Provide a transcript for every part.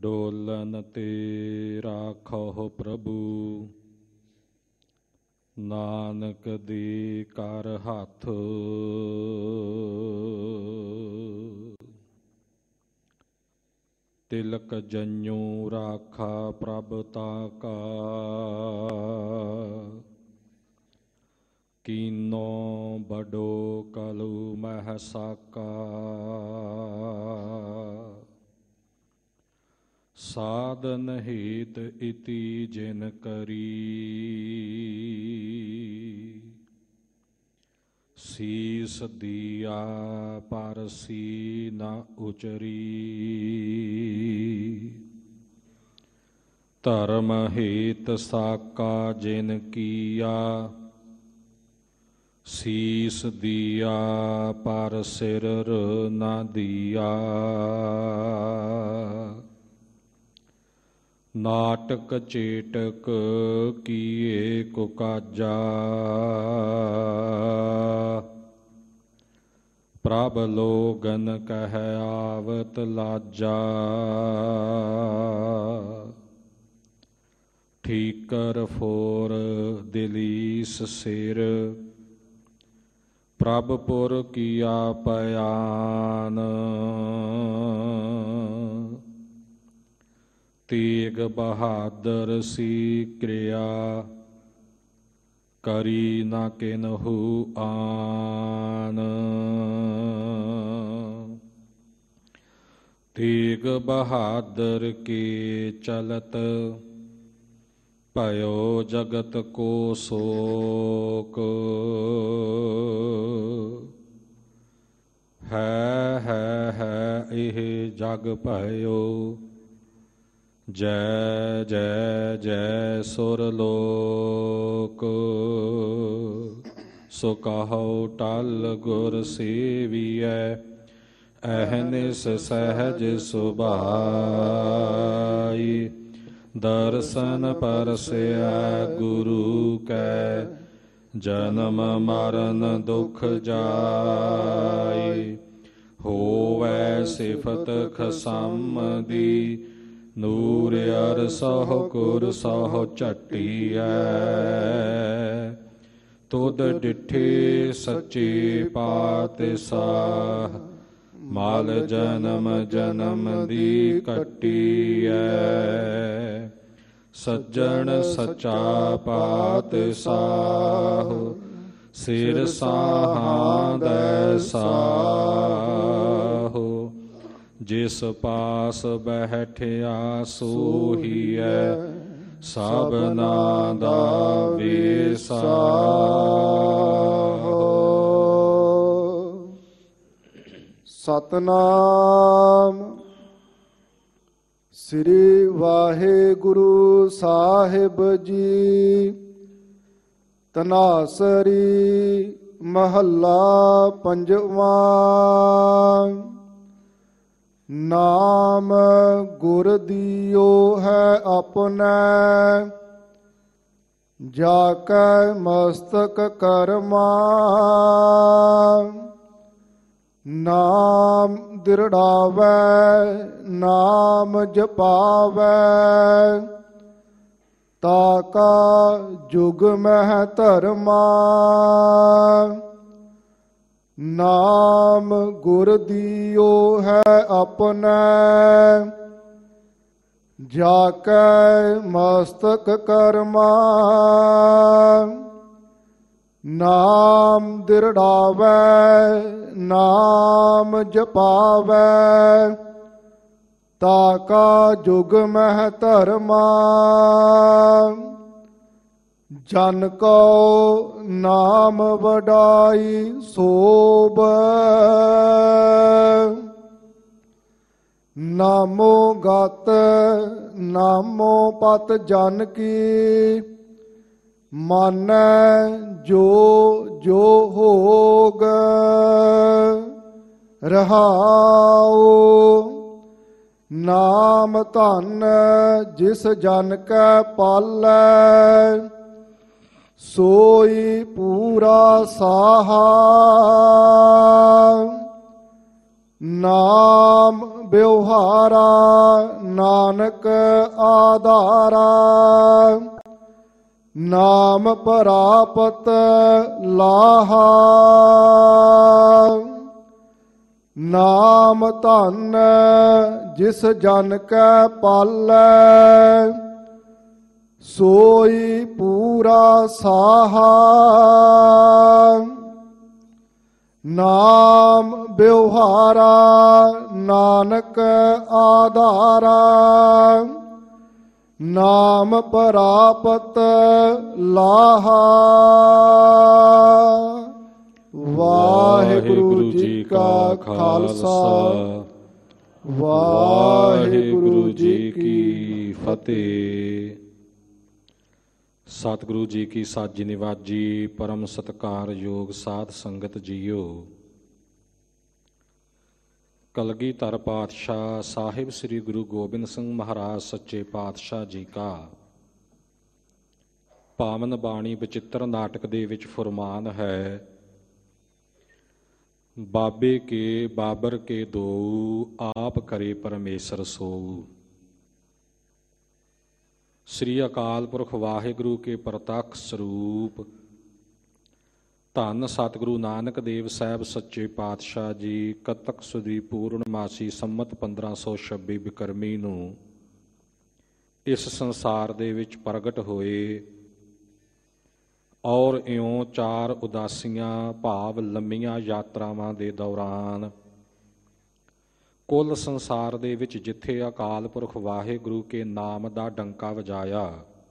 ਡੋਲਨ ਤੇ ਰਾਖੋ ਪ੍ਰਭੂ, ਨਾਨਕ ਦੀ ਕਰ ਹੱਥ। ਤਿਲਕ ਜਨਿਉ ਰਾਖਾ ਪ੍ਰਭ ਤਾਕਾ, ਕੀਨੋ ਬਡੋ ਕਲੂ ਮਹਿ ਸਾਕਾ। ਸਾਧਨ ਹੀਤ ਇਤੀ ਜਿਨ ਕਰੀ, ਸੀਸ ਦੀਆ ਪਰ ਸੀ ਨ ਉਚਰੀ। ਧਰਮ ਹੀਤ ਸਾਕਾ ਜਿਨ ਕੀਆ, ਸੀਸ ਦੀਆ ਪਰ ਸਿਰ ਨ ਦੀਆ। ਨਾਟਕ ਚੇਟਕ ਕੀਏ ਕੁਕਾਜਾ, ਪ੍ਰਭ ਲੋਗਨ ਕਹਿ ਆਵਤ ਲਾਜਾ। ਠੀਕਰ ਫੋਰ ਦਿਲੀਸ ਸਿਰ, ਪ੍ਰਭ ਪੁਰ ਕੀਆ ਪਿਆਨ। ਤੇਗ ਬਹਾਦਰ ਸੀ ਕਿਰਿਆ, ਕਰੀ ਨਾ ਕਿਨਹੂ ਆਨ। ਤੇਗ ਬਹਾਦਰ ਕੇ ਚਲਤ, ਭਇਓ ਜਗਤ ਕੋ ਸੋਕ। ਹੈ ਇਹ ਜਗ ਭਇਓ, ਜੈ ਜੈ ਜੈ ਸੁਰ ਲੋਕ। ਸੋ ਕਹੋ ਟਲ ਗੁਰ ਸੇਵੀਐ, ਅਹਨਿਸ ਸਹਿਜ ਸੁਭਾਈ। ਦਰਸ਼ਨ ਪਰਸਿਆ ਗੁਰੂ ਕੈ, ਜਨਮ ਮਰਨ ਦੁਖ ਜਾਈ। ਹੋਵੈ ਸਿਫਤ ਖਸਮ ਦੀ, ਨੂਰ ਅਰਸਹੁ ਕੁਰ ਸਹੁ ਝਟੀਐ। ਤੁਧ ਡਿਠੇ ਸੱਚੇ ਪਾਤਸ਼ਾਹ, ਮਾਲ ਜਨਮ ਜਨਮ ਦੀ ਕੱਟੀਐ। ਸੱਜਣ ਸੱਚਾ ਪਾਤਸ਼ਾਹ, ਸਿਰ ਸਾਹਾਂ ਦੈ ਸਾਹੁ। ਜਿਸ ਪਾਸ ਬੈਠਿਆ ਸੋਹੀਐ, ਸਭਨਾ ਦਾ ਵੇਸਾਹੁ। ਸਤਨਾਮ ਸ੍ਰੀ ਵਾਹਿਗੁਰੂ ਸਾਹਿਬ ਜੀ। ਧਨਾਸਰੀ ਮਹੱਲਾ ਪੰਜਵਾਂ। ਨਾਮ ਗੁਰ ਦੀਓ ਹੈ ਆਪਣੈ, ਜਾ ਕੈ ਮਸਤਕ ਕਰਮਾ। ਨਾਮ ਦਿਰੜਾਵੈ ਨਾਮ ਜਪਾਵੈ, ਤਾਕਾ ਜੁਗ ਮਹਿ ਧਰਮਾ। ਨਾਮ ਗੁਰ ਦੀਓ ਹੈ ਆਪਣੈ, ਜਾ ਕੈ ਮਸਤਕ ਕਰਮਾ। ਨਾਮ ਦਿਰੜਾਵੈ ਨਾਮ ਜਪਾਵੈ, ਤਾਕਾ ਜੁਗ ਮਹਿ ਧਰਮਾ। ਜਨ ਕਉ ਨਾਮ ਵਡਾਈ ਸੋਭ, ਨਾਮੋ ਗਤ ਨਾਮੋ ਪਤ ਜਨ ਕੀ। ਮਾਨੈ ਜੋ ਜੋ ਹੋਗ ਰਹਾਉ, ਨਾਮ ਧਨ ਜਿਸ ਜਨ ਕੈ ਪਾਲੈ। ਸੋਈ ਪੂਰਾ ਸਾਹਾ, ਨਾਮ ਨਾਮ ਬਿਵਹਾਰਾ ਨਾਨਕ ਆਧਾਰਾ ਨਾਮ ਪ੍ਰਾਪਤ ਲਾਹਾ ਨਾਮ ਧਨ ਜਿਸ ਜਨ ਕੈ ਪਾਲੈ ਸੋਈ ਪੂਰਾ ਸਾਹਾ ਨਾਮ ਬਿਵਹਾਰਾ ਨਾਨਕ ਆਧਾਰਾ ਨਾਮ ਪ੍ਰਾਪਤ ਲਾਹਾ। ਵਾਹਿਗੁਰੂ ਜੀ ਕਾ ਖਾਲਸਾ ਵਾਹਿਗੁਰੂ ਜੀ ਕੀ ਫਤਿਹ। ਸਤਿਗੁਰੂ ਜੀ ਕੀ ਸਾਜੀ ਨਿਵਾਜੀ ਪਰਮ ਸਤਿਕਾਰਯੋਗ ਸਾਧ ਸੰਗਤ ਜੀਓ, ਕਲਗੀਧਰ ਪਾਤਸ਼ਾਹ ਸਾਹਿਬ ਸ੍ਰੀ ਗੁਰੂ ਗੋਬਿੰਦ ਸਿੰਘ ਮਹਾਰਾਜ ਸੱਚੇ ਪਾਤਸ਼ਾਹ ਜੀ ਕਾ ਪਾਵਨ ਬਾਣੀ ਬਚਿੱਤਰ ਨਾਟਕ ਦੇ ਵਿੱਚ ਫੁਰਮਾਨ ਹੈ, ਬਾਬੇ ਕੇ ਬਾਬਰ ਕੇ ਦੋਊ ਆਪ ਕਰੇ ਪਰਮੇਸ਼ਰ ਸੋਊ। ਸ੍ਰੀ ਅਕਾਲ ਪੁਰਖ ਵਾਹਿਗੁਰੂ ਕੇ ਪ੍ਰਤੱਖ ਸਰੂਪ ਧੰਨ ਸਤਿਗੁਰੂ ਨਾਨਕ ਦੇਵ ਸਾਹਿਬ ਸੱਚੇ ਪਾਤਸ਼ਾਹ ਜੀ ਕੱਤਕ ਸੁਦੀ ਪੂਰਨਮਾਸੀ ਸੰਮਤ 1526 ਬਿਕਰਮੀ ਨੂੰ ਇਸ ਸੰਸਾਰ ਦੇ ਵਿੱਚ ਪ੍ਰਗਟ ਹੋਏ ਔਰ ਇਉਂ 4 ਉਦਾਸੀਆਂ ਭਾਵ ਲੰਮੀਆਂ ਯਾਤਰਾਵਾਂ ਦੇ ਦੌਰਾਨ ਕੁੱਲ ਸੰਸਾਰ ਦੇ ਵਿੱਚ ਜਿੱਥੇ ਅਕਾਲ ਪੁਰਖ ਵਾਹਿਗੁਰੂ ਕੇ ਨਾਮ ਦਾ ਡੰਕਾ ਵਜਾਇਆ,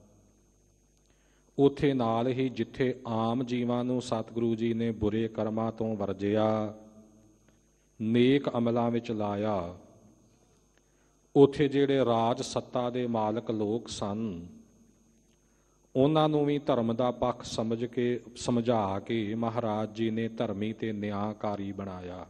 ਉੱਥੇ ਨਾਲ ਹੀ ਜਿੱਥੇ ਆਮ ਜੀਵਾਂ ਨੂੰ ਸਤਿਗੁਰੂ ਜੀ ਨੇ ਬੁਰੇ ਕਰਮਾਂ ਤੋਂ ਵਰਜਿਆ, ਨੇਕ ਅਮਲਾਂ ਵਿੱਚ ਲਾਇਆ, ਉੱਥੇ ਜਿਹੜੇ ਰਾਜ ਸੱਤਾ ਦੇ ਮਾਲਕ ਲੋਕ ਸਨ, ਉਹਨਾਂ ਨੂੰ ਵੀ ਧਰਮ ਦਾ ਪੱਖ ਸਮਝਾ ਕੇ ਮਹਾਰਾਜ ਜੀ ਨੇ ਧਰਮੀ ਤੇ ਨਿਆਂਕਾਰੀ ਬਣਾਇਆ।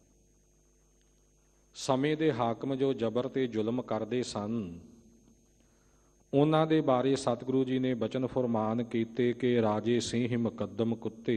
ਸਮੇਂ ਦੇ ਹਾਕਮ ਜੋ ਜ਼ਬਰ ਤੇ ਜ਼ੁਲਮ ਕਰਦੇ ਸਨ, ਉਹਨਾਂ ਦੇ ਬਾਰੇ ਸਤਿਗੁਰੂ ਜੀ ਨੇ ਬਚਨ ਫੁਰਮਾਨ ਕੀਤੇ ਕਿ ਰਾਜੇ ਸਿੰਘ ਮੁਕੱਦਮ ਕੁੱਤੇ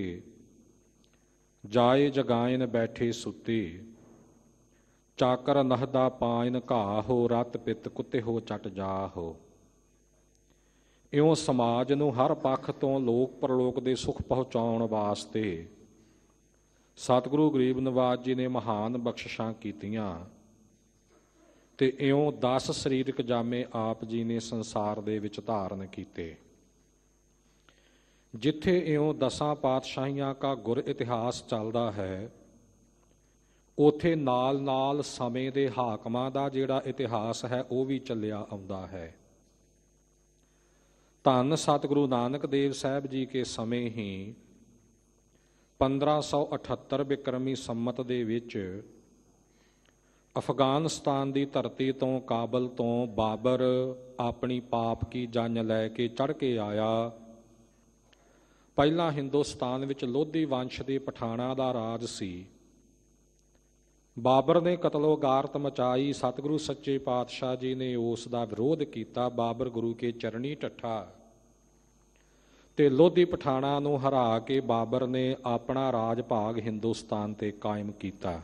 ਜਾਏ ਜਗਾਇਨ ਬੈਠੇ ਸੁੱਤੇ ਚਾਕਰ ਨਹਦਾ ਪਾਇਨ ਘਾਹੋ ਰਤ ਪਿੱਤ ਕੁੱਤੇ ਹੋ ਚਟ ਜਾਹੋ। ਇਉਂ ਸਮਾਜ ਨੂੰ ਹਰ ਪੱਖ ਤੋਂ ਲੋਕ ਪਰਲੋਕ ਦੇ ਸੁੱਖ ਪਹੁੰਚਾਉਣ ਵਾਸਤੇ ਸਤਿਗੁਰੂ ਗਰੀਬ ਨਵਾਜ ਜੀ ਨੇ ਮਹਾਨ ਬਖਸ਼ਿਸ਼ਾਂ ਕੀਤੀਆਂ ਤੇ ਇਉਂ 10 ਸਰੀਰਕ ਜਾਮੇ ਆਪ ਜੀ ਨੇ ਸੰਸਾਰ ਦੇ ਵਿੱਚ ਧਾਰਨ ਕੀਤੇ। ਜਿੱਥੇ ਇਉਂ 10 ਪਾਤਸ਼ਾਹੀਆਂ ਕਾ ਗੁਰ ਇਤਿਹਾਸ ਚੱਲਦਾ ਹੈ, ਉੱਥੇ ਨਾਲ ਨਾਲ ਸਮੇਂ ਦੇ ਹਾਕਮਾਂ ਦਾ ਜਿਹੜਾ ਇਤਿਹਾਸ ਹੈ ਉਹ ਵੀ ਚੱਲਿਆ ਆਉਂਦਾ ਹੈ। ਧੰਨ ਸਤਿਗੁਰੂ ਨਾਨਕ ਦੇਵ ਸਾਹਿਬ ਜੀ ਕੇ ਸਮੇਂ ਹੀ 1578 ਬਿਕਰਮੀ ਸੰਮਤ ਦੇ ਵਿੱਚ ਅਫਗਾਨਿਸਤਾਨ ਦੀ ਧਰਤੀ ਤੋਂ ਕਾਬਲ ਤੋਂ ਬਾਬਰ ਆਪਣੀ ਪਾਪ ਕੀ ਜੰਨ ਲੈ ਕੇ ਚੜ੍ਹ ਕੇ ਆਇਆ। ਪਹਿਲਾਂ ਹਿੰਦੁਸਤਾਨ ਵਿੱਚ ਲੋਧੀ ਵੰਸ਼ ਦੇ ਪਠਾਣਾਂ ਦਾ ਰਾਜ ਸੀ। ਬਾਬਰ ਨੇ ਕਤਲੋ ਗਾਰਤ ਮਚਾਈ। ਸਤਿਗੁਰੂ ਸੱਚੇ ਪਾਤਸ਼ਾਹ ਜੀ ਨੇ ਉਸ ਦਾ ਵਿਰੋਧ ਕੀਤਾ। ਬਾਬਰ ਗੁਰੂ ਕੇ ਚਰਣੀ ਢੱਠਾ ਤੇ ਲੋਧੀ ਪਠਾਣਾਂ ਨੂੰ ਹਰਾ ਕੇ ਬਾਬਰ ਨੇ ਆਪਣਾ ਰਾਜ ਭਾਗ ਹਿੰਦੁਸਤਾਨ ਤੇ ਕਾਇਮ ਕੀਤਾ।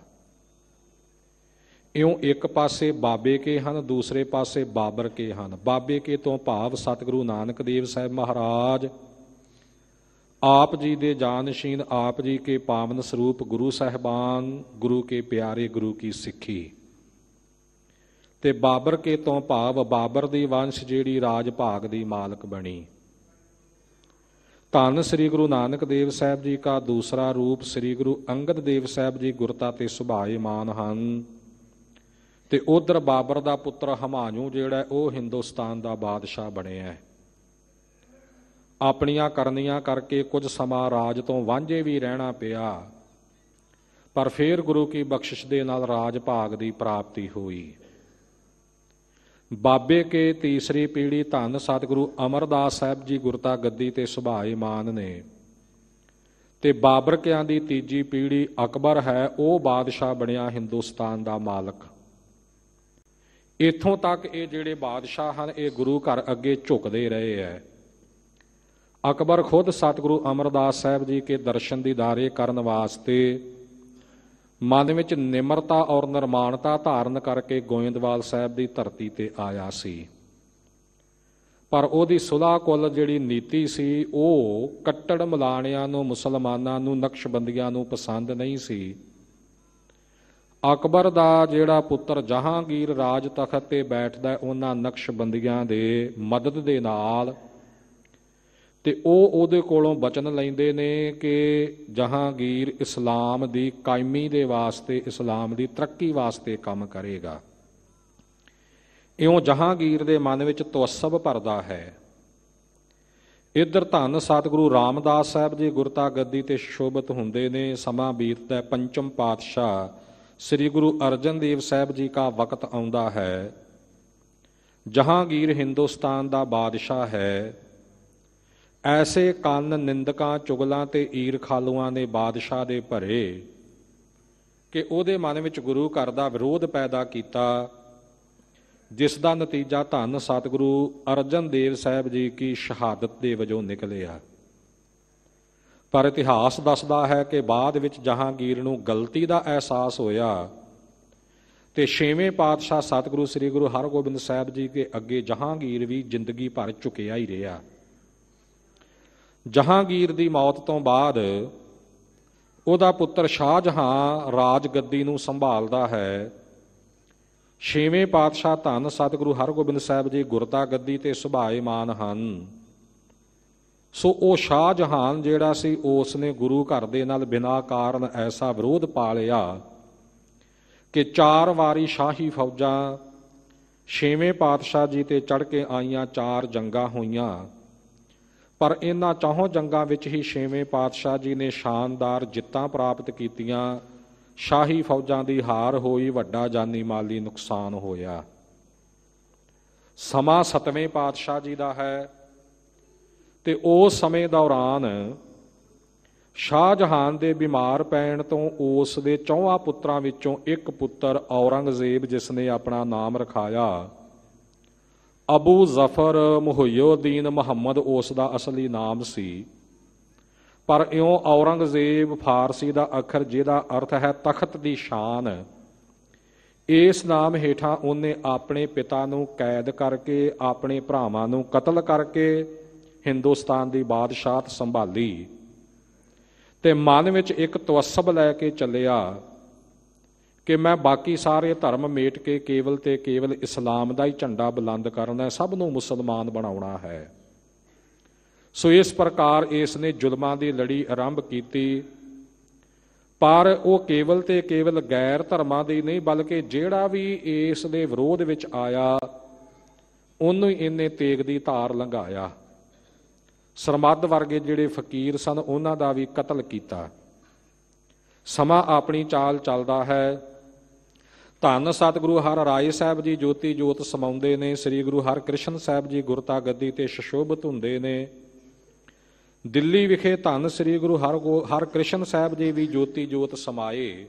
ਇਉਂ ਇੱਕ ਪਾਸੇ ਬਾਬੇ ਕੇ ਹਨ, ਦੂਸਰੇ ਪਾਸੇ ਬਾਬਰ ਕੇ ਹਨ। ਬਾਬੇ ਕੇ ਤੋਂ ਭਾਵ ਸਤਿਗੁਰੂ ਨਾਨਕ ਦੇਵ ਸਾਹਿਬ ਮਹਾਰਾਜ ਆਪ ਜੀ ਦੇ ਜਾਨਸ਼ੀਨ, ਆਪ ਜੀ ਕੇ ਪਾਵਨ ਸਰੂਪ ਗੁਰੂ ਸਾਹਿਬਾਨ, ਗੁਰੂ ਕੇ ਪਿਆਰੇ, ਗੁਰੂ ਕੀ ਸਿੱਖੀ। ਤੇ ਬਾਬਰ ਕੇ ਤੋਂ ਭਾਵ ਬਾਬਰ ਦੀ ਵੰਸ਼ ਜਿਹੜੀ ਰਾਜ ਭਾਗ ਦੀ ਮਾਲਕ ਬਣੀ। ਧੰਨ ਸ੍ਰੀ ਗੁਰੂ ਨਾਨਕ ਦੇਵ ਸਾਹਿਬ ਜੀ ਕਾ ਦੂਸਰਾ ਰੂਪ ਸ੍ਰੀ ਗੁਰੂ ਅੰਗਦ ਦੇਵ ਸਾਹਿਬ ਜੀ ਗੁਰਤਾ ਤੇ ਸੁਭਾਏਮਾਨ ਹਨ। ਤੇ ਉਧਰ ਬਾਬਰ ਦਾ ਪੁੱਤਰ ਹਮਾਯੂ ਜਿਹੜਾ ਉਹ ਹਿੰਦੁਸਤਾਨ ਦਾ ਬਾਦਸ਼ਾਹ ਬਣਿਆ। ਆਪਣੀਆਂ ਕਰਨੀਆਂ ਕਰਕੇ ਕੁਝ ਸਮਾਂ ਰਾਜ ਤੋਂ ਵਾਂਝੇ ਵੀ ਰਹਿਣਾ ਪਿਆ, ਪਰ ਫਿਰ ਗੁਰੂ ਕੀ ਬਖਸ਼ਿਸ਼ ਦੇ ਨਾਲ ਰਾਜ ਭਾਗ ਦੀ ਪ੍ਰਾਪਤੀ ਹੋਈ। ਬਾਬੇ ਕੇ ਤੀਸਰੀ ਪੀੜ੍ਹੀ ਧੰਨ ਸਤਿਗੁਰੂ ਅਮਰਦਾਸ ਸਾਹਿਬ ਜੀ ਗੁਰਤਾ ਗੱਦੀ ਤੇ ਸੁਭਾਏਮਾਨ ਨੇ। ਤੇ ਬਾਬਰ ਕਿਆਂ ਦੀ ਤੀਜੀ ਪੀੜ੍ਹੀ ਅਕਬਰ ਹੈ, ਉਹ ਬਾਦਸ਼ਾਹ ਬਣਿਆ ਹਿੰਦੁਸਤਾਨ ਦਾ ਮਾਲਕ। ਇੱਥੋਂ ਤੱਕ ਇਹ ਜਿਹੜੇ ਬਾਦਸ਼ਾਹ ਹਨ ਇਹ ਗੁਰੂ ਘਰ ਅੱਗੇ ਝੁਕਦੇ ਰਹੇ ਹੈ। ਅਕਬਰ ਖੁਦ ਸਤਿਗੁਰੂ ਅਮਰਦਾਸ ਸਾਹਿਬ ਜੀ ਕੇ ਦਰਸ਼ਨ ਦੀਦਾਰੇ ਕਰਨ ਵਾਸਤੇ ਮਨ ਵਿੱਚ ਨਿਮਰਤਾ ਔਰ ਨਿਰਮਾਣਤਾ ਧਾਰਨ ਕਰਕੇ ਗੋਇੰਦਵਾਲ ਸਾਹਿਬ ਦੀ ਧਰਤੀ ਤੇ ਆਇਆ ਸੀ। ਪਰ ਉਹਦੀ ਸੁਲਾਹ ਕੁੱਲ ਜਿਹੜੀ ਨੀਤੀ ਸੀ ਉਹ ਕੱਟੜ ਮਲਾਣਿਆਂ ਨੂੰ, ਮੁਸਲਮਾਨਾਂ ਨੂੰ, ਨਕਸ਼ਬੰਦੀਆਂ ਨੂੰ ਪਸੰਦ ਨਹੀਂ ਸੀ। ਅਕਬਰ ਦਾ ਜਿਹੜਾ ਪੁੱਤਰ ਜਹਾਂਗੀਰ ਰਾਜ ਤਖਤ ਤੇ ਬੈਠਦਾ ਉਹਨਾਂ ਨਕਸ਼ਬੰਦੀਆਂ ਦੇ ਮਦਦ ਦੇ ਨਾਲ, ਤੇ ਉਹ ਉਹਦੇ ਕੋਲੋਂ ਬਚਨ ਲੈਂਦੇ ਨੇ ਕਿ ਜਹਾਂਗੀਰ ਇਸਲਾਮ ਦੀ ਕਾਇਮੀ ਦੇ ਵਾਸਤੇ, ਇਸਲਾਮ ਦੀ ਤਰੱਕੀ ਵਾਸਤੇ ਕੰਮ ਕਰੇਗਾ। ਇਉਂ ਜਹਾਂਗੀਰ ਦੇ ਮਨ ਵਿੱਚ ਤਵੱਸਬ ਭਰਦਾ ਹੈ। ਇੱਧਰ ਧੰਨ ਸਤਿਗੁਰੂ ਰਾਮਦਾਸ ਸਾਹਿਬ ਜੀ ਗੁਰਤਾ ਗੱਦੀ ਤੇ ਸ਼ੋਭਤ ਹੁੰਦੇ ਨੇ। ਸਮਾਂ ਬੀਤਦਾ, ਪੰਚਮ ਪਾਤਸ਼ਾਹ ਸ੍ਰੀ ਗੁਰੂ ਅਰਜਨ ਦੇਵ ਸਾਹਿਬ ਜੀ ਦਾ ਵਕਤ ਆਉਂਦਾ ਹੈ। ਜਹਾਂਗੀਰ ਹਿੰਦੁਸਤਾਨ ਦਾ ਬਾਦਸ਼ਾਹ ਹੈ। ਐਸੇ ਕੰਨ ਨਿੰਦਕਾਂ, ਚੁਗਲਾਂ ਤੇ ਈਰਖਾਲੂਆਂ ਨੇ ਬਾਦਸ਼ਾਹ ਦੇ ਭਰੇ ਕਿ ਉਹਦੇ ਮਨ ਵਿੱਚ ਗੁਰੂ ਘਰ ਦਾ ਵਿਰੋਧ ਪੈਦਾ ਕੀਤਾ, ਜਿਸ ਦਾ ਨਤੀਜਾ ਧੰਨ ਸਤਿਗੁਰੂ ਅਰਜਨ ਦੇਵ ਸਾਹਿਬ ਜੀ ਕੀ ਸ਼ਹਾਦਤ ਦੇ ਵਜੋਂ ਨਿਕਲਿਆ। ਪਰ ਇਤਿਹਾਸ ਦੱਸਦਾ ਹੈ ਕਿ ਬਾਅਦ ਵਿੱਚ ਜਹਾਂਗੀਰ ਨੂੰ ਗਲਤੀ ਦਾ ਅਹਿਸਾਸ ਹੋਇਆ ਤੇ 6ਵੇਂ ਪਾਤਸ਼ਾਹ ਸਤਿਗੁਰੂ ਸ੍ਰੀ ਗੁਰੂ ਹਰਗੋਬਿੰਦ ਸਾਹਿਬ ਜੀ ਦੇ ਅੱਗੇ ਜਹਾਂਗੀਰ ਵੀ ਜ਼ਿੰਦਗੀ ਭਰ ਝੁਕਿਆ ਹੀ ਰਿਹਾ। ਜਹਾਂਗੀਰ ਦੀ ਮੌਤ ਤੋਂ ਬਾਅਦ ਉਹਦਾ ਪੁੱਤਰ ਸ਼ਾਹਜਹਾਂ ਰਾਜ ਗੱਦੀ ਨੂੰ ਸੰਭਾਲਦਾ ਹੈ। 6ਵੇਂ ਪਾਤਸ਼ਾਹ ਧੰਨ ਸਤਿਗੁਰੂ ਹਰਗੋਬਿੰਦ ਸਾਹਿਬ ਜੀ ਗੁਰਤਾ ਗੱਦੀ ਤੇ ਸੁਭਾਏਮਾਨ ਹਨ। ਸੋ ਉਹ ਸ਼ਾਹਜਹਾਨ ਜਿਹੜਾ ਸੀ ਉਸ ਨੇ ਗੁਰੂ ਘਰ ਦੇ ਨਾਲ ਬਿਨਾਂ ਕਾਰਨ ਐਸਾ ਵਿਰੋਧ ਪਾ ਲਿਆ ਕਿ 4 ਵਾਰੀ ਸ਼ਾਹੀ ਫੌਜਾਂ 6ਵੇਂ ਪਾਤਸ਼ਾਹ ਜੀ ਤੇ ਚੜ੍ਹ ਕੇ ਆਈਆਂ, 4 ਜੰਗਾਂ ਹੋਈਆਂ। ਪਰ ਇਹਨਾਂ 4 ਜੰਗਾਂ ਵਿੱਚ ਹੀ 6ਵੇਂ ਪਾਤਸ਼ਾਹ ਜੀ ਨੇ ਸ਼ਾਨਦਾਰ ਜਿੱਤਾਂ ਪ੍ਰਾਪਤ ਕੀਤੀਆਂ। ਸ਼ਾਹੀ ਫੌਜਾਂ ਦੀ ਹਾਰ ਹੋਈ, ਵੱਡਾ ਜਾਨੀ ਮਾਲੀ ਨੁਕਸਾਨ ਹੋਇਆ। ਸਮਾਂ 7ਵੇਂ ਪਾਤਸ਼ਾਹ ਜੀ ਦਾ ਹੈ ਤੇ ਉਸ ਸਮੇਂ ਦੌਰਾਨ ਸ਼ਾਹਜਹਾਨ ਦੇ ਬਿਮਾਰ ਪੈਣ ਤੋਂ ਉਸ ਦੇ 4 ਪੁੱਤਰਾਂ ਵਿੱਚੋਂ ਇੱਕ ਪੁੱਤਰ ਔਰੰਗਜ਼ੇਬ, ਜਿਸ ਨੇ ਆਪਣਾ ਨਾਮ ਰਖਾਇਆ ਅਬੂ ਜ਼ਫਰ ਮੁਹੱਈਉਦੀਨ ਮੁਹੰਮਦ, ਉਸ ਦਾ ਅਸਲੀ ਨਾਮ ਸੀ। ਪਰ ਇਉਂ ਔਰੰਗਜ਼ੇਬ ਫਾਰਸੀ ਦਾ ਅੱਖਰ ਜਿਹਦਾ ਅਰਥ ਹੈ ਤਖਤ ਦੀ ਸ਼ਾਨ, ਇਸ ਨਾਮ ਹੇਠਾਂ ਉਹਨੇ ਆਪਣੇ ਪਿਤਾ ਨੂੰ ਕੈਦ ਕਰਕੇ, ਆਪਣੇ ਭਰਾਵਾਂ ਨੂੰ ਕਤਲ ਕਰਕੇ ਹਿੰਦੁਸਤਾਨ ਦੀ ਬਾਦਸ਼ਾਹਤ ਸੰਭਾਲੀ ਤੇ ਮਨ ਵਿੱਚ ਇੱਕ ਤਵੱਸਬ ਲੈ ਕੇ ਚੱਲਿਆ ਕਿ ਮੈਂ ਬਾਕੀ ਸਾਰੇ ਧਰਮ ਮੇਟ ਕੇ ਕੇਵਲ ਤੇ ਕੇਵਲ ਇਸਲਾਮ ਦਾ ਹੀ ਝੰਡਾ ਬੁਲੰਦ ਕਰਨਾ, ਸਭ ਨੂੰ ਮੁਸਲਮਾਨ ਬਣਾਉਣਾ ਹੈ। ਸੋ ਇਸ ਪ੍ਰਕਾਰ ਇਸ ਨੇ ਜ਼ੁਲਮਾਂ ਦੀ ਲੜੀ ਆਰੰਭ ਕੀਤੀ। ਪਰ ਉਹ ਕੇਵਲ ਤੇ ਕੇਵਲ ਗੈਰ ਧਰਮਾਂ ਦੀ ਨਹੀਂ, ਬਲਕਿ ਜਿਹੜਾ ਵੀ ਇਸ ਦੇ ਵਿਰੋਧ ਵਿੱਚ ਆਇਆ ਉਹਨੂੰ ਇਹਨੇ ਤੇਗ ਦੀ ਧਾਰ ਲੰਘਾਇਆ। ਸਰਮੱਦ ਵਰਗੇ ਜਿਹੜੇ ਫਕੀਰ ਸਨ ਉਹਨਾਂ ਦਾ ਵੀ ਕਤਲ ਕੀਤਾ। ਸਮਾਂ ਆਪਣੀ ਚਾਲ ਚੱਲਦਾ ਹੈ। ਧੰਨ ਸਤਿਗੁਰੂ ਹਰਿ ਰਾਏ ਸਾਹਿਬ ਜੀ ਜੋਤੀ ਜੋਤ ਸਮਾਉਂਦੇ ਨੇ। ਸ੍ਰੀ ਗੁਰੂ ਹਰਿਕ੍ਰਿਸ਼ਨ ਸਾਹਿਬ ਜੀ ਗੁਰਤਾ ਗੱਦੀ ਤੇ ਸੁਸ਼ੋਭਿਤ ਹੁੰਦੇ ਨੇ। ਦਿੱਲੀ ਵਿਖੇ ਧੰਨ ਸ੍ਰੀ ਗੁਰੂ ਹਰਿਕ੍ਰਿਸ਼ਨ ਸਾਹਿਬ ਜੀ ਵੀ ਜੋਤੀ ਜੋਤ ਸਮਾਏ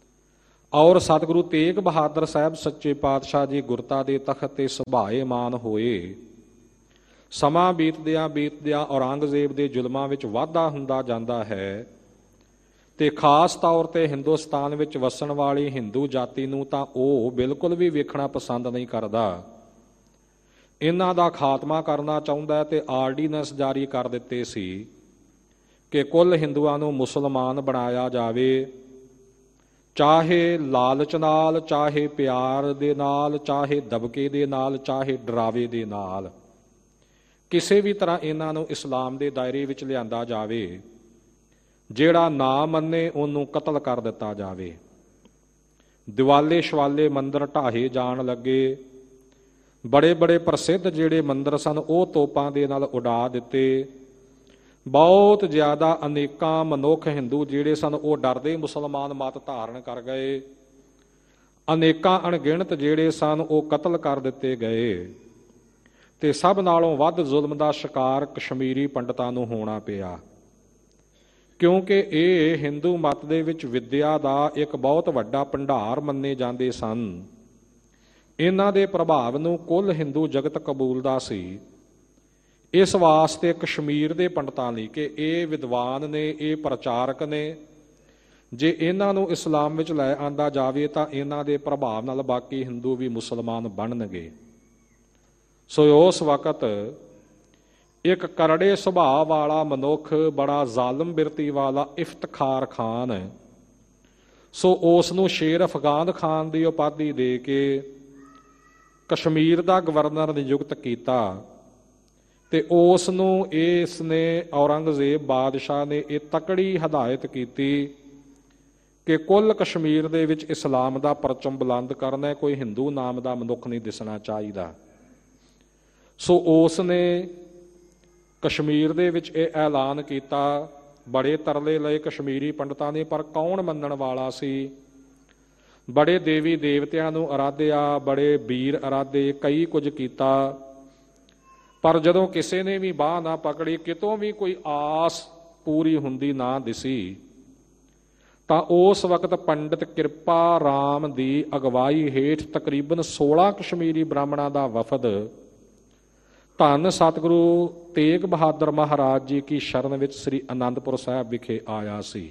ਔਰ ਸਤਿਗੁਰੂ ਤੇਗ ਬਹਾਦਰ ਸਾਹਿਬ ਸੱਚੇ ਪਾਤਸ਼ਾਹ ਜੀ ਗੁਰਤਾ ਦੇ ਤਖਤ ਤੇ ਸੁਭਾਏਮਾਨ ਹੋਏ। ਸਮਾਂ ਬੀਤਦਿਆਂ ਔਰੰਗਜ਼ੇਬ ਦੇ ਜ਼ੁਲਮਾਂ ਵਿੱਚ ਵਾਧਾ ਹੁੰਦਾ ਜਾਂਦਾ ਹੈ ਤੇ ਖਾਸ ਤੌਰ ਤੇ ਹਿੰਦੁਸਤਾਨ ਵਿੱਚ ਵਸਣ ਵਾਲੀ ਹਿੰਦੂ ਜਾਤੀ ਨੂੰ ਤਾਂ ਉਹ ਬਿਲਕੁਲ ਵੀ ਵੇਖਣਾ ਪਸੰਦ ਨਹੀਂ ਕਰਦਾ। ਇਹਨਾਂ ਦਾ ਖਾਤਮਾ ਕਰਨਾ ਚਾਹੁੰਦਾ ਤੇ ਆਰਡੀਨੈਂਸ ਜਾਰੀ ਕਰ ਦਿੱਤੇ ਸੀ ਕਿ ਕੁੱਲ ਹਿੰਦੂਆਂ ਨੂੰ ਮੁਸਲਮਾਨ ਬਣਾਇਆ ਜਾਵੇ, ਚਾਹੇ ਲਾਲਚ ਨਾਲ, ਚਾਹੇ ਪਿਆਰ ਦੇ ਨਾਲ, ਚਾਹੇ ਦਬਕੇ ਦੇ ਨਾਲ, ਚਾਹੇ ਡਰਾਵੇ ਦੇ ਨਾਲ, ਕਿਸੇ ਵੀ ਤਰ੍ਹਾਂ ਇਹਨਾਂ ਨੂੰ ਇਸਲਾਮ ਦੇ ਦਾਇਰੇ ਵਿੱਚ ਲਿਆਂਦਾ ਜਾਵੇ। ਜਿਹੜਾ ਨਾ ਮੰਨੇ ਉਹਨੂੰ ਕਤਲ ਕਰ ਦਿੱਤਾ ਜਾਵੇ। ਦਿਵਾਲੇ ਸ਼ਵਾਲੇ ਮੰਦਰ ਢਾਹੇ ਜਾਣ ਲੱਗੇ। ਬੜੇ ਬੜੇ ਪ੍ਰਸਿੱਧ ਜਿਹੜੇ ਮੰਦਰ ਸਨ ਉਹ ਤੋਪਾਂ ਦੇ ਨਾਲ ਉਡਾ ਦਿੱਤੇ। ਬਹੁਤ ਜ਼ਿਆਦਾ ਅਨੇਕਾਂ ਮਨੁੱਖ ਹਿੰਦੂ ਜਿਹੜੇ ਸਨ ਉਹ ਡਰਦੇ ਮੁਸਲਮਾਨ ਮਤ ਧਾਰਨ ਕਰ ਗਏ। ਅਨੇਕਾਂ ਅਣਗਿਣਤ ਜਿਹੜੇ ਸਨ ਉਹ ਕਤਲ ਕਰ ਦਿੱਤੇ ਗਏ ਤੇ ਸਭ ਨਾਲੋਂ ਵੱਧ ਜ਼ੁਲਮ ਦਾ ਸ਼ਿਕਾਰ ਕਸ਼ਮੀਰੀ ਪੰਡਤਾਂ ਨੂੰ ਹੋਣਾ ਪਿਆ, ਕਿਉਂਕਿ ਇਹ ਹਿੰਦੂ ਮਤ ਦੇ ਵਿੱਚ ਵਿੱਦਿਆ ਦਾ ਇੱਕ ਬਹੁਤ ਵੱਡਾ ਭੰਡਾਰ ਮੰਨੇ ਜਾਂਦੇ ਸਨ। ਇਹਨਾਂ ਦੇ ਪ੍ਰਭਾਵ ਨੂੰ ਕੁੱਲ ਹਿੰਦੂ ਜਗਤ ਕਬੂਲਦਾ ਸੀ। ਇਸ ਵਾਸਤੇ ਕਸ਼ਮੀਰ ਦੇ ਪੰਡਤਾਂ ਲਈ ਕਿ ਇਹ ਵਿਦਵਾਨ ਨੇ, ਇਹ ਪ੍ਰਚਾਰਕ ਨੇ, ਜੇ ਇਹਨਾਂ ਨੂੰ ਇਸਲਾਮ ਵਿੱਚ ਲੈ ਆਂਦਾ ਜਾਵੇ ਤਾਂ ਇਹਨਾਂ ਦੇ ਪ੍ਰਭਾਵ ਨਾਲ ਬਾਕੀ ਹਿੰਦੂ ਵੀ ਮੁਸਲਮਾਨ ਬਣਨਗੇ। ਸੋ ਉਸ ਵਕਤ ਇੱਕ ਕਰੜੇ ਸੁਭਾਅ ਵਾਲਾ ਮਨੁੱਖ, ਬੜਾ ਜ਼ਾਲਮ ਬਿਰਤੀ ਵਾਲਾ ਇਫਤਖਾਰ ਖਾਨ, ਸੋ ਉਸ ਨੂੰ ਸ਼ੇਰ ਅਫਗਾਨ ਖਾਨ ਦੀ ਉਪਾਧੀ ਦੇ ਕੇ ਕਸ਼ਮੀਰ ਦਾ ਗਵਰਨਰ ਨਿਯੁਕਤ ਕੀਤਾ। ਤੇ ਉਸ ਨੂੰ ਇਸ ਨੇ ਔਰੰਗਜ਼ੇਬ ਬਾਦਸ਼ਾਹ ਨੇ ਇਹ ਤਕੜੀ ਹਦਾਇਤ ਕੀਤੀ ਕਿ ਕੁੱਲ ਕਸ਼ਮੀਰ ਦੇ ਵਿੱਚ ਇਸਲਾਮ ਦਾ ਪਰਚਮ ਬੁਲੰਦ ਕਰਨਾ, ਕੋਈ ਹਿੰਦੂ ਨਾਮ ਦਾ ਮਨੁੱਖ ਨਹੀਂ ਦਿਸਣਾ ਚਾਹੀਦਾ। ਸੋ ਉਸ ਨੇ ਕਸ਼ਮੀਰ ਦੇ ਵਿੱਚ ਇਹ ਐਲਾਨ ਕੀਤਾ। ਬੜੇ ਤਰਲੇ ਲਏ ਕਸ਼ਮੀਰੀ ਪੰਡਤਾਂ ਨੇ, ਪਰ ਕੌਣ ਮੰਨਣ ਵਾਲਾ ਸੀ? ਬੜੇ ਦੇਵੀ ਦੇਵਤਿਆਂ ਨੂੰ ਅਰਾਧਿਆ, ਬੜੇ ਵੀਰ ਅਰਾਧੇ, ਕਈ ਕੁਝ ਕੀਤਾ, ਪਰ ਜਦੋਂ ਕਿਸੇ ਨੇ ਵੀ ਬਾਂਹ ਨਾ ਪਕੜੀ, ਕਿਤੋਂ ਵੀ ਕੋਈ ਆਸ ਪੂਰੀ ਹੁੰਦੀ ਨਾ ਦਿਸੀ, ਤਾਂ ਉਸ ਵਕਤ ਪੰਡਿਤ ਕਿਰਪਾ ਰਾਮ ਦੀ ਅਗਵਾਈ ਹੇਠ ਤਕਰੀਬਨ 16 ਕਸ਼ਮੀਰੀ ਬ੍ਰਾਹਮਣਾਂ ਦਾ ਵਫਦ ਧੰਨ ਸਤਿਗੁਰੂ ਤੇਗ ਬਹਾਦਰ ਮਹਾਰਾਜ ਜੀ ਕੀ ਸ਼ਰਨ ਵਿੱਚ ਸ੍ਰੀ ਅਨੰਦਪੁਰ ਸਾਹਿਬ ਵਿਖੇ ਆਇਆ ਸੀ।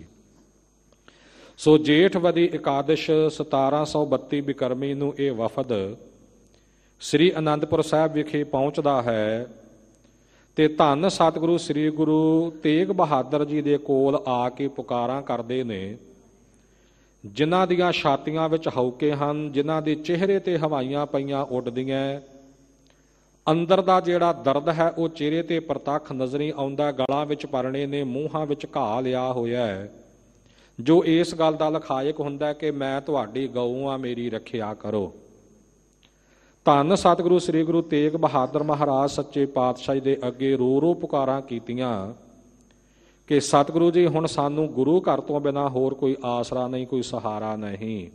ਸੋ ਜੇਠਵਦੀ ਇਕਾਦਸ਼ 1732 ਬਿਕਰਮੀ ਨੂੰ ਇਹ ਵਫਦ ਸ੍ਰੀ ਅਨੰਦਪੁਰ ਸਾਹਿਬ ਵਿਖੇ ਪਹੁੰਚਦਾ ਹੈ ਤੇ ਧੰਨ ਸਤਿਗੁਰੂ ਸ੍ਰੀ ਗੁਰੂ ਤੇਗ ਬਹਾਦਰ ਜੀ ਦੇ ਕੋਲ ਆ ਕੇ ਪੁਕਾਰਾਂ ਕਰਦੇ ਨੇ। ਜਿਨ੍ਹਾਂ ਦੀਆਂ ਛਾਤੀਆਂ ਵਿੱਚ ਹੌਕੇ ਹਨ, ਜਿਨ੍ਹਾਂ ਦੇ ਚਿਹਰੇ ਤੇ ਹਵਾਈਆਂ ਪਈਆਂ ਉੱਡਦੀਆਂ, ਅੰਦਰ ਦਾ ਜਿਹੜਾ ਦਰਦ ਹੈ ਉਹ ਚਿਹਰੇ ਤੇ ਪ੍ਰਤੱਖ ਨਜ਼ਰੀ ਆਉਂਦਾ। ਗਲਾਂ ਵਿੱਚ ਪਰਣੇ ਨੇ, ਮੂੰਹਾਂ ਵਿੱਚ ਘਾਹ ਲਿਆ ਹੋਇਆ ਹੈ, ਜੋ ਇਸ ਗੱਲ ਦਾ ਲਖਾਇਕ ਹੁੰਦਾ ਕਿ ਮੈਂ ਤੁਹਾਡੀ ਗਊ ਆ, ਮੇਰੀ ਰੱਖਿਆ ਕਰੋ। ਧੰਨ ਸਤਿਗੁਰੂ ਸ੍ਰੀ ਗੁਰੂ ਤੇਗ ਬਹਾਦਰ ਮਹਾਰਾਜ ਸੱਚੇ ਪਾਤਸ਼ਾਹ ਦੇ ਅੱਗੇ ਰੋ ਰੋ ਪੁਕਾਰਾਂ ਕੀਤੀਆਂ ਕਿ ਸਤਿਗੁਰੂ ਜੀ, ਹੁਣ ਸਾਨੂੰ ਗੁਰੂ ਘਰ ਤੋਂ ਬਿਨਾਂ ਹੋਰ ਕੋਈ ਆਸਰਾ ਨਹੀਂ, ਕੋਈ ਸਹਾਰਾ ਨਹੀਂ।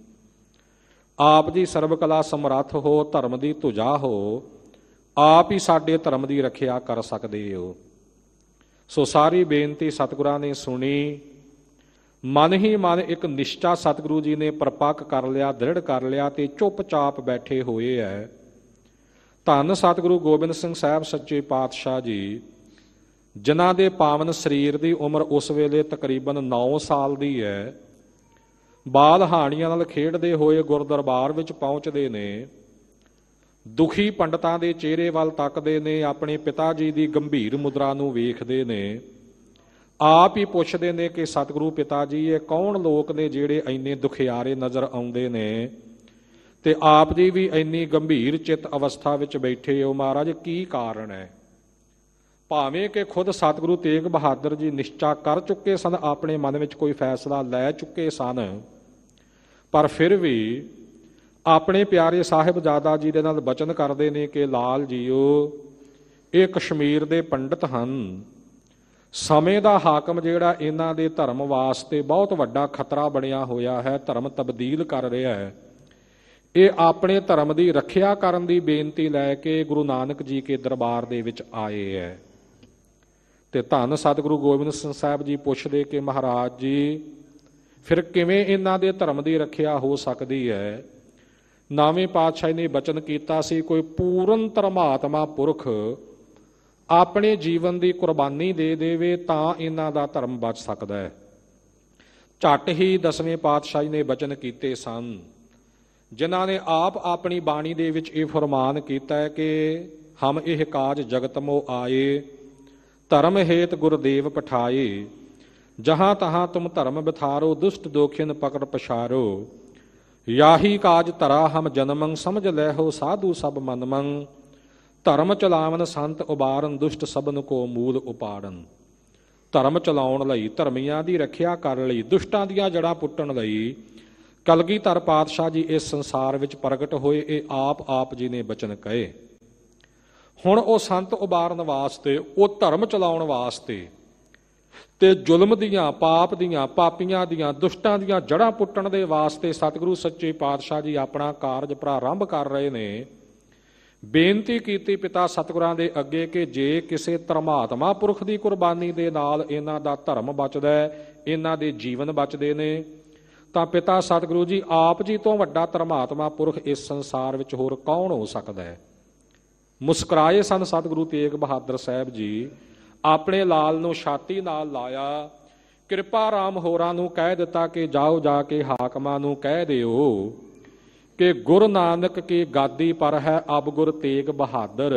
ਆਪ ਜੀ ਸਰਬ ਕਲਾ ਸਮਰੱਥ ਹੋ, ਧਰਮ ਦੀ ਧੁਜਾ ਹੋ, ਆਪ ਹੀ ਸਾਡੇ ਧਰਮ ਦੀ ਰੱਖਿਆ ਕਰ ਸਕਦੇ ਹੋ। ਸੋ ਸਾਰੀ ਬੇਨਤੀ ਸਤਿਗੁਰਾਂ ਨੇ ਸੁਣੀ। ਮਨ ਹੀ ਮਨ ਇੱਕ ਨਿਸ਼ਚਾ ਸਤਿਗੁਰੂ ਜੀ ਨੇ ਪਰਪੱਕ ਕਰ ਲਿਆ, ਦ੍ਰਿੜ ਕਰ ਲਿਆ ਤੇ ਚੁੱਪਚਾਪ ਬੈਠੇ ਹੋਏ ਹੈ। ਧੰਨ ਸਤਿਗੁਰੂ ਗੋਬਿੰਦ ਸਿੰਘ ਸਾਹਿਬ ਸੱਚੇ ਪਾਤਸ਼ਾਹ ਜੀ, ਜਿਨ੍ਹਾਂ ਦੇ ਪਾਵਨ ਸਰੀਰ ਦੀ ਉਮਰ ਉਸ ਵੇਲੇ ਤਕਰੀਬਨ 9 ਸਾਲ ਦੀ ਹੈ, ਬਾਲ ਹਾਣੀਆਂ ਨਾਲ ਖੇਡਦੇ ਹੋਏ ਗੁਰਦਰਬਾਰ ਵਿੱਚ ਪਹੁੰਚਦੇ ਨੇ। ਦੁਖੀ ਪੰਡਤਾਂ ਦੇ ਚਿਹਰੇ ਵੱਲ ਤੱਕਦੇ ਨੇ, ਆਪਣੇ ਪਿਤਾ ਜੀ ਦੀ ਗੰਭੀਰ ਮੁਦਰਾ ਨੂੰ ਵੇਖਦੇ ਨੇ, ਆਪ ਹੀ ਪੁੱਛਦੇ ਨੇ ਕਿ ਸਤਿਗੁਰੂ ਪਿਤਾ ਜੀ, ਇਹ ਕੌਣ ਲੋਕ ਨੇ ਜਿਹੜੇ ਇੰਨੇ ਦੁਖਿਆਰੇ ਨਜ਼ਰ ਆਉਂਦੇ ਨੇ ਤੇ ਆਪ ਜੀ ਵੀ ਇੰਨੀ ਗੰਭੀਰ ਚਿੱਤ ਅਵਸਥਾ ਵਿੱਚ ਬੈਠੇ ਹੋ, ਮਹਾਰਾਜ ਕੀ ਕਾਰਨ ਹੈ? ਭਾਵੇਂ ਕਿ ਖੁਦ ਸਤਿਗੁਰੂ ਤੇਗ ਬਹਾਦਰ ਜੀ ਨਿਸ਼ਚਾ ਕਰ ਚੁੱਕੇ ਸਨ, ਆਪਣੇ ਮਨ ਵਿੱਚ ਕੋਈ ਫੈਸਲਾ ਲੈ ਚੁੱਕੇ ਸਨ, ਪਰ ਫਿਰ ਵੀ ਆਪਣੇ ਪਿਆਰੇ ਸਾਹਿਬਜ਼ਾਦਾ ਜੀ ਦੇ ਨਾਲ ਬਚਨ ਕਰਦੇ ਨੇ ਕਿ ਲਾਲ ਜੀਓ, ਇਹ ਕਸ਼ਮੀਰ ਦੇ ਪੰਡਤ ਹਨ, ਸਮੇਂ ਦਾ ਹਾਕਮ ਜਿਹੜਾ ਇਹਨਾਂ ਦੇ ਧਰਮ ਵਾਸਤੇ ਬਹੁਤ ਵੱਡਾ ਖਤਰਾ ਬਣਿਆ ਹੋਇਆ ਹੈ, ਧਰਮ ਤਬਦੀਲ ਕਰ ਰਿਹਾ ਹੈ, ਇਹ ਆਪਣੇ ਧਰਮ ਦੀ ਰੱਖਿਆ ਕਰਨ ਦੀ ਬੇਨਤੀ ਲੈ ਕੇ ਗੁਰੂ ਨਾਨਕ ਜੀ ਕੇ ਦਰਬਾਰ ਦੇ ਵਿੱਚ ਆਏ ਹੈ। ਤੇ ਧੰਨ ਸਤਿਗੁਰੂ ਗੋਬਿੰਦ ਸਿੰਘ ਸਾਹਿਬ ਜੀ ਪੁੱਛਦੇ ਕਿ ਮਹਾਰਾਜ ਜੀ, ਫਿਰ ਕਿਵੇਂ ਇਹਨਾਂ ਦੇ ਧਰਮ ਦੀ ਰੱਖਿਆ ਹੋ ਸਕਦੀ ਹੈ? ਨਾਵੇਂ ਪਾਤਸ਼ਾਹ ਨੇ ਬਚਨ ਕੀਤਾ ਸੀ, ਕੋਈ ਪੂਰਨ ਧਰਮਾਤਮਾ ਪੁਰਖ ਆਪਣੇ ਜੀਵਨ ਦੀ ਕੁਰਬਾਨੀ ਦੇ ਦੇਵੇ ਤਾਂ ਇਹਨਾਂ ਦਾ ਧਰਮ ਬਚ ਸਕਦਾ ਹੈ। ਝੱਟ ਹੀ 10ਵੇਂ ਪਾਤਸ਼ਾਹ ਨੇ ਬਚਨ ਕੀਤੇ ਸਨ, ਜਿਨ੍ਹਾਂ ਨੇ ਆਪ ਆਪਣੀ ਬਾਣੀ ਦੇ ਵਿੱਚ ਇਹ ਫਰਮਾਨ ਕੀਤਾ ਹੈ ਕਿ ਹਮ ਇਹ ਕਾਜ ਜਗਤ ਮੋ ਆਏ, ਧਰਮ ਹੇਤ ਗੁਰਦੇਵ ਪਠਾਏ, ਜਹਾਂ ਤਹਾਂ ਤੁਮ ਧਰਮ ਬਿਥਾਰੋ, ਦੁਸ਼ਟ ਦੋਖਿਨ ਪਕੜ ਪਛਾਰੋ, ਯਾਹੀ ਕਾਜ ਧਰਾ ਹਮ ਜਨਮੰ, ਸਮਝ ਲੈ ਹੋ ਸਾਧੂ ਸਭ ਮਨਮੰ, ਧਰਮ ਚਲਾਵਨ ਸੰਤ ਉਬਾਰਨ, ਦੁਸ਼ਟ ਸਭਨ ਕੋ ਮੂਲ ਉਪਾੜਨ। ਧਰਮ ਚਲਾਉਣ ਲਈ, ਧਰਮੀਆਂ ਦੀ ਰੱਖਿਆ ਕਰਨ ਲਈ, ਦੁਸ਼ਟਾਂ ਦੀਆਂ ਜੜ੍ਹਾਂ ਪੁੱਟਣ ਲਈ ਕਲਗੀਧਰ ਪਾਤਸ਼ਾਹ ਜੀ ਇਸ ਸੰਸਾਰ ਵਿੱਚ ਪ੍ਰਗਟ ਹੋਏ। ਇਹ ਆਪ ਜੀ ਨੇ ਬਚਨ ਕਹੇ। ਹੁਣ ਉਹ ਸੰਤ ਉਬਾਰਨ ਵਾਸਤੇ, ਉਹ ਧਰਮ ਚਲਾਉਣ ਵਾਸਤੇ ਤੇ ਜ਼ੁਲਮ ਦੀਆਂ, ਪਾਪ ਦੀਆਂ, ਪਾਪੀਆਂ ਦੀਆਂ, ਦੁਸ਼ਟਾਂ ਦੀਆਂ ਜੜ੍ਹਾਂ ਪੁੱਟਣ ਦੇ ਵਾਸਤੇ ਸਤਿਗੁਰੂ ਸੱਚੇ ਪਾਤਸ਼ਾਹ ਜੀ ਆਪਣਾ ਕਾਰਜ ਪ੍ਰਾਰੰਭ ਕਰ ਰਹੇ ਨੇ। ਬੇਨਤੀ ਕੀਤੀ ਪਿਤਾ ਸਤਿਗੁਰਾਂ ਦੇ ਅੱਗੇ ਕਿ ਜੇ ਕਿਸੇ ਧਰਮਾਤਮਾ ਪੁਰਖ ਦੀ ਕੁਰਬਾਨੀ ਦੇ ਨਾਲ ਇਹਨਾਂ ਦਾ ਧਰਮ ਬਚਦਾ ਹੈ, ਇਹਨਾਂ ਦੇ ਜੀਵਨ ਬਚਦੇ ਨੇ, ਤਾਂ ਪਿਤਾ ਸਤਿਗੁਰੂ ਜੀ, ਆਪ ਜੀ ਤੋਂ ਵੱਡਾ ਧਰਮਾਤਮਾ ਪੁਰਖ ਇਸ ਸੰਸਾਰ ਵਿੱਚ ਹੋਰ ਕੌਣ ਹੋ ਸਕਦਾ ਹੈ? ਮੁਸਕਰਾਏ ਸਨ ਸਤਿਗੁਰੂ ਤੇਗ ਬਹਾਦਰ ਸਾਹਿਬ ਜੀ, ਆਪਣੇ ਲਾਲ ਨੂੰ ਛਾਤੀ ਨਾਲ ਲਾਇਆ ਕਿਰਪਾ ਰਾਮ ਹੋਰਾਂ ਨੂੰ ਕਹਿ ਦਿੱਤਾ ਕਿ ਜਾਓ ਜਾ ਕੇ ਹਾਕਮਾਂ ਨੂੰ ਕਹਿ ਦਿਓ ਕਿ ਗੁਰੂ ਨਾਨਕ ਕੀ ਗਾਦੀ ਪਰ ਹੈ ਅਬ ਗੁਰ ਤੇਗ ਬਹਾਦਰ,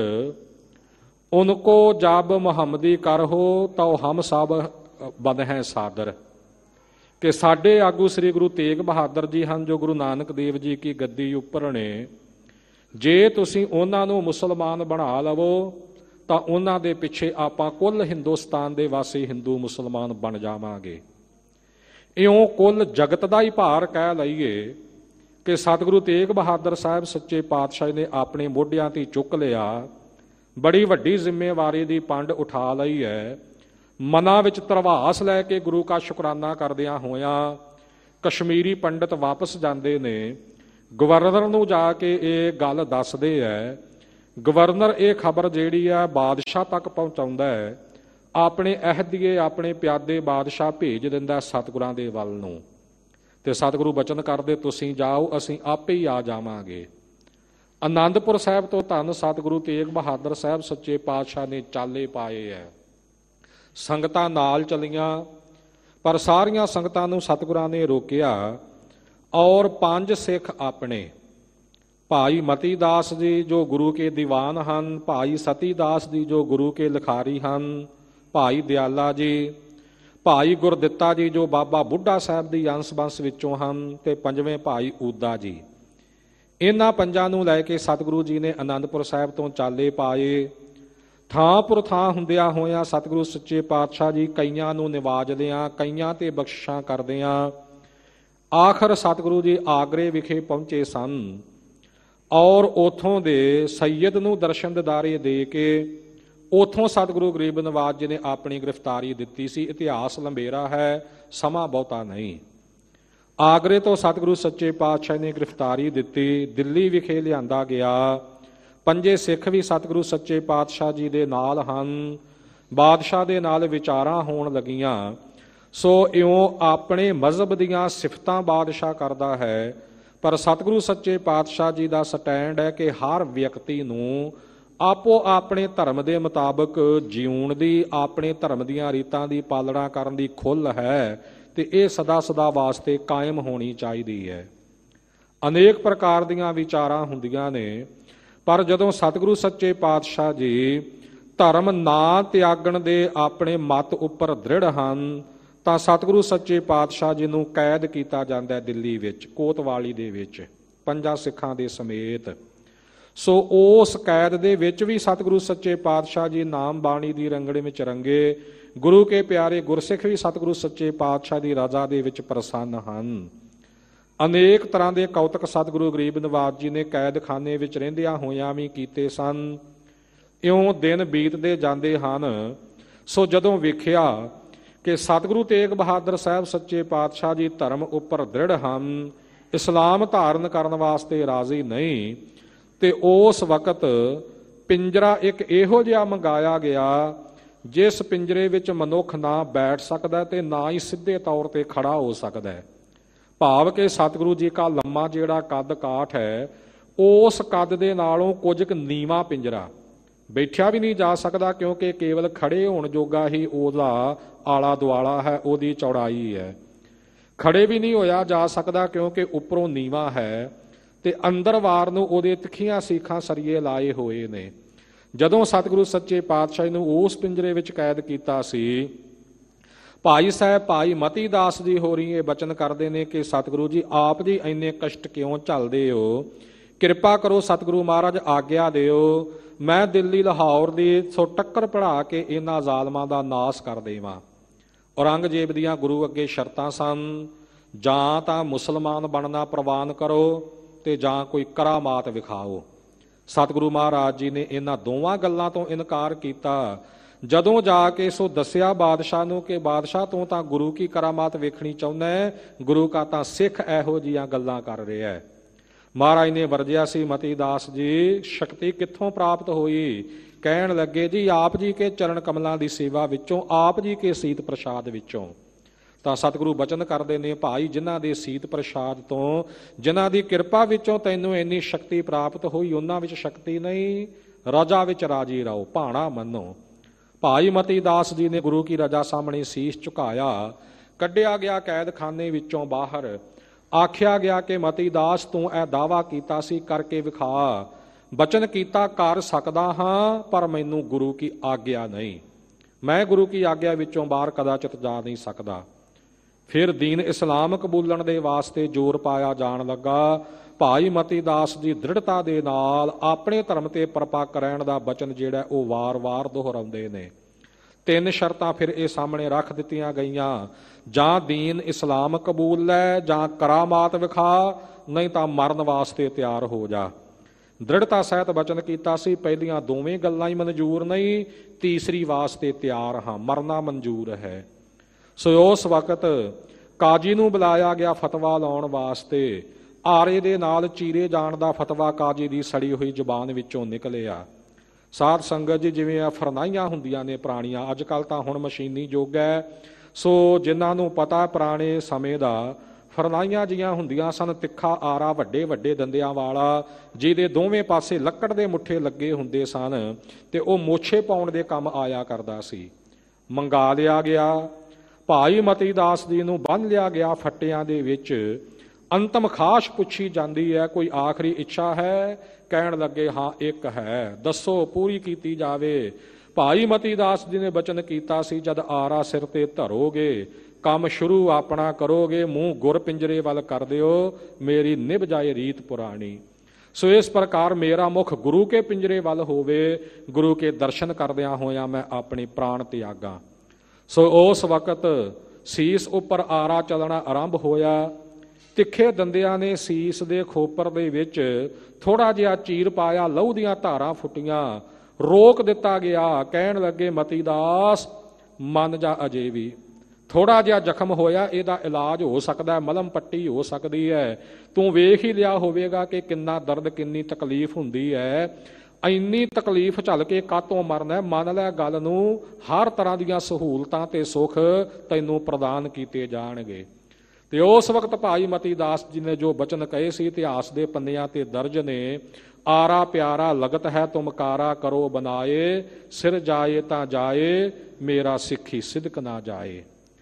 ਉनको जब ਮੁਹੰਮਦੀ ਕਰ ਹੋ ਤਉ ਹਮ ਸਭ ਬਨ ਹੈ ਸਾਦਰ। ਕਿ ਸਾਡੇ ਆਗੂ ਸ੍ਰੀ ਗੁਰੂ ਤੇਗ ਬਹਾਦਰ ਜੀ ਹਨ ਜੋ ਗੁਰੂ ਨਾਨਕ ਦੇਵ ਜੀ ਕੀ ਗੱਦੀ ਉੱਪਰ ਨੇ, ਜੇ ਤੁਸੀਂ ਉਹਨਾਂ ਨੂੰ ਮੁਸਲਮਾਨ ਬਣਾ ਲਵੋ ਤਾਂ ਉਹਨਾਂ ਦੇ ਪਿੱਛੇ ਆਪਾਂ ਕੁੱਲ ਹਿੰਦੁਸਤਾਨ ਦੇ ਵਾਸੀ ਹਿੰਦੂ ਮੁਸਲਮਾਨ ਬਣ ਜਾਵਾਂਗੇ। ਇਉਂ ਕੁੱਲ ਜਗਤ ਦਾ ਹੀ ਭਾਰ ਕਹਿ ਲਈਏ ਕਿ ਸਤਿਗੁਰੂ ਤੇਗ ਬਹਾਦਰ ਸਾਹਿਬ ਸੱਚੇ ਪਾਤਸ਼ਾਹ ਨੇ ਆਪਣੇ ਮੋਢਿਆਂ ਤੇ ਚੁੱਕ ਲਿਆ, ਬੜੀ ਵੱਡੀ ਜ਼ਿੰਮੇਵਾਰੀ ਦੀ ਪੰਡ ਉਠਾ ਲਈ ਹੈ। ਮਨਾਂ ਵਿੱਚ ਧਰਵਾਸ ਲੈ ਕੇ ਗੁਰੂ ਕਾ ਸ਼ੁਕਰਾਨਾ ਕਰਦਿਆਂ ਹੋਇਆਂ ਕਸ਼ਮੀਰੀ ਪੰਡਤ ਵਾਪਸ ਜਾਂਦੇ ਨੇ। ਗਵਰਨਰ ਨੂੰ ਜਾ ਕੇ ਇਹ ਗੱਲ ਦੱਸਦੇ ਹੈ। ਗਵਰਨਰ ਇਹ ਖਬਰ ਜਿਹੜੀ ਆ ਬਾਦਸ਼ਾਹ ਤੱਕ ਪਹੁੰਚਾਉਂਦਾ ਹੈ। ਆਪਣੇ ਅਹਿਦੀਏ ਆਪਣੇ ਪਿਆਦੇ ਬਾਦਸ਼ਾਹ ਭੇਜ ਦਿੰਦਾ ਸਤਿਗੁਰਾਂ ਦੇ ਵੱਲ ਨੂੰ, ਤੇ ਸਤਿਗੁਰੂ ਬਚਨ ਕਰਦੇ ਤੁਸੀਂ ਜਾਓ ਅਸੀਂ ਆਪੇ ਹੀ ਆ ਜਾਵਾਂਗੇ। ਆਨੰਦਪੁਰ ਸਾਹਿਬ ਤੋਂ ਧੰਨ ਸਤਿਗੁਰੂ ਤੇਗ ਬਹਾਦਰ ਸਾਹਿਬ ਸੱਚੇ ਪਾਤਸ਼ਾਹ ਨੇ ਚਾਲੇ ਪਾਏ ਹੈ। ਸੰਗਤਾਂ ਨਾਲ ਚਲੀਆਂ, ਪਰ ਸਾਰੀਆਂ ਸੰਗਤਾਂ ਨੂੰ ਸਤਿਗੁਰਾਂ ਨੇ ਰੋਕਿਆ ਔਰ 5 ਸਿੱਖ ਆਪਣੇ, ਭਾਈ ਮਤੀ ਦਾਸ ਜੀ ਜੋ ਗੁਰੂ ਕੇ ਦੀਵਾਨ ਹਨ, ਭਾਈ ਸਤੀ ਦਾਸ ਜੀ ਜੋ ਗੁਰੂ ਕੇ ਲਿਖਾਰੀ ਹਨ, ਭਾਈ ਦਿਆਲਾ ਜੀ, ਭਾਈ ਗੁਰਦਿੱਤਾ ਜੀ ਜੋ ਬਾਬਾ ਬੁੱਢਾ ਸਾਹਿਬ ਦੀ ਅੰਸ਼ ਬੰਸ ਵਿੱਚੋਂ ਹਨ, ਤੇ 5ਵੇਂ ਭਾਈ ਊਦਾ ਜੀ, ਇਹਨਾਂ 5 ਨੂੰ ਲੈ ਕੇ ਸਤਿਗੁਰੂ ਜੀ ਨੇ ਆਨੰਦਪੁਰ ਸਾਹਿਬ ਤੋਂ ਚਾਲੇ ਪਾਏ। ਥਾਂ ਪੁਰ ਥਾਂ ਹੁੰਦਿਆਂ ਹੋਇਆਂ ਸਤਿਗੁਰੂ ਸੱਚੇ ਪਾਤਸ਼ਾਹ ਜੀ ਕਈਆਂ ਨੂੰ ਨਿਵਾਜਦਿਆਂ, ਕਈਆਂ ਤੇ ਬਖਸ਼ਿਸ਼ਾਂ ਕਰਦਿਆਂ ਆਖਰ ਸਤਿਗੁਰੂ ਜੀ ਆਗਰੇ ਵਿਖੇ ਪਹੁੰਚੇ ਸਨ ਔਰ ਉਥੋਂ ਦੇ ਸੈਯਦ ਨੂੰ ਦਰਸ਼ਨ ਦਿਦਾਰੇ ਦੇ ਕੇ ਉਥੋਂ ਸਤਿਗੁਰੂ ਗਰੀਬ ਨਵਾਜ ਜੀ ਨੇ ਆਪਣੀ ਗ੍ਰਿਫਤਾਰੀ ਦਿੱਤੀ ਸੀ। ਇਤਿਹਾਸ ਲੰਬੇਰਾ ਹੈ, ਸਮਾਂ ਬਹੁਤਾ ਨਹੀਂ। ਆਗਰੇ ਤੋਂ ਸਤਿਗੁਰੂ ਸੱਚੇ ਪਾਤਸ਼ਾਹ ਨੇ ਗ੍ਰਿਫਤਾਰੀ ਦਿੱਤੀ, ਦਿੱਲੀ ਵਿਖੇ ਲਿਆਂਦਾ ਗਿਆ। 5 ਸਿੱਖ ਵੀ ਸਤਿਗੁਰੂ ਸੱਚੇ ਪਾਤਸ਼ਾਹ ਜੀ ਦੇ ਨਾਲ ਹਨ। ਬਾਦਸ਼ਾਹ ਦੇ ਨਾਲ ਵਿਚਾਰਾਂ ਹੋਣ ਲੱਗੀਆਂ। ਸੋ ਇਉਂ ਆਪਣੇ ਮਜ਼ਹਬ ਦੀਆਂ ਸਿਫਤਾਂ ਬਾਦਸ਼ਾਹ ਕਰਦਾ ਹੈ, ਪਰ ਸਤਿਗੁਰੂ ਸੱਚੇ ਪਾਤਸ਼ਾਹ ਜੀ ਦਾ ਸਟੈਂਡ ਹੈ ਕਿ ਹਰ ਵਿਅਕਤੀ ਨੂੰ ਆਪੋ ਆਪਣੇ ਧਰਮ ਦੇ ਮੁਤਾਬਕ ਜਿਉਣ ਦੀ, ਆਪਣੇ ਧਰਮ ਦੀਆਂ ਰੀਤਾਂ ਦੀ ਪਾਲਣਾ ਕਰਨ ਦੀ ਖੁੱਲ੍ਹ ਹੈ, ਤੇ ਇਹ ਸਦਾ ਸਦਾ ਵਾਸਤੇ ਕਾਇਮ ਹੋਣੀ ਚਾਹੀਦੀ ਹੈ। ਅਨੇਕ ਪ੍ਰਕਾਰ ਦੀਆਂ ਵਿਚਾਰਾਂ ਹੁੰਦੀਆਂ ਨੇ, ਪਰ ਜਦੋਂ ਸਤਿਗੁਰੂ ਸੱਚੇ ਪਾਤਸ਼ਾਹ ਜੀ ਧਰਮ ਨਾ ਤਿਆਗਣ ਦੇ ਆਪਣੇ ਮਤ ਉੱਪਰ ਦ੍ਰਿੜ ਹਨ ਤਾਂ ਸਤਿਗੁਰੂ ਸੱਚੇ ਪਾਤਸ਼ਾਹ ਜੀ ਨੂੰ ਕੈਦ ਕੀਤਾ ਜਾਂਦਾ ਦਿੱਲੀ ਵਿੱਚ, ਕੋਤਵਾਲੀ ਦੇ ਵਿੱਚ 5 ਸਿੱਖਾਂ ਦੇ ਸਮੇਤ। ਸੋ ਉਸ ਕੈਦ ਦੇ ਵਿੱਚ ਵੀ ਸਤਿਗੁਰੂ ਸੱਚੇ ਪਾਤਸ਼ਾਹ ਜੀ ਨਾਮ ਬਾਣੀ ਦੀ ਰੰਗੜੇ ਵਿੱਚ ਰੰਗੇ। ਗੁਰੂ ਕੇ ਪਿਆਰੇ ਗੁਰਸਿੱਖ ਵੀ ਸਤਿਗੁਰੂ ਸੱਚੇ ਪਾਤਸ਼ਾਹ ਦੀ ਰਜ਼ਾ ਦੇ ਵਿੱਚ ਪ੍ਰਸੰਨ ਹਨ। ਅਨੇਕ ਤਰ੍ਹਾਂ ਦੇ ਕੌਤਕ ਸਤਿਗੁਰੂ ਗਰੀਬ ਨਵਾਜ ਜੀ ਨੇ ਕੈਦਖਾਨੇ ਵਿੱਚ ਰਹਿੰਦਿਆਂ ਹੋਇਆਂ ਵੀ ਕੀਤੇ ਸਨ। ਇਉਂ ਦਿਨ ਬੀਤਦੇ ਜਾਂਦੇ ਹਨ। ਸੋ ਜਦੋਂ ਵੇਖਿਆ ਕਿ ਸਤਿਗੁਰੂ ਤੇਗ ਬਹਾਦਰ ਸਾਹਿਬ ਸੱਚੇ ਪਾਤਸ਼ਾਹ ਜੀ ਧਰਮ ਉੱਪਰ ਦ੍ਰਿੜ ਹਨ, ਇਸਲਾਮ ਧਾਰਨ ਕਰਨ ਵਾਸਤੇ ਰਾਜ਼ੀ ਨਹੀਂ, ਤੇ ਉਸ ਵਕਤ ਪਿੰਜਰਾ ਇੱਕ ਇਹੋ ਜਿਹਾ ਮੰਗਾਇਆ ਗਿਆ ਜਿਸ ਪਿੰਜਰੇ ਵਿੱਚ ਮਨੁੱਖ ਨਾ ਬੈਠ ਸਕਦਾ ਤੇ ਨਾ ਹੀ ਸਿੱਧੇ ਤੌਰ ਤੇ ਖੜਾ ਹੋ ਸਕਦਾ ਹੈ। ਭਾਵ ਕਿ ਸਤਿਗੁਰੂ ਜੀ ਦਾ ਲੰਮਾ ਜਿਹੜਾ ਕੱਦ ਕਾਠ ਹੈ, ਉਸ ਕੱਦ ਦੇ ਨਾਲੋਂ ਕੁਝ ਕੁ ਨੀਵਾਂ ਪਿੰਜਰਾ, ਬੈਠਿਆ ਵੀ ਨਹੀਂ ਜਾ ਸਕਦਾ ਕਿਉਂਕਿ ਕੇਵਲ ਖੜੇ ਹੋਣ ਜੋਗਾ ਹੀ ਉਹਦਾ ਆਲਾ ਦੁਆਲਾ ਹੈ, ਉਹਦੀ ਚੌੜਾਈ ਹੈ। ਖੜੇ ਵੀ ਨਹੀਂ ਹੋਇਆ ਜਾ ਸਕਦਾ ਕਿਉਂਕਿ ਉੱਪਰੋਂ ਨੀਵਾਂ ਹੈ, ਤੇ ਅੰਦਰ ਵਾਰ ਨੂੰ ਉਹਦੇ ਤਿੱਖੀਆਂ ਸੀਖਾਂ ਸਰੀਏ ਲਾਏ ਹੋਏ ਨੇ। ਜਦੋਂ ਸਤਿਗੁਰੂ ਸੱਚੇ ਪਾਤਸ਼ਾਹ ਨੂੰ ਉਸ ਪਿੰਜਰੇ ਵਿੱਚ ਕੈਦ ਕੀਤਾ ਸੀ, ਭਾਈ ਸਾਹਿਬ ਭਾਈ ਮਤੀ ਦਾਸ ਜੀ ਹੋਰੀ ਇਹ ਬਚਨ ਕਰਦੇ ਨੇ ਕਿ ਸਤਿਗੁਰੂ ਜੀ ਆਪ ਜੀ ਇੰਨੇ ਕਸ਼ਟ ਕਿਉਂ ਝੱਲਦੇ ਹੋ, ਕਿਰਪਾ ਕਰੋ ਸਤਿਗੁਰੂ ਮਹਾਰਾਜ ਆਗਿਆ ਦਿਓ, ਮੈਂ ਦਿੱਲੀ ਲਾਹੌਰ ਦੀ ਸੋ ਟੱਕਰ ਪੜਾ ਕੇ ਇਹਨਾਂ ਜ਼ਾਲਮਾਂ ਦਾ ਨਾਸ ਕਰ ਦੇਵਾਂ। ਔਰੰਗਜ਼ੇਬ ਦੀਆਂ ਗੁਰੂ ਅੱਗੇ ਸ਼ਰਤਾਂ ਸਨ, ਜਾਂ ਤਾਂ ਮੁਸਲਮਾਨ ਬਣਨਾ ਪ੍ਰਵਾਨ ਕਰੋ ਤੇ ਜਾਂ ਕੋਈ ਕਰਾਮਾਤ ਵਿਖਾਓ। ਸਤਿਗੁਰੂ ਮਹਾਰਾਜ ਜੀ ਨੇ ਇਹਨਾਂ ਦੋਵਾਂ ਗੱਲਾਂ ਤੋਂ ਇਨਕਾਰ ਕੀਤਾ। ਜਦੋਂ ਜਾ ਕੇ ਸੋ ਦੱਸਿਆ ਬਾਦਸ਼ਾਹ ਨੂੰ ਕਿ ਬਾਦਸ਼ਾਹ ਤੂੰ ਤਾਂ ਗੁਰੂ ਕੀ ਕਰਾਮਾਤ ਵੇਖਣੀ ਚਾਹੁੰਦਾ ਹੈ, ਗੁਰੂ ਕਾ ਤਾਂ ਸਿੱਖ ਇਹੋ ਜਿਹੀਆਂ ਗੱਲਾਂ ਕਰ ਰਿਹਾ ਹੈ। ਮਹਾਰਾਜ ਨੇ ਵਰਜਿਆ ਸੀ, ਮਤੀ ਦਾਸ ਜੀ ਸ਼ਕਤੀ ਕਿੱਥੋਂ ਪ੍ਰਾਪਤ ਹੋਈ? ਕਹਿਣ ਲੱਗੇ ਜੀ ਆਪ ਜੀ ਕੇ ਚਰਨ ਕਮਲਾਂ ਦੀ ਸੇਵਾ ਵਿੱਚੋਂ, ਆਪ ਜੀ ਕੇ ਸੀਤ ਪ੍ਰਸ਼ਾਦ ਵਿੱਚੋਂ। ਤਾਂ ਸਤਿਗੁਰੂ ਬਚਨ ਕਰਦੇ ਨੇ, ਭਾਈ ਜਿਨ੍ਹਾਂ ਦੇ ਸੀਤ ਪ੍ਰਸ਼ਾਦ ਤੋਂ, ਜਿਨ੍ਹਾਂ ਦੀ ਕਿਰਪਾ ਵਿੱਚੋਂ ਤੈਨੂੰ ਇੰਨੀ ਸ਼ਕਤੀ ਪ੍ਰਾਪਤ ਹੋਈ, ਉਹਨਾਂ ਵਿੱਚ ਸ਼ਕਤੀ ਨਹੀਂ, ਰਜਾ ਵਿੱਚ ਰਾਜੀ ਰਹੋ, ਭਾਣਾ ਮੰਨੋ। ਭਾਈ ਮਤੀ ਦਾਸ ਜੀ ਨੇ ਗੁਰੂ ਕੀ ਰਜਾ ਸਾਹਮਣੇ ਸੀਸ ਝੁਕਾਇਆ। ਕੱਢਿਆ ਗਿਆ ਕੈਦਖਾਨੇ ਵਿੱਚੋਂ ਬਾਹਰ। ਆਖਿਆ ਗਿਆ ਕਿ ਮਤੀ ਦਾਸ ਤੂੰ ਇਹ ਦਾਅਵਾ ਕੀਤਾ ਸੀ, ਕਰਕੇ ਵਿਖਾ। ਬਚਨ ਕੀਤਾ ਕਰ ਸਕਦਾ ਹਾਂ, ਪਰ ਮੈਨੂੰ ਗੁਰੂ ਕੀ ਆਗਿਆ ਨਹੀਂ, ਮੈਂ ਗੁਰੂ ਕੀ ਆਗਿਆ ਵਿੱਚੋਂ ਬਾਹਰ ਕਦਾਚਿਤ ਜਾ ਨਹੀਂ ਸਕਦਾ। ਫਿਰ ਦੀਨ ਇਸਲਾਮ ਕਬੂਲਣ ਦੇ ਵਾਸਤੇ ਜ਼ੋਰ ਪਾਇਆ ਜਾਣ ਲੱਗਾ। ਭਾਈ ਮਤੀ ਦਾਸ ਦੀ ਦ੍ਰਿੜਤਾ ਦੇ ਨਾਲ ਆਪਣੇ ਧਰਮ ਤੇ ਪਰਪੱਕ ਰਹਿਣ ਦਾ ਬਚਨ ਜਿਹੜਾ ਉਹ ਵਾਰ-ਵਾਰ ਦੁਹਰਾਉਂਦੇ ਨੇ। 3 ਸ਼ਰਤਾਂ ਫਿਰ ਇਹ ਸਾਹਮਣੇ ਰੱਖ ਦਿੱਤੀਆਂ ਗਈਆਂ, ਜਾਂ ਦੀਨ ਇਸਲਾਮ ਕਬੂਲ ਲੈ, ਜਾਂ ਕਰਾਮਾਤ ਵਿਖਾ, ਨਹੀਂ ਤਾਂ ਮਰਨ ਵਾਸਤੇ ਤਿਆਰ ਹੋ ਜਾ। ਦ੍ਰਿੜਤਾ ਸਹਿਤ ਬਚਨ ਕੀਤਾ ਸੀ, ਪਹਿਲੀਆਂ ਦੋਵੇਂ ਗੱਲਾਂ ਹੀ ਮਨਜ਼ੂਰ ਨਹੀਂ, ਤੀਸਰੀ ਵਾਸਤੇ ਤਿਆਰ ਹਾਂ, ਮਰਨਾ ਮਨਜ਼ੂਰ ਹੈ। ਸੋ ਉਸ ਵਕਤ ਕਾਜੀ ਨੂੰ ਬੁਲਾਇਆ ਗਿਆ ਫਤਵਾ ਲਾਉਣ ਵਾਸਤੇ। ਆਰੇ ਦੇ ਨਾਲ ਚੀਰੇ ਜਾਣ ਦਾ ਫਤਵਾ ਕਾਜੀ ਦੀ ਸੜੀ ਹੋਈ ਜ਼ੁਬਾਨ ਵਿੱਚੋਂ ਨਿਕਲਿਆ। ਸਾਧ ਸੰਗਤ ਜੀ, ਜਿਵੇਂ ਆ ਫਰਨਾਈਆਂ ਹੁੰਦੀਆਂ ਨੇ ਪੁਰਾਣੀਆਂ, ਅੱਜ ਕੱਲ੍ਹ ਤਾਂ ਹੁਣ ਮਸ਼ੀਨੀ ਯੁੱਗ ਹੈ। ਸੋ ਜਿਨ੍ਹਾਂ ਨੂੰ ਪਤਾ ਪੁਰਾਣੇ ਸਮੇਂ ਦਾ, ਫਰਨਾਈਆਂ ਜੀਆਂ ਹੁੰਦੀਆਂ ਸਨ, ਤਿੱਖਾ ਆਰਾ ਵੱਡੇ ਵੱਡੇ ਦੰਦਿਆਂ ਵਾਲਾ, ਜਿਹਦੇ ਦੋਵੇਂ ਪਾਸੇ ਲੱਕੜ ਦੇ ਮੁੱਠੇ ਲੱਗੇ ਹੁੰਦੇ ਸਨ, ਤੇ ਉਹ ਮੋਛੇ ਪਾਉਣ ਦੇ ਕੰਮ ਆਇਆ ਕਰਦਾ ਸੀ। ਮੰਗਾ ਲਿਆ ਗਿਆ। ਭਾਈ ਮਤੀ ਦਾਸ ਜੀ ਨੂੰ ਬੰਨ੍ਹ ਲਿਆ ਗਿਆ ਫੱਟਿਆਂ ਦੇ ਵਿੱਚ। ਅੰਤਮ ਖਾਸ਼ ਪੁੱਛੀ ਜਾਂਦੀ ਹੈ, ਕੋਈ ਆਖਰੀ ਇੱਛਾ ਹੈ? ਕਹਿਣ ਲੱਗੇ ਹਾਂ ਇੱਕ ਹੈ, ਦੱਸੋ, ਪੂਰੀ ਕੀਤੀ ਜਾਵੇ। ਭਾਈ ਮਤੀ ਦਾਸ ਜੀ ਨੇ ਬਚਨ ਕੀਤਾ ਸੀ, ਜਦ ਆਰਾ ਸਿਰ ਤੇ ਧਰੋਗੇ, ਕੰਮ ਸ਼ੁਰੂ ਆਪਣਾ ਕਰੋਗੇ, ਮੂੰਹ ਗੁਰ ਪਿੰਜਰੇ ਵੱਲ ਕਰ ਦਿਓ, ਮੇਰੀ ਨਿਭ ਜਾਏ ਰੀਤ ਪੁਰਾਣੀ। ਸੋ ਇਸ ਪ੍ਰਕਾਰ ਮੇਰਾ ਮੁਖ ਗੁਰੂ ਕੇ ਪਿੰਜਰੇ ਵੱਲ ਹੋਵੇ, ਗੁਰੂ ਕੇ ਦਰਸ਼ਨ ਕਰਦਿਆਂ ਹੋਇਆਂ ਮੈਂ ਆਪਣੀ ਪ੍ਰਾਣ ਤਿਆਗਾਂ। ਸੋ ਉਸ ਵਕਤ ਸੀਸ ਉੱਪਰ ਆਰਾ ਚੱਲਣਾ ਆਰੰਭ ਹੋਇਆ। ਤਿੱਖੇ ਦੰਦਿਆਂ ਨੇ ਸੀਸ ਦੇ ਖੋਪਰ ਦੇ ਵਿੱਚ ਥੋੜਾ ਜਿਹਾ ਚੀਰ ਪਾਇਆ, ਲਹੂ ਦੀਆਂ ਧਾਰਾਂ ਫੁੱਟੀਆਂ। ਰੋਕ ਦਿੱਤਾ ਗਿਆ। ਕਹਿਣ ਲੱਗੇ ਮਤੀ ਦਾਸ ਮੰਨ ਜਾ, ਅਜੇ ਵੀ ਥੋੜਾ ਜਿਹਾ ਜ਼ਖਮ ਹੋਇਆ, ਇਹਦਾ ਇਲਾਜ ਹੋ ਸਕਦਾ, ਮਲਮ ਪੱਟੀ ਹੋ ਸਕਦੀ ਹੈ। ਤੂੰ ਵੇਖ ਹੀ ਲਿਆ ਹੋਵੇਗਾ ਕਿ ਕਿੰਨਾ ਦਰਦ, ਕਿੰਨੀ ਤਕਲੀਫ ਹੁੰਦੀ ਹੈ। ਇੰਨੀ ਤਕਲੀਫ ਝੱਲ ਕੇ ਕਾਹਤੋਂ ਮਰਨਾ? ਮੰਨ ਲੈ ਗੱਲ ਨੂੰ, ਹਰ ਤਰ੍ਹਾਂ ਦੀਆਂ ਸਹੂਲਤਾਂ ਤੇ ਸੁੱਖ ਤੈਨੂੰ ਪ੍ਰਦਾਨ ਕੀਤੇ ਜਾਣਗੇ। ਤੇ ਉਸ ਵਕਤ ਭਾਈ ਮਤੀ ਦਾਸ ਜੀ ਨੇ ਜੋ ਬਚਨ ਕਹੇ ਸੀ, ਇਤਿਹਾਸ ਦੇ ਪੰਨਿਆਂ ਤੇ ਦਰਜ ਨੇ। ਆਰਾ ਪਿਆਰਾ ਲਗਤ ਹੈ ਤੁਮਕਾਰਾ ਕਰੋ ਬਨਾਏ, ਸਿਰ ਜਾਏ ਤਾਂ ਜਾਏ, ਮੇਰਾ ਸਿੱਖੀ ਸਿਦਕ ਨਾ ਜਾਏ।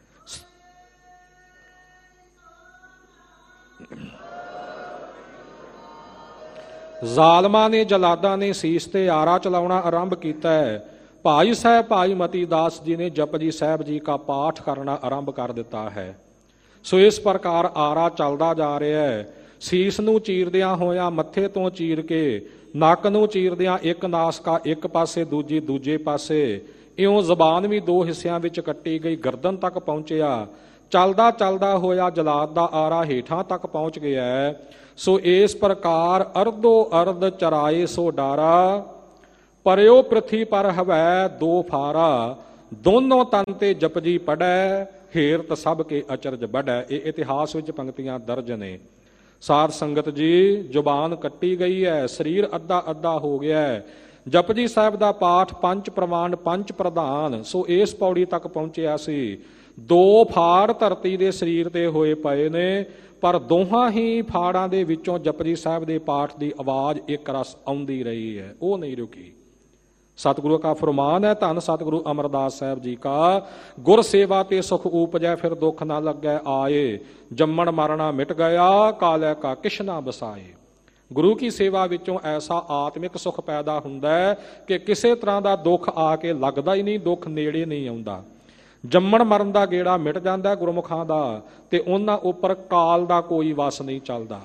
ਜ਼ਾਲਮਾਂ ਨੇ, ਜਲਾਦਾਂ ਨੇ ਸੀਸ ਤੇ ਆਰਾ ਚਲਾਉਣਾ ਆਰੰਭ ਕੀਤਾ ਹੈ। ਭਾਈ ਸਾਹਿਬ ਭਾਈ ਮਤੀ ਦਾਸ ਜੀ ਨੇ ਜਪਜੀ ਸਾਹਿਬ ਜੀ ਦਾ ਪਾਠ ਕਰਨਾ ਆਰੰਭ ਕਰ ਦਿੱਤਾ ਹੈ। ਸੋ ਇਸ ਪ੍ਰਕਾਰ ਆਰਾ ਚੱਲਦਾ ਜਾ ਰਿਹਾ ਹੈ। ਸੀਸ ਨੂੰ ਚੀਰਦਿਆਂ ਹੋਇਆਂ, ਮੱਥੇ ਤੋਂ ਚੀਰ ਕੇ ਨੱਕ ਨੂੰ ਚੀਰਦਿਆਂ, ਇੱਕ ਨਾਸਕਾ ਇੱਕ ਪਾਸੇ, ਦੂਜੀ ਦੂਜੇ ਪਾਸੇ, ਇਉਂ ਜ਼ਬਾਨ ਵੀ 2 ਹਿੱਸਿਆਂ ਵਿੱਚ ਕੱਟੀ ਗਈ, ਗਰਦਨ ਤੱਕ ਪਹੁੰਚਿਆ। ਚੱਲਦਾ ਚੱਲਦਾ ਹੋਇਆ ਜਲਾਦ ਦਾ ਆਰਾ ਹੇਠਾਂ ਤੱਕ ਪਹੁੰਚ ਗਿਆ। ਸੋ ਇਸ ਪ੍ਰਕਾਰ ਅਰਧੋ ਅਰਧ ਚਰਾਏ ਸੋ ਡਾਰਾ, ਪਰਿਓ ਪ੍ਰਿਥੀ ਪਰ ਹਵੈ 2 ਫਾਰਾ, ਦੋਨੋਂ ਤਨ ਤੇ ਜਪਜੀ ਪੜੈ, ਹੇਰਤ ਸਭ ਕੇ ਅਚਰਜ ਬੜੈ। ਇਹ ਇਤਿਹਾਸ ਵਿੱਚ ਪੰਕਤੀਆਂ ਦਰਜ ਨੇ। ਸਾਧ ਸੰਗਤ ਜੀ, ਜ਼ੁਬਾਨ ਕੱਟੀ ਗਈ ਹੈ, ਸਰੀਰ ਅੱਧਾ ਅੱਧਾ ਹੋ ਗਿਆ ਹੈ। ਜਪਜੀ ਸਾਹਿਬ ਦਾ ਪਾਠ 5 ਪ੍ਰਮਾਣ 5 ਪ੍ਰਧਾਨ। ਸੋ ਇਸ ਪੌੜੀ ਤੱਕ ਪਹੁੰਚਿਆ ਸੀ। 2 ਫਾੜ ਧਰਤੀ ਦੇ ਸਰੀਰ ਤੇ ਹੋਏ ਪਏ ਨੇ, ਪਰ ਦੋਹਾਂ ਹੀ ਫਾੜਾਂ ਦੇ ਵਿੱਚੋਂ ਜਪਜੀ ਸਾਹਿਬ ਦੇ ਪਾਠ ਦੀ ਆਵਾਜ਼ ਇੱਕ ਰਸ ਆਉਂਦੀ ਰਹੀ ਹੈ, ਉਹ ਨਹੀਂ ਰੁਕੀ। ਸਤਿਗੁਰੂ ਕਾ ਫਰਮਾਨ ਹੈ, ਧੰਨ ਸਤਿਗੁਰੂ ਅਮਰਦਾਸ ਸਾਹਿਬ ਜੀ ਕਾ, ਗੁਰ ਸੇਵਾ ਤੇ ਸੁਖ ਊਪਜੈ, ਫਿਰ ਦੁੱਖ ਨਾ ਲੱਗੈ ਆਏ, ਜੰਮਣ ਮਰਨਾ ਮਿਟ ਗਿਆ, ਕਾਲੈ ਕਾ ਕਿਛ ਨਾ ਬਸਾਏ। ਗੁਰੂ ਕੀ ਸੇਵਾ ਵਿੱਚੋਂ ਐਸਾ ਆਤਮਿਕ ਸੁਖ ਪੈਦਾ ਹੁੰਦਾ ਹੈ ਕਿ ਕਿਸੇ ਤਰ੍ਹਾਂ ਦਾ ਦੁੱਖ ਆ ਕੇ ਲੱਗਦਾ ਹੀ ਨਹੀਂ, ਦੁੱਖ ਨੇੜੇ ਨਹੀਂ ਆਉਂਦਾ। ਜੰਮਣ ਮਰਨ ਦਾ ਗੇੜਾ ਮਿਟ ਜਾਂਦਾ ਗੁਰਮੁਖਾਂ ਦਾ, ਤੇ ਉਹਨਾਂ ਉੱਪਰ ਕਾਲ ਦਾ ਕੋਈ ਵਸ ਨਹੀਂ ਚੱਲਦਾ।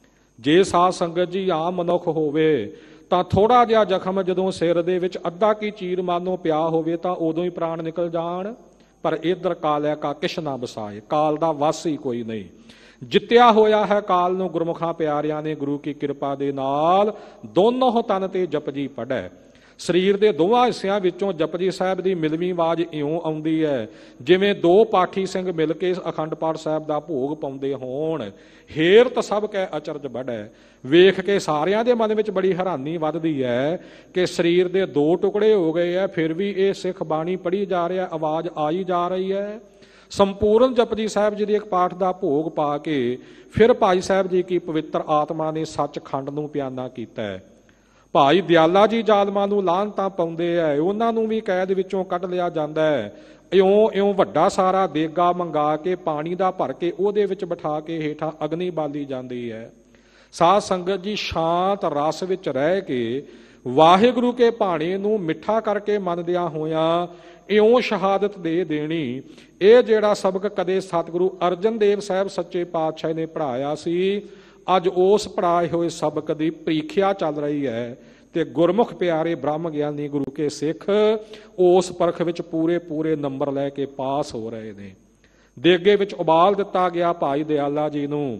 ਜੇ ਸਾਧ ਸੰਗਤ ਜੀ ਆਮ ਮਨੁੱਖ ਹੋਵੇ ਤਾਂ ਥੋੜਾ ਜਿਹਾ ਜ਼ਖਮ ਜਦੋਂ ਸਿਰ ਦੇ ਵਿੱਚ ਅੱਧਾ ਕੀ ਚੀਰ ਮਾਨੋ ਪਿਆ ਹੋਵੇ ਤਾਂ ਉਦੋਂ ਹੀ ਪ੍ਰਾਣ ਨਿਕਲ ਜਾਣ, ਪਰ ਇਧਰ ਕਾਲੈ ਕਾ ਕਿਛ ਨਾ ਬਸਾਏ, ਕਾਲ ਦਾ ਵਸ ਹੀ ਕੋਈ ਨਹੀਂ। ਜਿੱਤਿਆ ਹੋਇਆ ਹੈ ਕਾਲ ਨੂੰ ਗੁਰਮੁਖਾਂ ਪਿਆਰਿਆਂ ਨੇ ਗੁਰੂ ਕੀ ਕਿਰਪਾ ਦੇ ਨਾਲ। ਦੋਨੋਂ ਤਨ ਤੇ ਜਪਜੀ ਪੜੈ। ਸਰੀਰ ਦੇ ਦੋਵਾਂ ਹਿੱਸਿਆਂ ਵਿੱਚੋਂ ਜਪਜੀ ਸਾਹਿਬ ਦੀ ਮਿਲਵੀਂ ਆਵਾਜ਼ ਇਉਂ ਆਉਂਦੀ ਹੈ ਜਿਵੇਂ 2 ਪਾਠੀ ਸਿੰਘ ਮਿਲ ਕੇ ਅਖੰਡ ਪਾਠ ਸਾਹਿਬ ਦਾ ਭੋਗ ਪਾਉਂਦੇ ਹੋਣ। ਹੇਰਤ ਸਭ ਕੈ ਅਚਰਜ ਬੜੈ। ਵੇਖ ਕੇ ਸਾਰਿਆਂ ਦੇ ਮਨ ਵਿੱਚ ਬੜੀ ਹੈਰਾਨੀ ਵੱਧਦੀ ਹੈ ਕਿ ਸਰੀਰ ਦੇ 2 ਟੁਕੜੇ ਹੋ ਗਏ ਹੈ, ਫਿਰ ਵੀ ਇਹ ਸਿੱਖ ਬਾਣੀ ਪੜ੍ਹੀ ਜਾ ਰਿਹਾ, ਆਵਾਜ਼ ਆਈ ਜਾ ਰਹੀ ਹੈ। ਸੰਪੂਰਨ ਜਪਜੀ ਸਾਹਿਬ ਜੀ ਦੇ ਇੱਕ ਪਾਠ ਦਾ ਭੋਗ ਪਾ ਕੇ ਫਿਰ ਭਾਈ ਸਾਹਿਬ ਜੀ ਕੀ ਪਵਿੱਤਰ ਆਤਮਾ ਨੇ ਸੱਚਖੰਡ ਨੂੰ ਪਿਆਨਾ ਕੀਤਾ ਹੈ। ਭਾਈ ਦਿਆਲਾ ਜੀ ਜ਼ਾਲਮਾਂ ਨੂੰ ਲਾਹਨਤਾਂ ਪਾਉਂਦੇ ਹੈ, ਉਹਨਾਂ ਨੂੰ ਵੀ ਕੈਦ ਵਿੱਚੋਂ ਕੱਢ ਲਿਆ ਜਾਂਦਾ ਹੈ। ਇਉਂ ਵੱਡਾ ਸਾਰਾ ਦੇਗਾ ਮੰਗਾ ਕੇ ਪਾਣੀ ਦਾ ਭਰ ਕੇ ਉਹਦੇ ਵਿੱਚ ਬਿਠਾ ਕੇ ਹੇਠਾਂ ਅਗਨੀ ਬਾਲੀ ਜਾਂਦੀ ਹੈ। ਸਾਧ ਸੰਗਤ ਜੀ, ਸ਼ਾਂਤ ਰਸ ਵਿੱਚ ਰਹਿ ਕੇ ਵਾਹਿਗੁਰੂ ਕੇ ਭਾਣੇ ਨੂੰ ਮਿੱਠਾ ਕਰਕੇ ਮੰਨਦਿਆਂ ਹੋਇਆਂ ਇਉਂ ਸ਼ਹਾਦਤ ਦੇ ਦੇਣੀ, ਇਹ ਜਿਹੜਾ ਸਬਕ ਕਦੇ ਸਤਿਗੁਰੂ ਅਰਜਨ ਦੇਵ ਸਾਹਿਬ ਸੱਚੇ ਪਾਤਸ਼ਾਹ ਨੇ ਪੜ੍ਹਾਇਆ ਸੀ, ਅੱਜ ਉਸ ਪੜ੍ਹਾਏ ਹੋਏ ਸਬਕ ਦੀ ਪ੍ਰੀਖਿਆ ਚੱਲ ਰਹੀ ਹੈ ਤੇ ਗੁਰਮੁਖ ਪਿਆਰੇ ਬ੍ਰਹਮ ਗਿਆਨੀ ਗੁਰੂ ਕੇ ਸਿੱਖ ਉਸ ਪਰਖ ਵਿੱਚ ਪੂਰੇ ਨੰਬਰ ਲੈ ਕੇ ਪਾਸ ਹੋ ਰਹੇ ਨੇ। ਦੇਗੇ ਵਿੱਚ ਉਬਾਲ ਦਿੱਤਾ ਗਿਆ ਭਾਈ ਦਿਆਲਾ ਜੀ ਨੂੰ।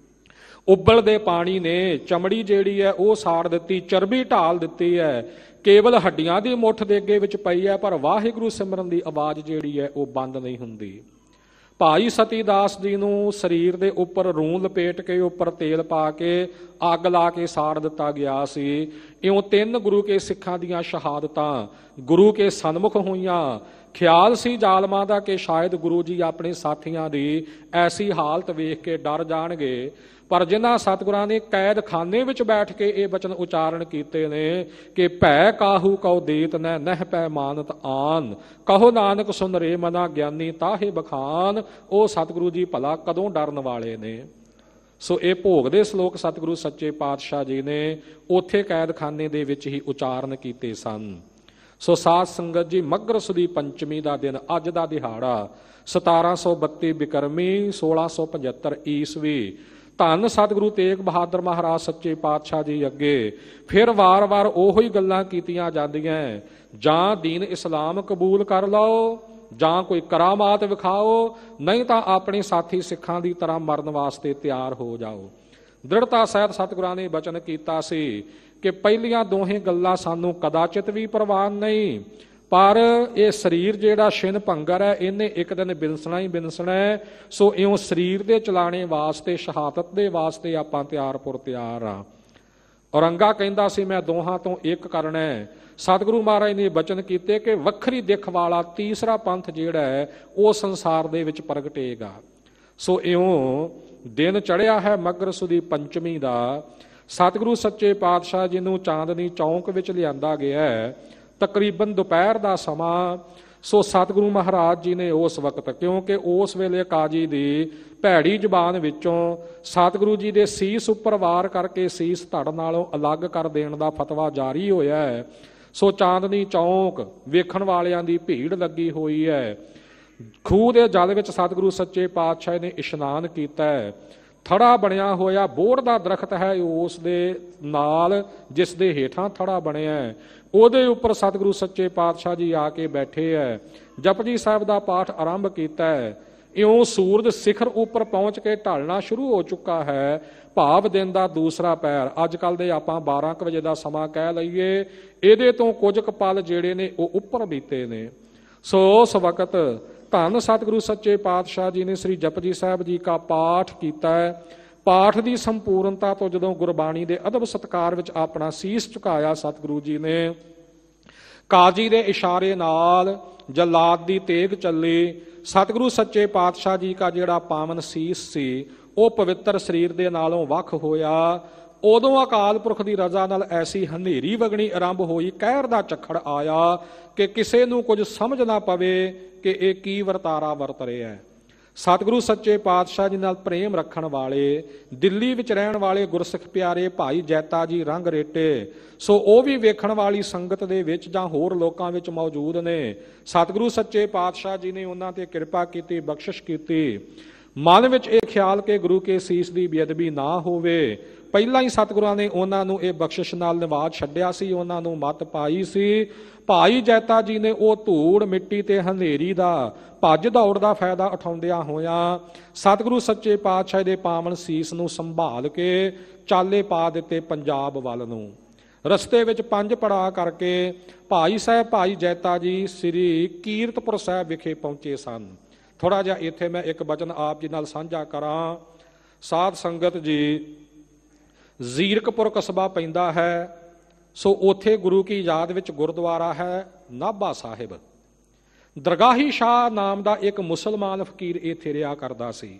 ਉਬਲਦੇ ਪਾਣੀ ਨੇ ਚਮੜੀ ਜਿਹੜੀ ਹੈ ਉਹ ਸਾੜ ਦਿੱਤੀ, ਚਰਬੀ ਢਾਲ ਦਿੱਤੀ ਹੈ, ਕੇਵਲ ਹੱਡੀਆਂ ਦੀ ਮੁੱਠ ਦੇਗੇ ਵਿੱਚ ਪਈ ਹੈ, ਪਰ ਵਾਹਿਗੁਰੂ ਸਿਮਰਨ ਦੀ ਆਵਾਜ਼ ਜਿਹੜੀ ਹੈ ਉਹ ਬੰਦ ਨਹੀਂ ਹੁੰਦੀ। ਭਾਈ ਸਤੀ ਦਾਸ ਜੀ ਨੂੰ ਸਰੀਰ ਦੇ ਉੱਪਰ ਰੂੰ ਲਪੇਟ ਕੇ ਉੱਪਰ ਤੇਲ ਪਾ ਕੇ ਅੱਗ ਲਾ ਕੇ ਸਾੜ ਦਿੱਤਾ ਗਿਆ ਸੀ। ਇਉਂ 3 ਗੁਰੂ ਕੇ ਸਿੱਖਾਂ ਦੀਆਂ ਸ਼ਹਾਦਤਾਂ ਗੁਰੂ ਕੇ ਸਨਮੁਖ ਹੋਈਆਂ। ਖਿਆਲ ਸੀ ਜ਼ਾਲਮਾਂ ਦਾ ਕਿ ਸ਼ਾਇਦ ਗੁਰੂ ਜੀ ਆਪਣੇ ਸਾਥੀਆਂ ਦੀ ਐਸੀ ਹਾਲਤ ਵੇਖ ਕੇ ਡਰ ਜਾਣਗੇ, ਪਰ ਜਿਨ੍ਹਾਂ ਸਤਿਗੁਰਾਂ ਨੇ ਕੈਦਖਾਨੇ ਵਿੱਚ ਬੈਠ ਕੇ ਇਹ ਬਚਨ ਉਚਾਰਨ ਕੀਤੇ ਨੇ ਕਿ ਭੈ ਕਾਹੂ ਕਉ ਦੇਤ ਨਹਿ ਨਹਿ ਪੈ ਮਾਨਤ ਆਨ, ਕਹੋ ਨਾਨਕ ਸੁਨ ਰੇ ਮਨਾ ਗਿਆਨੀ ਤਾਹੇ ਬਖਾਨ। ਉਹ ਸਤਿਗੁਰੂ ਜੀ ਭਲਾ ਕਦੋਂ ਡਰਨ ਵਾਲੇ ਨੇ। ਸੋ ਇਹ ਭੋਗ ਦੇ ਸ਼ਲੋਕ ਸਤਿਗੁਰੂ ਸੱਚੇ ਪਾਤਸ਼ਾਹ ਜੀ ਨੇ ਉੱਥੇ ਕੈਦਖਾਨੇ ਦੇ ਵਿੱਚ ਹੀ ਉਚਾਰਨ ਕੀਤੇ ਸਨ। ਸੋ ਸਾਧ ਸੰਗਤ ਜੀ, ਮੱਘਰ ਸੁਦੀ ਪੰਚਮੀ ਦਾ ਦਿਨ, ਅੱਜ ਦਾ ਦਿਹਾੜਾ 1732 ਬਿਕਰਮੀ 1675 ਈਸਵੀ, ਧੰਨ ਸਤਿਗੁਰੂ ਤੇਗ ਬਹਾਦਰ ਮਹਾਰਾਜ ਸੱਚੇ ਪਾਤਸ਼ਾਹ ਜੀ ਅੱਗੇ ਫਿਰ ਵਾਰ-ਵਾਰ ਉਹੀ ਗੱਲਾਂ ਕੀਤੀਆਂ ਜਾਂਦੀਆਂ, ਜਾਂ ਦੀਨ ਇਸਲਾਮ ਕਬੂਲ ਕਰ ਲਓ, ਜਾਂ ਕੋਈ ਕਰਾਮਾਤ ਵਿਖਾਓ, ਨਹੀਂ ਤਾਂ ਆਪਣੇ ਸਾਥੀ ਸਿੱਖਾਂ ਦੀ ਤਰ੍ਹਾਂ ਮਰਨ ਵਾਸਤੇ ਤਿਆਰ ਹੋ ਜਾਓ। ਦ੍ਰਿੜਤਾ ਸਹਿਤ ਸਤਿਗੁਰਾਂ ਨੇ ਬਚਨ ਕੀਤਾ ਸੀ ਕਿ ਪਹਿਲੀਆਂ ਦੋਹੇ ਗੱਲਾਂ ਸਾਨੂੰ ਕਦਾਚਿਤ ਵੀ ਪ੍ਰਵਾਨ ਨਹੀਂ, ਪਰ ਇਹ ਸਰੀਰ ਜਿਹੜਾ ਛਿਨ ਭੰਗਰ ਹੈ ਇਹਨੇ ਇੱਕ ਦਿਨ ਬਿਨਸਣਾ ਹੀ ਬਿਨਸਣਾ ਹੈ। ਸੋ ਇਉਂ ਸਰੀਰ ਦੇ ਚਲਾਣੇ ਵਾਸਤੇ, ਸ਼ਹਾਦਤ ਦੇ ਵਾਸਤੇ ਆਪਾਂ ਤਿਆਰ ਆ। ਔਰੰਗਾ ਕਹਿੰਦਾ ਸੀ ਮੈਂ ਦੋਹਾਂ ਤੋਂ ਇੱਕ ਕਰਨਾ ਹੈ। ਸਤਿਗੁਰੂ ਮਹਾਰਾਜ ਨੇ ਬਚਨ ਕੀਤੇ ਕਿ ਵੱਖਰੀ ਦਿੱਖ ਵਾਲਾ ਤੀਸਰਾ ਪੰਥ ਜਿਹੜਾ ਹੈ ਉਹ ਸੰਸਾਰ ਦੇ ਵਿੱਚ ਪ੍ਰਗਟੇਗਾ। ਸੋ ਇਉਂ ਦਿਨ ਚੜ੍ਹਿਆ ਹੈ ਮੱਘਰ ਸੁਦੀ ਪੰਚਮੀ ਦਾ। ਸਤਿਗੁਰੂ ਸੱਚੇ ਪਾਤਸ਼ਾਹ ਜੀ ਨੂੰ ਚਾਂਦਨੀ ਚੌਂਕ ਵਿੱਚ ਲਿਆਂਦਾ ਗਿਆ ਹੈ, ਤਕਰੀਬਨ ਦੁਪਹਿਰ ਦਾ ਸਮਾਂ। ਸੋ ਸਤਿਗੁਰੂ ਮਹਾਰਾਜ ਜੀ ਨੇ ਉਸ ਵਕਤ, ਕਿਉਂਕਿ ਉਸ ਵੇਲੇ ਕਾਜੀ ਦੀ ਭੈੜੀ ਜ਼ਬਾਨ ਵਿੱਚੋਂ ਸਤਿਗੁਰੂ ਜੀ ਦੇ ਸੀਸ ਉੱਪਰ ਵਾਰ ਕਰਕੇ ਸੀਸ ਧੜ ਨਾਲੋਂ ਅਲੱਗ ਕਰ ਦੇਣ ਦਾ ਫਤਵਾ ਜਾਰੀ ਹੋਇਆ ਹੈ। ਸੋ ਚਾਂਦਨੀ ਚੌਂਕ ਵੇਖਣ ਵਾਲਿਆਂ ਦੀ ਭੀੜ ਲੱਗੀ ਹੋਈ ਹੈ। ਖੂਹ ਦੇ ਜਲ ਵਿੱਚ ਸਤਿਗੁਰੂ ਸੱਚੇ ਪਾਤਸ਼ਾਹ ਨੇ ਇਸ਼ਨਾਨ ਕੀਤਾ ਹੈ। ਥੜਾ ਬਣਿਆ ਹੋਇਆ ਬੋਹੜ ਦਾ ਦਰਖਤ ਹੈ ਉਸ ਦੇ ਨਾਲ, ਜਿਸ ਦੇ ਹੇਠਾਂ ਥੜਾ ਬਣਿਆ ਹੈ, ਉਹਦੇ ਉੱਪਰ ਸਤਿਗੁਰੂ ਸੱਚੇ ਪਾਤਸ਼ਾਹ ਜੀ ਆ ਕੇ ਬੈਠੇ ਹੈ। ਜਪਜੀ ਸਾਹਿਬ ਦਾ ਪਾਠ ਆਰੰਭ ਕੀਤਾ ਹੈ। ਇਉਂ ਸੂਰਜ ਸਿਖਰ ਉੱਪਰ ਪਹੁੰਚ ਕੇ ਢਲਣਾ ਸ਼ੁਰੂ ਹੋ ਚੁੱਕਾ ਹੈ। ਭਾਵ ਦਿਨ ਦਾ ਦੂਸਰਾ ਪਹਿਰ, ਅੱਜ ਕੱਲ੍ਹ ਦੇ ਆਪਾਂ 12 ਵਜੇ ਦਾ ਸਮਾਂ ਕਹਿ ਲਈਏ, ਇਹਦੇ ਤੋਂ ਕੁਝ ਕੁ ਪਲ ਜਿਹੜੇ ਨੇ ਉਹ ਉੱਪਰ ਬੀਤੇ ਨੇ। ਸੋ ਉਸ ਵਕਤ ਧੰਨ ਸਤਿਗੁਰੂ ਸੱਚੇ ਪਾਤਸ਼ਾਹ ਜੀ ਨੇ ਸ੍ਰੀ ਜਪਜੀ ਸਾਹਿਬ ਜੀ ਕਾ ਪਾਠ ਕੀਤਾ ਹੈ। ਪਾਠ ਦੀ ਸੰਪੂਰਨਤਾ ਤੋਂ ਜਦੋਂ ਗੁਰਬਾਣੀ ਦੇ ਅਦਬ ਸਤਕਾਰ ਵਿੱਚ ਆਪਣਾ ਸੀਸ ਝੁਕਾਇਆ ਸਤਿਗੁਰੂ ਜੀ ਨੇ, ਕਾਜੀ ਦੇ ਇਸ਼ਾਰੇ ਨਾਲ ਜਲਾਦ ਦੀ ਤੇਗ ਚੱਲੀ। ਸਤਿਗੁਰੂ ਸੱਚੇ ਪਾਤਸ਼ਾਹ ਜੀ ਕਾ ਜਿਹੜਾ ਪਾਵਨ ਸੀਸ ਸੀ ਉਹ ਪਵਿੱਤਰ ਸਰੀਰ ਦੇ ਨਾਲੋਂ ਵੱਖ ਹੋਇਆ। ਉਦੋਂ ਅਕਾਲ ਪੁਰਖ ਦੀ ਰਜ਼ਾ ਨਾਲ ਐਸੀ ਹਨੇਰੀ ਵਗਣੀ ਆਰੰਭ ਹੋਈ, ਕਹਿਰ ਦਾ ਝੱਖੜ ਆਇਆ ਕਿ ਕਿਸੇ ਨੂੰ ਕੁਝ ਸਮਝ ਨਾ ਪਵੇ ਕਿ ਇਹ ਕੀ ਵਰਤਾਰਾ ਵਰਤ ਰਿਹਾ ਹੈ। ਸਤਿਗੁਰੂ ਸੱਚੇ ਪਾਤਸ਼ਾਹ ਜੀ ਨਾਲ ਪ੍ਰੇਮ ਰੱਖਣ ਵਾਲੇ, ਦਿੱਲੀ ਵਿੱਚ ਰਹਿਣ ਵਾਲੇ ਗੁਰਸਿੱਖ ਪਿਆਰੇ ਭਾਈ ਜੈਤਾ ਜੀ ਰੰਗ ਰੇਟੇ, ਸੋ ਉਹ ਵੀ ਵੇਖਣ ਵਾਲੀ ਸੰਗਤ ਦੇ ਵਿੱਚ ਜਾਂ ਹੋਰ ਲੋਕਾਂ ਵਿੱਚ ਮੌਜੂਦ ਨੇ। ਸਤਿਗੁਰੂ ਸੱਚੇ ਪਾਤਸ਼ਾਹ ਜੀ ਨੇ ਉਹਨਾਂ ਤੇ ਕਿਰਪਾ ਕੀਤੀ, ਬਖਸ਼ਿਸ਼ ਕੀਤੀ। ਮਨ ਵਿੱਚ ਇਹ ਖਿਆਲ ਕਿ ਗੁਰੂ ਕੇ ਸੀਸ ਦੀ ਬੇਅਦਬੀ ਨਾ ਹੋਵੇ, ਪਹਿਲਾਂ ਹੀ ਸਤਿਗੁਰਾਂ ਨੇ ਉਹਨਾਂ ਨੂੰ ਇਹ ਬਖਸ਼ਿਸ਼ ਨਾਲ ਨਿਵਾਜ ਛੱਡਿਆ ਸੀ, ਉਹਨਾਂ ਨੂੰ ਮੱਤ ਪਾਈ ਸੀ। ਭਾਈ ਜੈਤਾ ਜੀ ਨੇ ਉਹ ਧੂੜ ਮਿੱਟੀ ਤੇ ਹਨੇਰੀ ਦਾ ਭੱਜ ਦੌੜ ਦਾ ਫਾਇਦਾ ਉਠਾਉਂਦਿਆਂ ਹੋਇਆਂ ਸਤਿਗੁਰੂ ਸੱਚੇ ਪਾਤਸ਼ਾਹ ਦੇ ਪਾਵਨ ਸੀਸ ਨੂੰ ਸੰਭਾਲ ਕੇ ਚਾਲੇ ਪਾ ਦਿੱਤੇ ਪੰਜਾਬ ਵੱਲ ਨੂੰ। ਰਸਤੇ ਵਿੱਚ 5 ਪੜਾਅ ਕਰਕੇ ਭਾਈ ਸਾਹਿਬ ਭਾਈ ਜੈਤਾ ਜੀ ਸ੍ਰੀ ਕੀਰਤਪੁਰ ਸਾਹਿਬ ਵਿਖੇ ਪਹੁੰਚੇ ਸਨ। ਥੋੜਾ ਜਿਹਾ ਇੱਥੇ ਮੈਂ ਇੱਕ ਬਚਨ ਆਪ ਜੀ ਨਾਲ ਸਾਂਝਾ ਕਰਾਂ। ਸਾਧ ਸੰਗਤ ਜੀ, ਜ਼ੀਰਕਪੁਰ ਕਸਬਾ ਪੈਂਦਾ ਹੈ। ਸੋ ਉੱਥੇ ਗੁਰੂ ਕੀ ਯਾਦ ਵਿੱਚ ਗੁਰਦੁਆਰਾ ਹੈ ਨਾਭਾ ਸਾਹਿਬ। ਦਰਗਾਹੀ ਸ਼ਾਹ ਨਾਮ ਦਾ ਇੱਕ ਮੁਸਲਮਾਨ ਫਕੀਰ ਇੱਥੇ ਰਿਹਾ ਕਰਦਾ ਸੀ।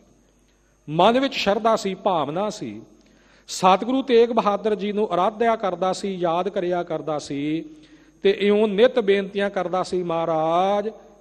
ਮਨ ਵਿੱਚ ਸ਼ਰਧਾ ਸੀ, ਭਾਵਨਾ ਸੀ, ਸਤਿਗੁਰੂ ਤੇਗ ਬਹਾਦਰ ਜੀ ਨੂੰ ਅਰਾਧਿਆ ਕਰਦਾ ਸੀ, ਯਾਦ ਕਰਿਆ ਕਰਦਾ ਸੀ ਤੇ ਇਉਂ ਨਿਤ ਬੇਨਤੀਆਂ ਕਰਦਾ ਸੀ, ਮਹਾਰਾਜ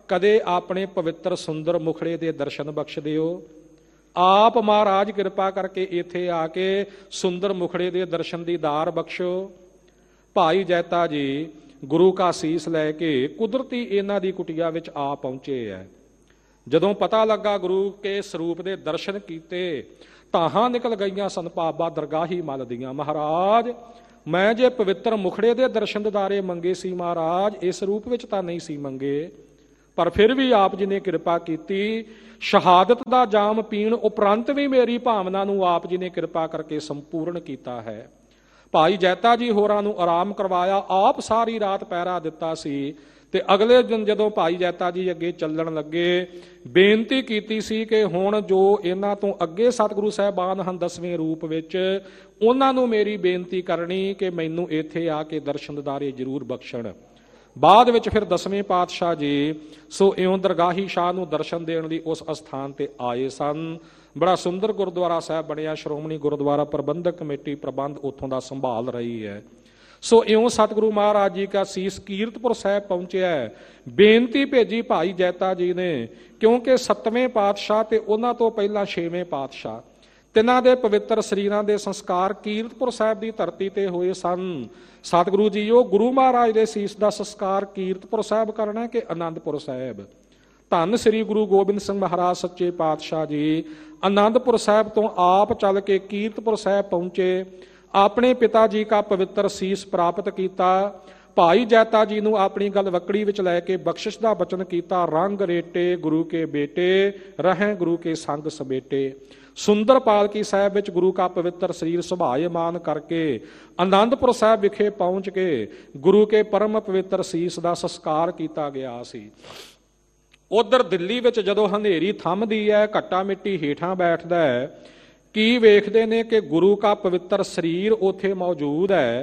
ਕਦੇ ਆਪਣੇ ਪਵਿੱਤਰ ਸੁੰਦਰ ਮੁਖੜੇ ਦੇ ਦਰਸ਼ਨ ਬਖਸ਼ ਦਿਓ। ਆਪ ਮਹਾਰਾਜ ਕਿਰਪਾ ਕਰਕੇ ਇੱਥੇ ਆ ਕੇ ਸੁੰਦਰ ਮੁਖੜੇ ਦੇ ਦਰਸ਼ਨ ਦੀਦਾਰ ਬਖਸ਼ੋ। ਭਾਈ ਜੈਤਾ ਜੀ ਗੁਰੂ ਕਾ ਸੀਸ ਲੈ ਕੇ ਕੁਦਰਤੀ ਇਹਨਾਂ ਦੀ ਕੁਟੀਆ ਵਿੱਚ ਆ ਪਹੁੰਚੇ ਹੈ। ਜਦੋਂ ਪਤਾ ਲੱਗਾ ਗੁਰੂ ਕੇ ਸਰੂਪ ਦੇ ਦਰਸ਼ਨ ਕੀਤੇ, ਤਾਹਾਂ ਨਿਕਲ ਗਈਆਂ ਸਨ ਬਾਬਾ ਦਰਗਾਹੀ ਮੱਲ ਦੀਆਂ। ਮਹਾਰਾਜ, ਮੈਂ ਜੇ ਪਵਿੱਤਰ ਮੁਖੜੇ ਦੇ ਦਰਸ਼ਨ ਦਿਦਾਰੇ ਮੰਗੇ ਸੀ ਮਹਾਰਾਜ, ਇਸ ਰੂਪ ਵਿੱਚ ਤਾਂ ਨਹੀਂ ਸੀ ਮੰਗੇ, ਪਰ ਫਿਰ ਵੀ ਆਪ ਜੀ ਨੇ ਕਿਰਪਾ ਕੀਤੀ। ਸ਼ਹਾਦਤ ਦਾ ਜਾਮ ਪੀਣ ਉਪਰੰਤ ਵੀ ਮੇਰੀ ਭਾਵਨਾ ਨੂੰ ਆਪ ਜੀ ਨੇ ਕਿਰਪਾ ਕਰਕੇ ਸੰਪੂਰਨ ਕੀਤਾ ਹੈ। ਭਾਈ ਜੈਤਾ ਜੀ ਹੋਰਾਂ ਨੂੰ ਆਰਾਮ ਕਰਵਾਇਆ, ਆਪ ਸਾਰੀ ਰਾਤ ਪਹਿਰਾ ਦਿੱਤਾ ਸੀ। ਤੇ ਅਗਲੇ ਦਿਨ ਜਦੋਂ ਭਾਈ ਜੈਤਾ ਜੀ ਅੱਗੇ ਚੱਲਣ ਲੱਗੇ, ਬੇਨਤੀ ਕੀਤੀ ਸੀ ਕਿ ਹੁਣ ਜੋ ਇਹਨਾਂ ਤੋਂ ਅੱਗੇ ਸਤਿਗੁਰੂ ਸਾਹਿਬਾਨ ਹਨ 10ਵੇਂ ਰੂਪ ਵਿੱਚ, ਉਹਨਾਂ ਨੂੰ ਮੇਰੀ ਬੇਨਤੀ ਕਰਨੀ ਕਿ ਮੈਨੂੰ ਇੱਥੇ ਆ ਕੇ ਦਰਸ਼ਨ ਦਿਦਾਰੇ ਜ਼ਰੂਰ ਬਖਸ਼ਣ। ਬਾਅਦ ਵਿੱਚ ਫਿਰ 10ਵੇਂ ਪਾਤਸ਼ਾਹ ਜੀ ਸੋ ਇਉਂ ਦਰਗਾਹੀ ਸ਼ਾਹ ਨੂੰ ਦਰਸ਼ਨ ਦੇਣ ਲਈ ਉਸ ਅਸਥਾਨ ਤੇ ਆਏ ਸਨ। ਬੜਾ ਸੁੰਦਰ ਗੁਰਦੁਆਰਾ ਸਾਹਿਬ ਬਣਿਆ। ਸ਼੍ਰੋਮਣੀ ਗੁਰਦੁਆਰਾ ਪ੍ਰਬੰਧਕ ਕਮੇਟੀ ਪ੍ਰਬੰਧ ਉੱਥੋਂ ਦਾ ਸੰਭਾਲ ਰਹੀ ਹੈ। ਸੋ ਇਉਂ ਸਤਿਗੁਰੂ ਮਹਾਰਾਜ ਜੀ ਕਾ ਸੀਸ ਕੀਰਤਪੁਰ ਸਾਹਿਬ ਪਹੁੰਚਿਆ। ਬੇਨਤੀ ਭੇਜੀ ਭਾਈ ਜੈਤਾ ਜੀ ਨੇ, ਕਿਉਂਕਿ 7ਵੇਂ ਪਾਤਸ਼ਾਹ ਤੇ ਉਹਨਾਂ ਤੋਂ ਪਹਿਲਾਂ 6ਵੇਂ ਪਾਤਸ਼ਾਹ, ਤਿੰਨਾਂ ਦੇ ਪਵਿੱਤਰ ਸਰੀਰਾਂ ਦੇ ਸੰਸਕਾਰ ਕੀਰਤਪੁਰ ਸਾਹਿਬ ਦੀ ਧਰਤੀ ਤੇ ਹੋਏ ਸਨ। ਸਤਿਗੁਰੂ ਜੀਓ, ਗੁਰੂ ਮਹਾਰਾਜ ਦੇ ਸੀਸ ਦਾ ਸੰਸਕਾਰ ਕੀਰਤਪੁਰ ਸਾਹਿਬ ਕਰਨਾ ਕਿ ਆਨੰਦਪੁਰ ਸਾਹਿਬ? ਧੰਨ ਸ੍ਰੀ ਗੁਰੂ ਗੋਬਿੰਦ ਸਿੰਘ ਮਹਾਰਾਜ ਸੱਚੇ ਪਾਤਸ਼ਾਹ ਜੀ ਆਨੰਦਪੁਰ ਸਾਹਿਬ ਤੋਂ ਆਪ ਚੱਲ ਕੇ ਕੀਰਤਪੁਰ ਸਾਹਿਬ ਪਹੁੰਚੇ। ਆਪਣੇ ਪਿਤਾ ਜੀ ਕਾ ਪਵਿੱਤਰ ਸੀਸ ਪ੍ਰਾਪਤ ਕੀਤਾ। ਭਾਈ ਜੈਤਾ ਜੀ ਨੂੰ ਆਪਣੀ ਗਲਵੱਕੜੀ ਵਿੱਚ ਲੈ ਕੇ ਬਖਸ਼ਿਸ਼ ਦਾ ਬਚਨ ਕੀਤਾ। ਰੰਗ ਰੇਟੇ ਗੁਰੂ ਕੇ ਬੇਟੇ, ਰਹਿ ਗੁਰੂ ਕੇ ਸੰਗ ਸਮੇਟੇ। ਸੁੰਦਰ ਪਾਲਕੀ ਸਾਹਿਬ ਵਿੱਚ ਗੁਰੂ ਕਾ ਪਵਿੱਤਰ ਸਰੀਰ ਸੁਭਾਇਮਾਨ ਕਰਕੇ ਆਨੰਦਪੁਰ ਸਾਹਿਬ ਵਿਖੇ ਪਹੁੰਚ ਕੇ ਗੁਰੂ ਕੇ ਪਰਮ ਪਵਿੱਤਰ ਸੀਸ ਦਾ ਸੰਸਕਾਰ ਕੀਤਾ ਗਿਆ ਸੀ। ਉਧਰ ਦਿੱਲੀ ਵਿੱਚ ਜਦੋਂ ਹਨੇਰੀ ਥੰਮਦੀ ਹੈ, ਘੱਟਾ ਮਿੱਟੀ ਹੇਠਾਂ ਬੈਠਦਾ ਹੈ, ਕੀ ਵੇਖਦੇ ਨੇ ਕਿ ਗੁਰੂ ਕਾ ਪਵਿੱਤਰ ਸਰੀਰ ਉੱਥੇ ਮੌਜੂਦ ਹੈ,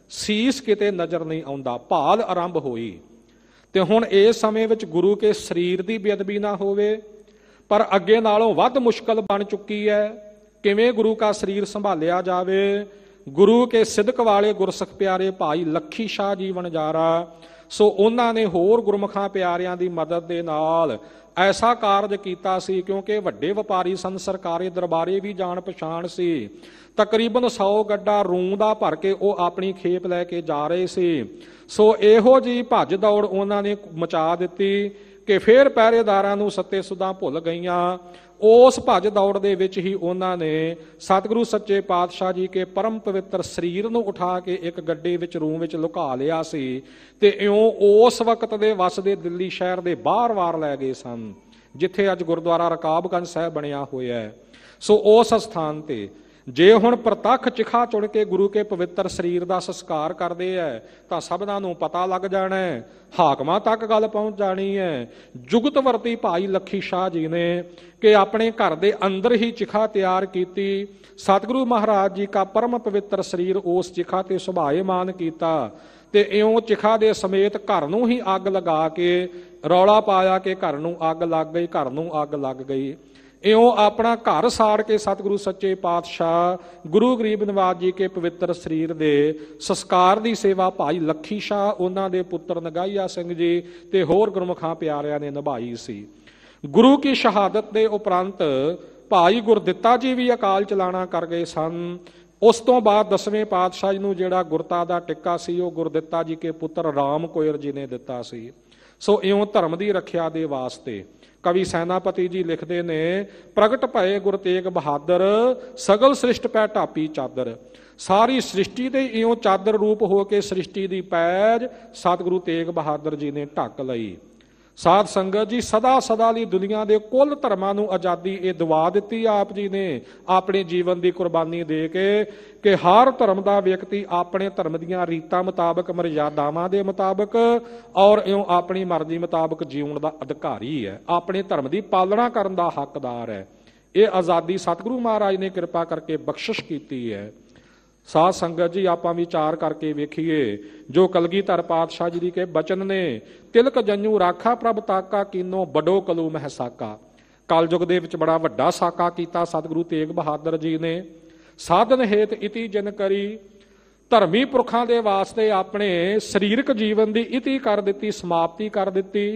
ਸੀਸ ਕਿਤੇ ਨਜ਼ਰ ਨਹੀਂ ਆਉਂਦਾ। ਭਾਲ ਆਰੰਭ ਹੋਈ। ਤੇ ਹੁਣ ਇਸ ਸਮੇਂ ਵਿੱਚ ਗੁਰੂ ਕੇ ਸਰੀਰ ਦੀ ਬੇਅਦਬੀ ਨਾ ਹੋਵੇ, ਪਰ ਅੱਗੇ ਨਾਲੋਂ ਵੱਧ ਮੁਸ਼ਕਲ ਬਣ ਚੁੱਕੀ ਹੈ। ਕਿਵੇਂ ਗੁਰੂ ਕਾ ਸਰੀਰ ਸੰਭਾਲਿਆ ਜਾਵੇ? ਗੁਰੂ ਕੇ ਸਿਦਕ ਵਾਲੇ ਗੁਰਸਿੱਖ ਪਿਆਰੇ ਭਾਈ ਲੱਖੀ ਸ਼ਾਹ ਜੀ ਵਣਜਾਰਾ, ਸੋ ਉਹਨਾਂ ਨੇ ਹੋਰ ਗੁਰਮੁਖਾਂ ਪਿਆਰਿਆਂ ਦੀ ਮਦਦ ਦੇ ਨਾਲ ਐਸਾ ਕਾਰਜ ਕੀਤਾ ਸੀ, ਕਿਉਂਕਿ ਵੱਡੇ ਵਪਾਰੀ ਸਨ, ਸਰਕਾਰੀ ਦਰਬਾਰੇ ਵੀ ਜਾਣ ਪਛਾਣ ਸੀ। ਤਕਰੀਬਨ 100 ਗੱਡਾ ਰੂੰ ਦਾ ਭਰ ਕੇ ਉਹ ਆਪਣੀ ਖੇਪ ਲੈ ਕੇ ਜਾ ਰਹੇ ਸੀ। ਸੋ ਇਹੋ ਜਿਹੀ ਭੱਜ ਦੌੜ ਉਹਨਾਂ ਨੇ ਮਚਾ ਦਿੱਤੀ ਕਿ ਫਿਰ ਪਹਿਰੇਦਾਰਾਂ ਨੂੰ ਸੱਤੇ ਸੁਦਾਂ ਭੁੱਲ ਗਈਆਂ। ਉਸ ਭੱਜ ਦੌੜ ਦੇ ਵਿੱਚ ਹੀ ਉਹਨਾਂ ਨੇ ਸਤਿਗੁਰੂ ਸੱਚੇ ਪਾਤਸ਼ਾਹ ਜੀ ਕੇ ਪਰਮ ਪਵਿੱਤਰ ਸਰੀਰ ਨੂੰ ਉਠਾ ਕੇ ਇੱਕ ਗੱਡੇ ਵਿੱਚ ਰੂਮ ਵਿੱਚ ਲੁਕਾ ਲਿਆ ਸੀ। ਤੇ ਇਉਂ ਉਸ ਵਕਤ ਦੇ ਵਸਦੇ ਦਿੱਲੀ ਸ਼ਹਿਰ ਦੇ ਬਾਹਰ-ਬਾਹਰ ਲੈ ਗਏ ਸਨ, ਜਿੱਥੇ ਅੱਜ ਗੁਰਦੁਆਰਾ ਰਕਾਬਗੰਜ ਸਾਹਿਬ ਬਣਿਆ ਹੋਇਆ ਹੈ। ਸੋ ਉਸ ਸਥਾਨ ਤੇ ਜੇ ਹੁਣ ਪ੍ਰਤੱਖ ਚਿਖਾ ਚੁਣ ਕੇ ਗੁਰੂ ਕੇ ਪਵਿੱਤਰ ਸਰੀਰ ਦਾ ਸੰਸਕਾਰ ਕਰਦੇ ਹੈ ਤਾਂ ਸਭਨਾਂ ਨੂੰ ਪਤਾ ਲੱਗ ਜਾਣਾ ਹੈ, ਹਾਕਮਾਂ ਤੱਕ ਗੱਲ ਪਹੁੰਚ ਜਾਣੀ ਹੈ। ਜੁਗਤ ਵਰਤੀ ਭਾਈ ਲੱਖੀ ਸ਼ਾਹ ਜੀ ਨੇ ਕਿ ਆਪਣੇ ਘਰ ਦੇ ਅੰਦਰ ਹੀ ਚਿਖਾ ਤਿਆਰ ਕੀਤੀ। ਸਤਿਗੁਰੂ ਮਹਾਰਾਜ ਜੀ ਕਾ ਪਰਮ ਪਵਿੱਤਰ ਸਰੀਰ ਉਸ ਚਿਖਾ ਤੇ ਸੁਭਾਇਮਾਨ ਕੀਤਾ ਤੇ ਇਉਂ ਚਿਖਾ ਦੇ ਸਮੇਤ ਘਰ ਨੂੰ ਹੀ ਅੱਗ ਲਗਾ ਕੇ ਰੌਲਾ ਪਾਇਆ ਕਿ ਘਰ ਨੂੰ ਅੱਗ ਲੱਗ ਗਈ, ਘਰ ਨੂੰ ਅੱਗ ਲੱਗ ਗਈ। ਇਉਂ ਆਪਣਾ ਘਰ ਸਾੜ ਕੇ ਸਤਿਗੁਰੂ ਸੱਚੇ ਪਾਤਸ਼ਾਹ ਗੁਰੂ ਗਰੀਬ ਨਿਵਾਜ ਜੀ ਕੇ ਪਵਿੱਤਰ ਸਰੀਰ ਦੇ ਸੰਸਕਾਰ ਦੀ ਸੇਵਾ ਭਾਈ ਲੱਖੀ ਸ਼ਾਹ, ਉਹਨਾਂ ਦੇ ਪੁੱਤਰ ਨਗਾਈਆ ਸਿੰਘ ਜੀ ਤੇ ਹੋਰ ਗੁਰਮੁਖਾਂ ਪਿਆਰਿਆਂ ਨੇ ਨਿਭਾਈ ਸੀ। ਗੁਰੂ ਕੀ ਸ਼ਹਾਦਤ ਦੇ ਉਪਰੰਤ ਭਾਈ ਗੁਰਦਿੱਤਾ ਜੀ ਵੀ ਅਕਾਲ ਚਲਾਣਾ ਕਰ ਗਏ ਸਨ। ਉਸ ਤੋਂ ਬਾਅਦ 10ਵੇਂ ਪਾਤਸ਼ਾਹ ਜੀ ਨੂੰ ਜਿਹੜਾ ਗੁਰਤਾ ਦਾ ਟਿੱਕਾ ਸੀ ਉਹ ਗੁਰਦਿੱਤਾ ਜੀ ਕੇ ਪੁੱਤਰ ਰਾਮ ਕੋਇਰ ਜੀ ਨੇ ਦਿੱਤਾ ਸੀ। ਸੋ ਇਉਂ ਧਰਮ ਦੀ ਰੱਖਿਆ ਦੇ ਵਾਸਤੇ ਕਵੀ ਸੈਨਾਪਤੀ ਜੀ ਲਿਖਦੇ ਨੇ, ਪ੍ਰਗਟ ਭਏ ਗੁਰ ਤੇਗ ਬਹਾਦਰ, ਸਗਲ ਸ੍ਰਿਸ਼ਟ ਪੈ ਢਾਪੀ ਚਾਦਰ। ਸਾਰੀ ਸ੍ਰਿਸ਼ਟੀ ਦੇ ਇਉਂ ਚਾਦਰ ਰੂਪ ਹੋ ਕੇ ਸ੍ਰਿਸ਼ਟੀ ਦੀ ਪੈਜ ਸਤਿਗੁਰੂ ਤੇਗ ਬਹਾਦਰ ਜੀ ਨੇ ਢੱਕ ਲਈ। ਸਾਧ ਸੰਗਤ ਜੀ, ਸਦਾ ਸਦਾ ਲਈ ਦੁਨੀਆ ਦੇ ਕੁੱਲ ਧਰਮਾਂ ਨੂੰ ਆਜ਼ਾਦੀ ਇਹ ਦਵਾ ਦਿੱਤੀ ਆਪ ਜੀ ਨੇ ਆਪਣੇ ਜੀਵਨ ਦੀ ਕੁਰਬਾਨੀ ਦੇ ਕੇ ਕਿ ਹਰ ਧਰਮ ਦਾ ਵਿਅਕਤੀ ਆਪਣੇ ਧਰਮ ਦੀਆਂ ਰੀਤਾਂ ਮੁਤਾਬਕ, ਮਰਯਾਦਾਵਾਂ ਦੇ ਮੁਤਾਬਕ ਔਰ ਇਉਂ ਆਪਣੀ ਮਰਜ਼ੀ ਮੁਤਾਬਕ ਜੀਉਣ ਦਾ ਅਧਿਕਾਰੀ ਹੈ, ਆਪਣੇ ਧਰਮ ਦੀ ਪਾਲਣਾ ਕਰਨ ਦਾ ਹੱਕਦਾਰ ਹੈ। ਇਹ ਆਜ਼ਾਦੀ ਸਤਿਗੁਰੂ ਮਹਾਰਾਜ ਨੇ ਕਿਰਪਾ ਕਰਕੇ ਬਖਸ਼ਿਸ਼ ਕੀਤੀ ਹੈ। ਸਾਧ ਸੰਗਤ ਜੀ, ਆਪਾਂ ਵਿਚਾਰ ਕਰਕੇ ਵੇਖੀਏ ਜੋ ਕਲਗੀਧਰ ਪਾਤਸ਼ਾਹ ਜੀ ਕੇ ਬਚਨ ਨੇ, ਤਿਲਕ ਜੰਨੂ ਰਾਖਾ ਪ੍ਰਭ ਤਾਕਾ ਕੀਨੋ ਬਡੋ ਕਲੂ ਮਹਿ ਸਾਕਾ। ਕਲਯੁਗ ਦੇ ਵਿੱਚ ਬੜਾ ਵੱਡਾ ਸਾਕਾ ਕੀਤਾ ਸਤਿਗੁਰੂ ਤੇਗ ਬਹਾਦਰ ਜੀ ਨੇ। ਸਾਧਨ ਹੇਤ ਇਤੀ ਜਨ ਕਰੀ, ਧਰਮੀ ਪੁਰਖਾਂ ਦੇ ਵਾਸਤੇ ਆਪਣੇ ਸਰੀਰਕ ਜੀਵਨ ਦੀ ਇਤੀ ਕਰ ਦਿੱਤੀ, ਸਮਾਪਤੀ ਕਰ ਦਿੱਤੀ।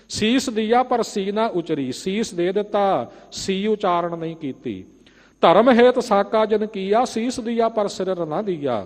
ਸੀਸ ਦੀਆ ਪਰ ਸੀ ਨਾ ਉਚਰੀ, ਸੀਸ ਦੇ ਦਿੱਤਾ ਸੀ ਉਚਾਰਨ ਨਹੀਂ ਕੀਤੀ। ਧਰਮ ਹੇਤ ਸਾਕਾ ਜਨ ਕੀਆ, ਸੀਸ ਦੀਆ ਪਰ ਸਿਰ ਨਾ ਦੀਆ।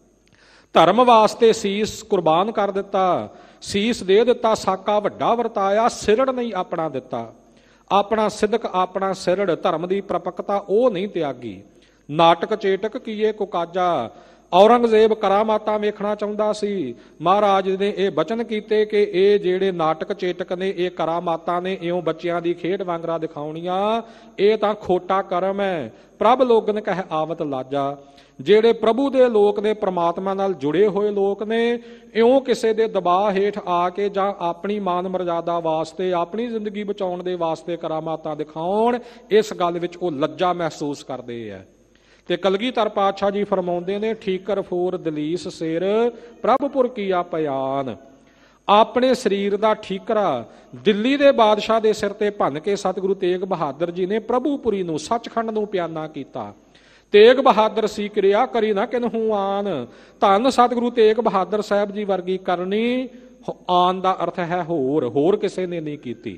ਧਰਮ ਵਾਸਤੇ ਸੀਸ ਕੁਰਬਾਨ ਕਰ ਦਿੱਤਾ, ਸੀਸ ਦੇ ਦਿੱਤਾ, ਸਾਕਾ ਵੱਡਾ ਵਰਤਾਇਆ, ਸਿਰੜ ਨਹੀਂ ਆਪਣਾ ਦਿੱਤਾ। ਆਪਣਾ ਸਿਦਕ ਆਪਣਾ ਸਿਰੜ, ਧਰਮ ਦੀ ਪ੍ਰਪਕਤਾ ਉਹ ਨਹੀਂ ਤਿਆਗੀ। ਨਾਟਕ ਚੇਟਕ ਕੀਏ ਕੁਕਾਜਾ, ਔਰੰਗਜ਼ੇਬ ਕਰਾਮਾਤਾਂ ਵੇਖਣਾ ਚਾਹੁੰਦਾ ਸੀ। ਮਹਾਰਾਜ ਨੇ ਇਹ ਬਚਨ ਕੀਤੇ ਕਿ ਇਹ ਜਿਹੜੇ ਨਾਟਕ ਚੇਟਕ ਨੇ, ਇਹ ਕਰਾਮਾਤਾਂ ਨੇ, ਇਉਂ ਬੱਚਿਆਂ ਦੀ ਖੇਡ ਵਾਂਗਰਾ ਦਿਖਾਉਣੀਆਂ, ਇਹ ਤਾਂ ਖੋਟਾ ਕਰਮ ਹੈ। ਪ੍ਰਭ ਲੋਗਨ ਕਹਿ ਆਵਤ ਲਾਜਾ, ਜਿਹੜੇ ਪ੍ਰਭੂ ਦੇ ਲੋਕ ਨੇ, ਪ੍ਰਮਾਤਮਾ ਨਾਲ ਜੁੜੇ ਹੋਏ ਲੋਕ ਨੇ, ਇਉਂ ਕਿਸੇ ਦੇ ਦਬਾਅ ਹੇਠ ਆ ਕੇ ਜਾਂ ਆਪਣੀ ਮਾਨ ਮਰਜ਼ਾਦਾ ਵਾਸਤੇ, ਆਪਣੀ ਜ਼ਿੰਦਗੀ ਬਚਾਉਣ ਦੇ ਵਾਸਤੇ ਕਰਾਮਾਤਾਂ ਦਿਖਾਉਣ, ਇਸ ਗੱਲ ਵਿੱਚ ਉਹ ਲੱਜਾ ਮਹਿਸੂਸ ਕਰਦੇ ਹੈ। ਤੇ ਕਲਗੀਧਰ ਪਾਤਸ਼ਾਹ ਜੀ ਫਰਮਾਉਂਦੇ ਨੇ, ਠੀਕਰ ਫੂਰ ਦਲੀਸ ਸਿਰ ਪ੍ਰਭਪੁਰ ਕੀਆ ਪਿਆਨ। ਆਪਣੇ ਸਰੀਰ ਦਾ ਠੀਕਰਾ ਦਿੱਲੀ ਦੇ ਬਾਦਸ਼ਾਹ ਦੇ ਸਿਰ ਤੇ ਭੰਨ ਕੇ ਸਤਿਗੁਰੂ ਤੇਗ ਬਹਾਦਰ ਜੀ ਨੇ ਪ੍ਰਭੂਪੁਰੀ ਨੂੰ, ਸੱਚਖੰਡ ਨੂੰ ਪਿਆਨਾ ਕੀਤਾ। ਤੇਗ ਬਹਾਦਰ ਸੀ ਕਿਰਿਆ ਕਰੀ ਨਾ ਕਿਨਹੂ ਆਨ। ਧੰਨ ਸਤਿਗੁਰੂ ਤੇਗ ਬਹਾਦਰ ਸਾਹਿਬ ਜੀ ਵਰਗੀ ਕਰਨੀ, ਆਨ ਦਾ ਅਰਥ ਹੈ ਹੋਰ, ਹੋਰ ਕਿਸੇ ਨੇ ਨਹੀਂ ਕੀਤੀ।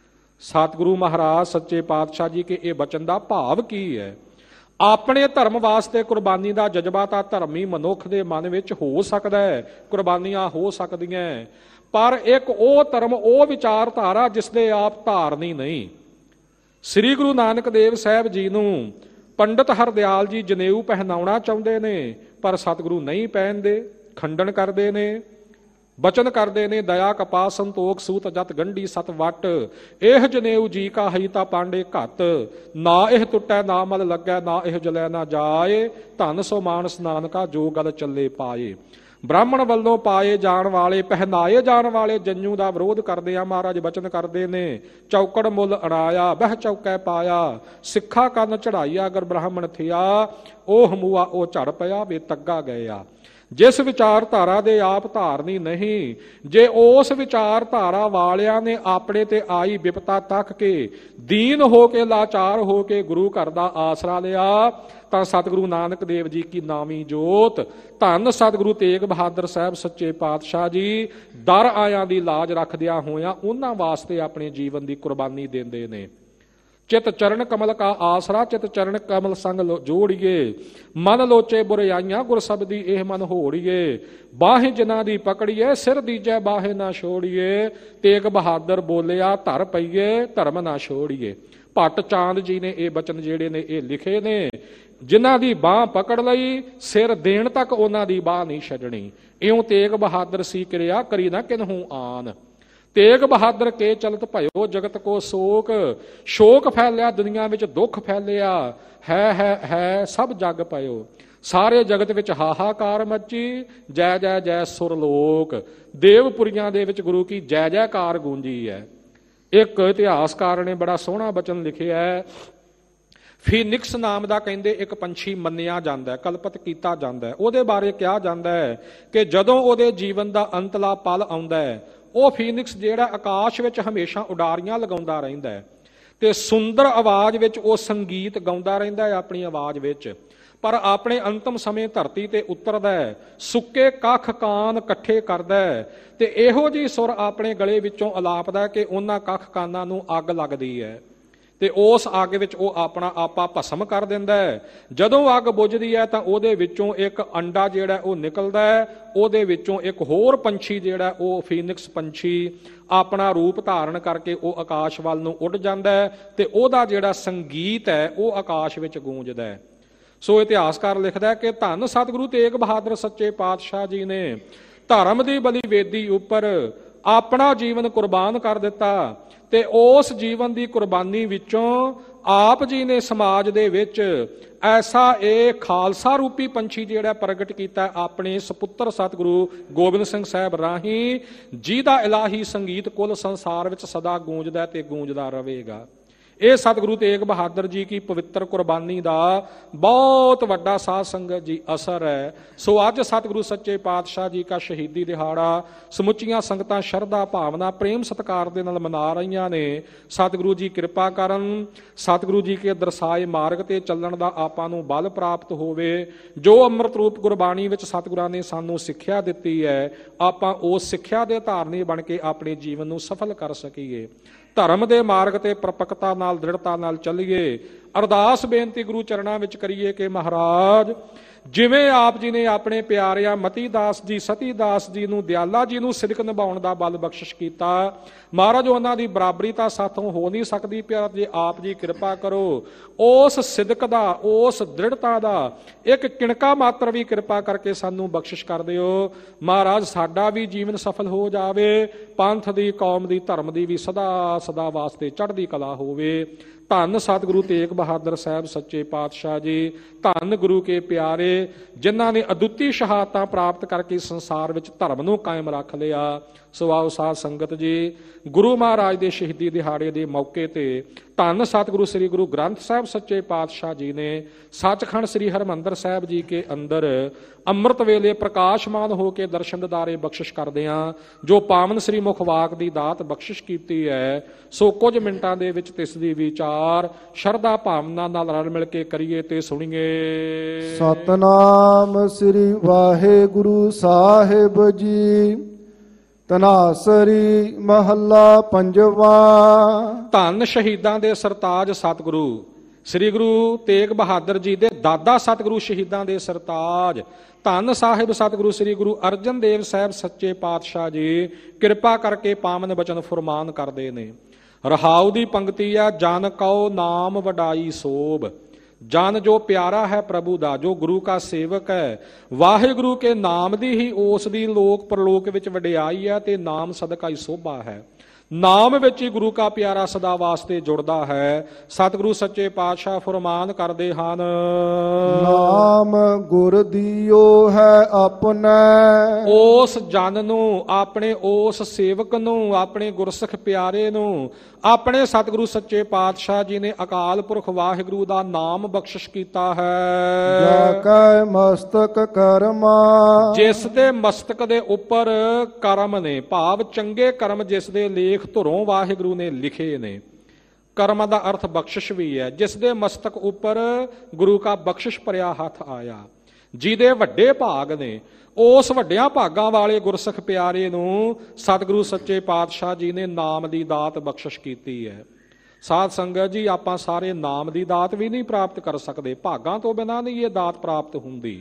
ਸਤਿਗੁਰੂ ਮਹਾਰਾਜ ਸੱਚੇ ਪਾਤਸ਼ਾਹ ਜੀ ਕੇ ਇਹ ਬਚਨ ਦਾ ਭਾਵ ਕੀ ਹੈ? ਆਪਣੇ ਧਰਮ ਵਾਸਤੇ ਕੁਰਬਾਨੀ ਦਾ ਜਜ਼ਬਾ ਤਾਂ ਧਰਮੀ ਮਨੁੱਖ ਦੇ ਮਨ ਵਿੱਚ ਹੋ ਸਕਦਾ ਹੈ, ਕੁਰਬਾਨੀਆਂ ਹੋ ਸਕਦੀਆਂ, ਪਰ ਇੱਕ ਉਹ ਧਰਮ, ਉਹ ਵਿਚਾਰਧਾਰਾ ਜਿਸ ਦੇ ਆਪ ਧਾਰਨੀ ਨਹੀਂ। ਸ੍ਰੀ ਗੁਰੂ ਨਾਨਕ ਦੇਵ ਸਾਹਿਬ ਜੀ ਨੂੰ ਪੰਡਤ ਹਰਦਿਆਲ ਜੀ ਜਨੇਊ ਪਹਿਨਾਉਣਾ ਚਾਹੁੰਦੇ ਨੇ, ਪਰ ਸਤਿਗੁਰੂ ਨਹੀਂ ਪਹਿਨਦੇ, ਖੰਡਨ ਕਰਦੇ ਨੇ, ਬਚਨ ਕਰਦੇ ਨੇ, ਦਇਆ ਕਪਾ ਸੰਤੋਖ ਸੂਤ ਜਤ ਗੰਢੀ ਸਤ ਵਟ, ਇਹ ਜਨੇਊ ਜੀ ਕਾ ਹਈ ਤਾ ਪਾਂਡੇ ਘੱਤ, ਨਾ ਇਹ ਟੁੱਟੈ ਨਾ ਮਲ ਲੱਗੈ, ਨਾ ਇਹ ਜਲੈ ਨਾ ਜਾਏ, ਧਨ ਸੋ ਮਾਨਸ ਨਾਨਕਾ ਜੋ ਗਲ ਚੱਲੇ ਪਾਏ। ਬ੍ਰਾਹਮਣ ਵੱਲੋਂ ਪਾਏ ਜਾਣ ਵਾਲੇ, ਪਹਿਨਾਏ ਜਾਣ ਵਾਲੇ ਜੰਜੂ ਦਾ ਵਿਰੋਧ ਕਰਦੇ ਆ। ਮਹਾਰਾਜ ਬਚਨ ਕਰਦੇ ਨੇ, ਚੌਕੜ ਮੁੱਲ ਅੜਾਇਆ ਬਹਿ ਚੌਕੈ ਪਾਇਆ, ਸਿੱਖਾ ਕੰਨ ਚੜਾਈਆ ਅਗਰ ਬ੍ਰਾਹਮਣ ਥਿਆ, ਉਹ ਹਮੂਆ ਉਹ ਝੜ ਪਿਆ ਵੇ ਤੱਗਾ ਗਿਆ। ਜਿਸ ਵਿਚਾਰਧਾਰਾ ਦੇ ਆਪ ਧਾਰਨੀ ਨਹੀਂ, ਜੇ ਉਸ ਵਿਚਾਰਧਾਰਾ ਵਾਲਿਆਂ ਨੇ ਆਪਣੇ ਤੇ ਆਈ ਵਿਪਤਾ ਤੱਕ ਕੇ ਦੀਨ ਹੋ ਕੇ, ਲਾਚਾਰ ਹੋ ਕੇ ਗੁਰੂ ਘਰ ਦਾ ਆਸਰਾ ਲਿਆ, ਤਾਂ ਸਤਿਗੁਰੂ ਨਾਨਕ ਦੇਵ ਜੀ ਕੀ ਨਾਮੀ ਜੋਤ, ਧੰਨ ਸਤਿਗੁਰੂ ਤੇਗ ਬਹਾਦਰ ਸਾਹਿਬ ਸੱਚੇ ਪਾਤਸ਼ਾਹ ਜੀ ਦਰ ਆਇਆਂ ਦੀ ਲਾਜ ਰੱਖਦਿਆਂ ਹੋਇਆਂ ਉਹਨਾਂ ਵਾਸਤੇ ਆਪਣੇ ਜੀਵਨ ਦੀ ਕੁਰਬਾਨੀ ਦਿੰਦੇ ਨੇ। ਚਿਤ ਚਰਨ ਕਮਲ ਕਾ ਆਸਰਾ, ਚਿਤ ਚਰਨ ਕਮਲ ਸੰਗ ਜੋੜੀਏ, ਮਨ ਲੋਚੇ ਬੁਰਾਈਆਂ ਗੁਰ ਸਬਦੀ ਇਹ ਮਨ ਹੋੜੀਏ, ਬਾਹੇ ਜਿਨ੍ਹਾਂ ਦੀ ਪਕੜੀਏ ਸਿਰ ਦੀਜੈ ਬਾਹੇ ਨਾ ਛੋੜੀਏ, ਤੇਗ ਬਹਾਦਰ ਬੋਲਿਆ ਧਰ ਪਈਏ ਧਰਮ ਨਾ ਛੋੜੀਏ। ਭੱਟ ਚਾਂਦ ਜੀ ਨੇ ਇਹ ਬਚਨ ਜਿਹੜੇ ਨੇ ਇਹ ਲਿਖੇ ਨੇ, ਜਿਨ੍ਹਾਂ ਦੀ ਬਾਹ ਪਕੜ ਲਈ ਸਿਰ ਦੇਣ ਤੱਕ ਉਹਨਾਂ ਦੀ ਬਾਹ ਨਹੀਂ ਛੱਡਣੀ। ਇਉਂ ਤੇਗ ਬਹਾਦਰ ਸੀ ਕਿਰਿਆ ਕਰੀ ਨਾ ਕਿਨਹੂ ਆਨ। ਤੇਗ ਬਹਾਦਰ ਕੇ ਚਲਤ ਭਇਓ ਜਗਤ ਕੋ ਸ਼ੋਕ, ਸ਼ੋਕ ਫੈਲਿਆ ਦੁਨੀਆ ਵਿੱਚ, ਦੁੱਖ ਫੈਲਿਆ, ਹੈ ਸਭ ਜਗ ਪਇਓ। ਸਾਰੇ ਜਗਤ ਵਿੱਚ ਹਾਹਾਕਾਰ ਮੱਚੀ, ਜੈ ਜੈ ਜੈ ਸੁਰ ਲੋਕ। ਦੇਵਪੁਰੀਆਂ ਦੇ ਵਿੱਚ ਗੁਰੂ ਕੀ ਜੈ ਜੈਕਾਰ ਗੂੰਜੀ ਹੈ। ਇੱਕ ਇਤਿਹਾਸਕਾਰ ਨੇ ਬੜਾ ਸੋਹਣਾ ਬਚਨ ਲਿਖਿਆ ਹੈ, ਫੀਨਿਕਸ ਨਾਮ ਦਾ ਕਹਿੰਦੇ ਇੱਕ ਪੰਛੀ ਮੰਨਿਆ ਜਾਂਦਾ ਹੈ, ਕਲਪਤ ਕੀਤਾ ਜਾਂਦਾ ਹੈ। ਉਹਦੇ ਬਾਰੇ ਕਿਹਾ ਜਾਂਦਾ ਹੈ ਕਿ ਜਦੋਂ ਉਹਦੇ ਜੀਵਨ ਦਾ ਅੰਤਲਾ ਪਲ ਆਉਂਦਾ ਹੈ, ਉਹ ਫੀਨਿਕਸ ਜਿਹੜਾ ਆਕਾਸ਼ ਵਿੱਚ ਹਮੇਸ਼ਾ ਉਡਾਰੀਆਂ ਲਗਾਉਂਦਾ ਰਹਿੰਦਾ ਹੈ ਤੇ ਸੁੰਦਰ ਆਵਾਜ਼ ਵਿੱਚ ਉਹ ਸੰਗੀਤ ਗਾਉਂਦਾ ਰਹਿੰਦਾ ਹੈ ਆਪਣੀ ਆਵਾਜ਼ ਵਿੱਚ, ਪਰ ਆਪਣੇ ਅੰਤਮ ਸਮੇਂ ਧਰਤੀ ਤੇ ਉਤਰਦਾ ਹੈ, ਸੁੱਕੇ ਕੱਖ ਕਾਨ ਇਕੱਠੇ ਕਰਦਾ ਹੈ ਤੇ ਇਹੋ ਜਿਹੀ ਸੁਰ ਆਪਣੇ ਗਲੇ ਵਿੱਚੋਂ ਅਲਾਪਦਾ ਕਿ ਉਹਨਾਂ ਕੱਖ ਕਾਨਾਂ ਨੂੰ ਅੱਗ ਲੱਗਦੀ ਹੈ ਤੇ ਉਸ ਅੱਗ ਵਿੱਚ ਉਹ ਆਪਣਾ ਆਪਾ ਭਸਮ ਕਰ ਦਿੰਦਾ ਹੈ। ਜਦੋਂ ਅੱਗ ਬੁਝਦੀ ਹੈ ਤਾਂ ਉਹਦੇ ਵਿੱਚੋਂ ਇੱਕ ਅੰਡਾ ਜਿਹੜਾ ਉਹ ਨਿਕਲਦਾ ਹੈ, ਉਹਦੇ ਵਿੱਚੋਂ ਇੱਕ ਹੋਰ ਪੰਛੀ ਜਿਹੜਾ ਉਹ ਫੀਨਿਕਸ ਪੰਛੀ ਆਪਣਾ ਰੂਪ ਧਾਰਨ ਕਰਕੇ ਉਹ ਆਕਾਸ਼ ਵੱਲ ਨੂੰ ਉੱਡ ਜਾਂਦਾ ਹੈ ਤੇ ਉਹਦਾ ਜਿਹੜਾ ਸੰਗੀਤ ਹੈ ਉਹ ਆਕਾਸ਼ ਵਿੱਚ ਗੂੰਜਦਾ ਹੈ। ਸੋ ਇਤਿਹਾਸਕਾਰ ਲਿਖਦਾ ਹੈ ਕਿ ਧੰਨ ਸਤਿਗੁਰੂ ਤੇਗ ਬਹਾਦਰ ਸੱਚੇ ਪਾਤਸ਼ਾਹ ਜੀ ਨੇ ਧਰਮ ਦੀ ਬਲੀ ਵੇਦੀ ਉੱਪਰ ਆਪਣਾ ਜੀਵਨ ਕੁਰਬਾਨ ਕਰ ਦਿੱਤਾ ਤੇ ਉਸ ਜੀਵਨ ਦੀ ਕੁਰਬਾਨੀ ਵਿੱਚੋਂ ਆਪ ਜੀ ਨੇ ਸਮਾਜ ਦੇ ਵਿੱਚ ਐਸਾ ਇਹ ਖਾਲਸਾ ਰੂਪੀ ਪੰਛੀ ਜਿਹੜਾ ਪ੍ਰਗਟ ਕੀਤਾ ਆਪਣੇ ਸੁਪੁੱਤਰ ਸਤਿਗੁਰੂ ਗੋਬਿੰਦ ਸਿੰਘ ਸਾਹਿਬ ਰਾਹੀਂ, ਜਿਹਦਾ ਇਲਾਹੀ ਸੰਗੀਤ ਕੁੱਲ ਸੰਸਾਰ ਵਿੱਚ ਸਦਾ ਗੂੰਜਦਾ ਤੇ ਗੂੰਜਦਾ ਰਹੇਗਾ। ਇਹ ਸਤਿਗੁਰੂ ਤੇਗ ਬਹਾਦਰ ਜੀ ਕੀ ਪਵਿੱਤਰ ਕੁਰਬਾਨੀ ਦਾ ਬਹੁਤ ਵੱਡਾ ਸਾਧ ਸੰਗਤ ਜੀ ਅਸਰ ਹੈ। ਸੋ ਅੱਜ ਸਤਿਗੁਰੂ ਸੱਚੇ ਪਾਤਸ਼ਾਹ ਜੀ ਦਾ ਸ਼ਹੀਦੀ ਦਿਹਾੜਾ ਸਮੁੱਚੀਆਂ ਸੰਗਤਾਂ ਸ਼ਰਧਾ ਭਾਵਨਾ ਪ੍ਰੇਮ ਸਤਿਕਾਰ ਦੇ ਨਾਲ ਮਨਾ ਰਹੀਆਂ ਨੇ। ਸਤਿਗੁਰੂ ਜੀ ਕਿਰਪਾ ਕਰਨ, ਸਤਿਗੁਰੂ ਜੀ ਕੇ ਦਰਸਾਏ ਮਾਰਗ ਤੇ ਚੱਲਣ ਦਾ ਆਪਾਂ ਨੂੰ ਬਲ ਪ੍ਰਾਪਤ ਹੋਵੇ। ਜੋ ਅੰਮ੍ਰਿਤ ਰੂਪ ਗੁਰਬਾਣੀ ਵਿੱਚ ਸਤਿਗੁਰਾਂ ਨੇ ਸਾਨੂੰ ਸਿੱਖਿਆ ਦਿੱਤੀ ਹੈ, ਆਪਾਂ ਉਸ ਸਿੱਖਿਆ ਦੇ ਧਾਰਨੀ ਬਣ ਕੇ ਆਪਣੇ ਜੀਵਨ ਨੂੰ ਸਫਲ ਕਰ ਸਕੀਏ। ਧਰਮ ਦੇ ਮਾਰਗ ਤੇ ਪਰਪੱਕਤਾ ਨਾਲ ਦ੍ਰਿੜਤਾ ਨਾਲ ਚੱਲੀਏ। ਅਰਦਾਸ ਬੇਨਤੀ ਗੁਰੂ ਚਰਨਾਂ ਵਿੱਚ ਕਰੀਏ ਕਿ ਮਹਾਰਾਜ ਜਿਵੇਂ ਆਪ ਜੀ ਨੇ ਆਪਣੇ ਪਿਆਰਿਆਂ ਮਤੀ ਦਾਸ ਜੀ, ਸਤੀ ਦਾਸ ਜੀ ਨੂੰ, ਦਿਆਲਾ ਜੀ ਨੂੰ ਸਿਦਕ ਨਿਭਾਉਣ ਦਾ ਬਲ ਬਖਸ਼ਿਸ਼ ਕੀਤਾ, ਮਹਾਰਾਜ ਉਹਨਾਂ ਦੀ ਬਰਾਬਰੀ ਤਾਂ ਸਾਥੋਂ ਹੋ ਨਹੀਂ ਸਕਦੀ, ਪਰ ਜੇ ਆਪ ਜੀ ਕਿਰਪਾ ਕਰੋ ਉਸ ਸਿਦਕ ਦਾ, ਉਸ ਦ੍ਰਿੜਤਾ ਦਾ ਇੱਕ ਕਿਣਕਾ ਮਾਤਰ ਵੀ ਕਿਰਪਾ ਕਰਕੇ ਸਾਨੂੰ ਬਖਸ਼ਿਸ਼ ਕਰ ਦਿਓ। ਮਹਾਰਾਜ ਸਾਡਾ ਵੀ ਜੀਵਨ ਸਫਲ ਹੋ ਜਾਵੇ, ਪੰਥ ਦੀ, ਕੌਮ ਦੀ, ਧਰਮ ਦੀ ਵੀ ਸਦਾ ਸਦਾ ਵਾਸਤੇ ਚੜ੍ਹਦੀ ਕਲਾ ਹੋਵੇ। ਧੰਨ ਸਤਿਗੁਰੂ ਤੇਗ ਬਹਾਦਰ ਸਾਹਿਬ ਸੱਚੇ ਪਾਤਸ਼ਾਹ ਜੀ, ਧੰਨ ਗੁਰੂ ਕੇ ਪਿਆਰੇ ਜਿਨ੍ਹਾਂ ਨੇ ਅਦੁੱਤੀ ਸ਼ਹਾਦਤਾਂ ਪ੍ਰਾਪਤ ਕਰਕੇ ਸੰਸਾਰ ਵਿੱਚ ਧਰਮ ਨੂੰ ਕਾਇਮ ਰੱਖ ਲਿਆ। ਸੋ ਆਓ ਸਾਧ ਸੰਗਤ ਜੀ, ਗੁਰੂ ਮਹਾਰਾਜ ਦੇ ਸ਼ਹੀਦੀ ਦਿਹਾੜੇ ਦੇ ਮੌਕੇ ਤੇ ਧੰਨ ਸਤਿਗੁਰੂ ਸ੍ਰੀ ਗੁਰੂ ਗ੍ਰੰਥ ਸਾਹਿਬ ਸੱਚੇ ਪਾਤਸ਼ਾਹ ਜੀ ਨੇ ਸੱਚਖੰਡ ਸ੍ਰੀ ਹਰਿਮੰਦਰ ਸਾਹਿਬ ਜੀ ਕੇ ਅੰਦਰ ਅੰਮ੍ਰਿਤ ਵੇਲੇ ਪ੍ਰਕਾਸ਼ਮਾਨ ਹੋ ਕੇ ਦਰਸ਼ਨ ਦਿਦਾਰੇ ਬਖਸ਼ਿਸ਼ ਕਰਦਿਆਂ ਜੋ ਪਾਵਨ ਸ੍ਰੀ ਮੁਖਵਾਕ ਦੀ ਦਾਤ ਬਖਸ਼ਿਸ਼ ਕੀਤੀ ਹੈ, ਸੋ ਕੁਝ ਮਿੰਟਾਂ ਦੇ ਵਿੱਚ ਤਿਸ ਦੀ ਵਿਚਾਰ ਸ਼ਰਧਾ ਭਾਵਨਾ ਨਾਲ ਰਲ ਮਿਲ ਕੇ ਕਰੀਏ ਤੇ ਸੁਣੀਏ। ਸਤਨਾਮ ਸ੍ਰੀ ਵਾਹਿਗੁਰੂ ਸਾਹਿਬ ਜੀ। ਧਨਾਸਰੀ ਮਹੱਲਾ ਪੰਜਵਾਂ। ਧੰਨ ਸ਼ਹੀਦਾਂ ਦੇ ਸਰਤਾਜ ਸਤਿਗੁਰੂ ਸ੍ਰੀ ਗੁਰੂ ਤੇਗ ਬਹਾਦਰ ਜੀ ਦੇ ਦਾਦਾ ਸਤਿਗੁਰੂ ਸ਼ਹੀਦਾਂ ਦੇ ਸਰਤਾਜ ਧੰਨ ਸਾਹਿਬ ਸਤਿਗੁਰੂ ਸ੍ਰੀ ਗੁਰੂ ਅਰਜਨ ਦੇਵ ਸਾਹਿਬ ਸੱਚੇ ਪਾਤਸ਼ਾਹ ਜੀ ਕਿਰਪਾ ਕਰਕੇ ਪਾਵਨ ਬਚਨ ਫੁਰਮਾਨ ਕਰਦੇ ਨੇ। ਰਹਾਉ ਦੀ ਪੰਕਤੀ ਆ, ਜਨ ਕਉ ਨਾਮ ਵਡਾਈ ਸੋਭ। ਜਨ ਜੋ ਪਿਆਰਾ ਹੈ ਪ੍ਰਭੂ ਦਾ, ਜੋ ਗੁਰੂ ਕਾ ਸੇਵਕ ਹੈ, ਵਾਹਿਗੁਰੂ ਕੇ ਨਾਮ ਦੀ ਹੀ ਉਸ ਦੀ ਲੋਕ ਪਰਲੋਕ ਵਿੱਚ ਵਡਿਆਈ ਹੈ ਤੇ ਨਾਮ ਸਦਕਾ ਹੀ ਸੋਭਾ ਹੈ। ਨਾਮ ਵਿੱਚ ਹੀ ਗੁਰੂ ਕਾ ਪਿਆਰਾ ਸਦਾ ਵਾਸਤੇ ਜੁੜਦਾ ਹੈ। ਸਤਿਗੁਰੂ ਸੱਚੇ ਪਾਤਸ਼ਾਹ ਫਰਮਾਨ ਕਰਦੇ ਹਨ, ਨਾਮ ਗੁਰ ਦੀਓ ਹੈ ਆਪਣਾ। ਉਸ ਜਨ ਨੂੰ, ਆਪਣੇ ਉਸ ਸੇਵਕ ਨੂੰ, ਆਪਣੇ ਗੁਰਸਿੱਖ ਪਿਆਰੇ ਨੂੰ ਆਪਣੇ ਸਤਿਗੁਰੂ ਸੱਚੇ ਪਾਤਸ਼ਾਹ ਜੀ ਨੇ ਅਕਾਲ ਪੁਰਖ ਵਾਹਿਗੁਰੂ ਦਾ ਨਾਮ ਬਖਸ਼ਿਸ਼ ਕੀਤਾ ਹੈ। ਜਾ ਕੈ ਮਸਤਕ ਕਰਮਾ। ਜਿਸ ਦੇ ਮਸਤਕ ਦੇ ਉੱਪਰ ਕਰਮ ਨੇ, ਭਾਵ ਚੰਗੇ ਕਰਮ ਜਿਸ ਦੇ ਲੇਖ ਧੁਰੋਂ ਵਾਹਿਗੁਰੂ ਨੇ ਲਿਖੇ ਨੇ। ਕਰਮ ਦਾ ਅਰਥ ਬਖਸ਼ਿਸ਼ ਵੀ ਹੈ। ਜਿਸ ਦੇ ਮਸਤਕ ਉੱਪਰ ਗੁਰੂ ਕਾ ਬਖਸ਼ਿਸ਼ ਭਰਿਆ ਹੱਥ ਆਇਆ, ਜਿਹਦੇ ਵੱਡੇ ਭਾਗ ਨੇ, ਉਸ ਵੱਡਿਆਂ ਭਾਗਾਂ ਵਾਲੇ ਗੁਰਸਿੱਖ ਪਿਆਰੇ ਨੂੰ ਸਤਿਗੁਰੂ ਸੱਚੇ ਪਾਤਸ਼ਾਹ ਜੀ ਨੇ ਨਾਮ ਦੀ ਦਾਤ ਬਖਸ਼ਿਸ਼ ਕੀਤੀ ਹੈ। ਸਾਧ ਸੰਗਤ ਜੀ, ਆਪਾਂ ਸਾਰੇ ਨਾਮ ਦੀ ਦਾਤ ਵੀ ਨਹੀਂ ਪ੍ਰਾਪਤ ਕਰ ਸਕਦੇ, ਭਾਗਾਂ ਤੋਂ ਬਿਨਾਂ ਨਹੀਂ ਇਹ ਦਾਤ ਪ੍ਰਾਪਤ ਹੁੰਦੀ।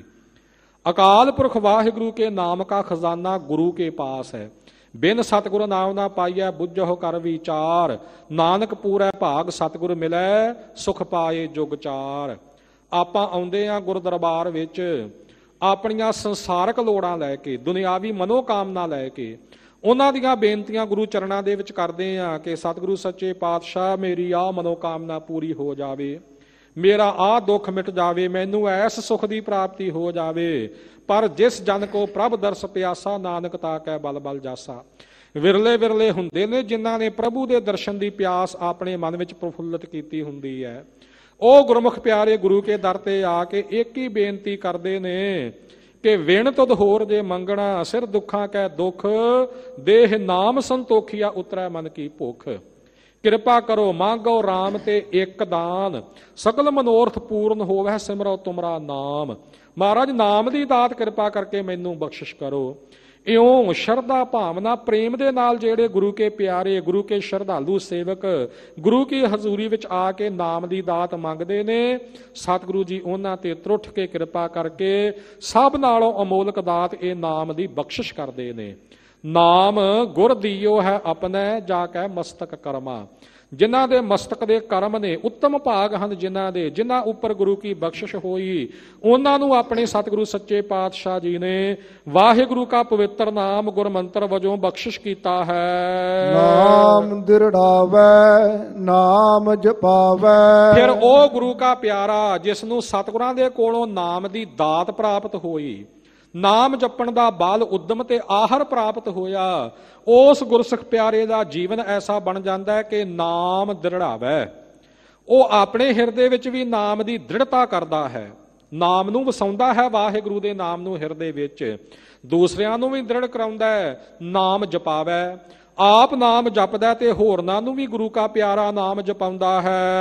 ਅਕਾਲ ਪੁਰਖ ਵਾਹਿਗੁਰੂ ਕੇ ਨਾਮ ਕਾ ਖਜ਼ਾਨਾ ਗੁਰੂ ਕੇ ਪਾਸ ਹੈ। ਬਿਨ ਸਤਿਗੁਰ ਨਾਮ ਨਾ ਪਾਈਐ ਬੁੱਝਹੁ ਕਰ ਵਿਚਾਰ। ਨਾਨਕ ਪੂਰੈ ਭਾਗ ਸਤਿਗੁਰ ਮਿਲੈ ਸੁਖ ਪਾਏ ਜੁਗ ਚਾਰ। ਆਪਾਂ ਆਉਂਦੇ ਆ ਗੁਰ ਦਰਬਾਰ ਵਿੱਚ ਆਪਣੀਆਂ ਸੰਸਾਰਕ ਲੋੜਾਂ ਲੈ ਕੇ, ਦੁਨਿਆਵੀ ਮਨੋਕਾਮਨਾ ਲੈ ਕੇ, ਉਹਨਾਂ ਦੀਆਂ ਬੇਨਤੀਆਂ ਗੁਰੂ ਚਰਨਾਂ ਦੇ ਵਿੱਚ ਕਰਦੇ ਆ ਕਿ ਸਤਿਗੁਰੂ ਸੱਚੇ ਪਾਤਸ਼ਾਹ ਮੇਰੀ ਆਹ ਮਨੋਕਾਮਨਾ ਪੂਰੀ ਹੋ ਜਾਵੇ, ਮੇਰਾ ਆਹ ਦੁੱਖ ਮਿਟ ਜਾਵੇ, ਮੈਨੂੰ ਐਸ ਸੁਖ ਦੀ ਪ੍ਰਾਪਤੀ ਹੋ ਜਾਵੇ। ਪਰ ਜਿਸ ਜਨ ਕੋ ਪ੍ਰਭ ਦਰਸ ਪਿਆਸਾ, ਨਾਨਕ ਤਾਕੈ ਬਲ ਬਲ ਜਾਸਾ। ਵਿਰਲੇ ਵਿਰਲੇ ਹੁੰਦੇ ਨੇ ਜਿਨ੍ਹਾਂ ਨੇ ਪ੍ਰਭੂ ਦੇ ਦਰਸ਼ਨ ਦੀ ਪਿਆਸ ਆਪਣੇ ਮਨ ਵਿੱਚ ਪ੍ਰਫੁੱਲਤ ਕੀਤੀ ਹੁੰਦੀ ਹੈ। ਉਹ ਗੁਰਮੁਖ ਪਿਆਰੇ ਗੁਰੂ ਕੇ ਦਰ ਤੇ ਆ ਕੇ ਇੱਕ ਹੀ ਬੇਨਤੀ ਕਰਦੇ ਨੇ ਕਿ ਵਿਣ ਤੁਧ ਹੋਰ ਜੇ ਮੰਗਣਾ, ਸਿਰ ਦੁੱਖਾਂ ਕੈ ਦੁੱਖ, ਦੇਹ ਨਾਮ ਸੰਤੋਖੀਆ ਉਤਰੈ ਮਨ ਕੀ ਭੁੱਖ। ਕਿਰਪਾ ਕਰੋ ਮੰਗੋ ਰਾਮ ਤੇ ਇੱਕ ਦਾਨ, ਸਕਲ ਮਨੋਰਥ ਪੂਰਨ ਹੋਵੈ ਸਿਮਰੋ ਤੁਮਰਾ ਨਾਮ। ਮਹਾਰਾਜ ਨਾਮ ਦੀ ਦਾਤ ਕਿਰਪਾ ਕਰਕੇ ਮੈਨੂੰ ਬਖਸ਼ਿਸ਼ ਕਰੋ। ਇਉਂ ਸ਼ਰਧਾ ਭਾਵਨਾ ਪ੍ਰੇਮ ਦੇ ਨਾਲ ਜਿਹੜੇ ਗੁਰੂ ਕੇ ਪਿਆਰੇ, ਗੁਰੂ ਕੇ ਸ਼ਰਧਾਲੂ ਸੇਵਕ ਗੁਰੂ ਕੀ ਹਜ਼ੂਰੀ ਵਿੱਚ ਆ ਕੇ ਨਾਮ ਦੀ ਦਾਤ ਮੰਗਦੇ ਨੇ, ਸਤਿਗੁਰੂ ਜੀ ਉਹਨਾਂ ਤੇ ਤਰੁੱਠ ਕੇ ਕਿਰਪਾ ਕਰਕੇ ਸਭ ਨਾਲੋਂ ਅਮੋਲਕ ਦਾਤ ਇਹ ਨਾਮ ਦੀ ਬਖਸ਼ਿਸ਼ ਕਰਦੇ ਨੇ। ਨਾਮ ਗੁਰ ਦੀਓ ਹੈ ਆਪਣਾ, ਜਾ ਕੇ ਮਸਤਕ ਕਰਮਾ। ਜਿਨ੍ਹਾਂ ਦੇ ਮਸਤਕ ਦੇ ਕਰਮ ਨੇ, ਉੱਤਮ ਭਾਗ ਹਨ ਜਿਨ੍ਹਾਂ ਉੱਪਰ ਗੁਰੂ ਕੀ ਬਖਸ਼ਿਸ਼ ਹੋਈ, ਉਹਨਾਂ ਨੂੰ ਆਪਣੇ ਸਤਿਗੁਰੂ ਸੱਚੇ ਪਾਤਸ਼ਾਹ ਜੀ ਨੇ ਵਾਹਿਗੁਰੂ ਕਾ ਪਵਿੱਤਰ ਨਾਮ ਗੁਰਮੰਤਰ ਵਜੋਂ ਬਖਸ਼ਿਸ਼ ਕੀਤਾ ਹੈ। ਨਾਮ ਦਿਰੜਾਵੈ ਨਾਮ ਜਪਾਵੈ। ਫਿਰ ਉਹ ਗੁਰੂ ਕਾ ਪਿਆਰਾ ਜਿਸ ਨੂੰ ਸਤਿਗੁਰਾਂ ਦੇ ਕੋਲੋਂ ਨਾਮ ਦੀ ਦਾਤ ਪ੍ਰਾਪਤ ਹੋਈ, ਨਾਮ ਜਪਣ ਦਾ ਬਲ, ਉਦਮ ਤੇ ਆਹਰ ਪ੍ਰਾਪਤ ਹੋਇਆ, ਉਸ ਗੁਰਸਿੱਖ ਪਿਆਰੇ ਦਾ ਜੀਵਨ ਐਸਾ ਬਣ ਜਾਂਦਾ ਹੈ ਕਿ ਨਾਮ ਦ੍ਰਿੜਾਵੈ। ਉਹ ਆਪਣੇ ਹਿਰਦੇ ਵਿੱਚ ਵੀ ਨਾਮ ਦੀ ਦ੍ਰਿੜਤਾ ਕਰਦਾ ਹੈ, ਨਾਮ ਨੂੰ ਵਸਾਉਂਦਾ ਹੈ, ਵਾਹਿਗੁਰੂ ਦੇ ਨਾਮ ਨੂੰ ਹਿਰਦੇ ਵਿੱਚ, ਦੂਸਰਿਆਂ ਨੂੰ ਵੀ ਦ੍ਰਿੜ ਕਰਾਉਂਦਾ ਹੈ। ਨਾਮ ਜਪਾਵੈ, ਆਪ ਨਾਮ ਜਪਦਾ ਤੇ ਹੋਰਨਾਂ ਨੂੰ ਵੀ ਗੁਰੂ ਕਾ ਪਿਆਰਾ ਨਾਮ ਜਪਾਉਂਦਾ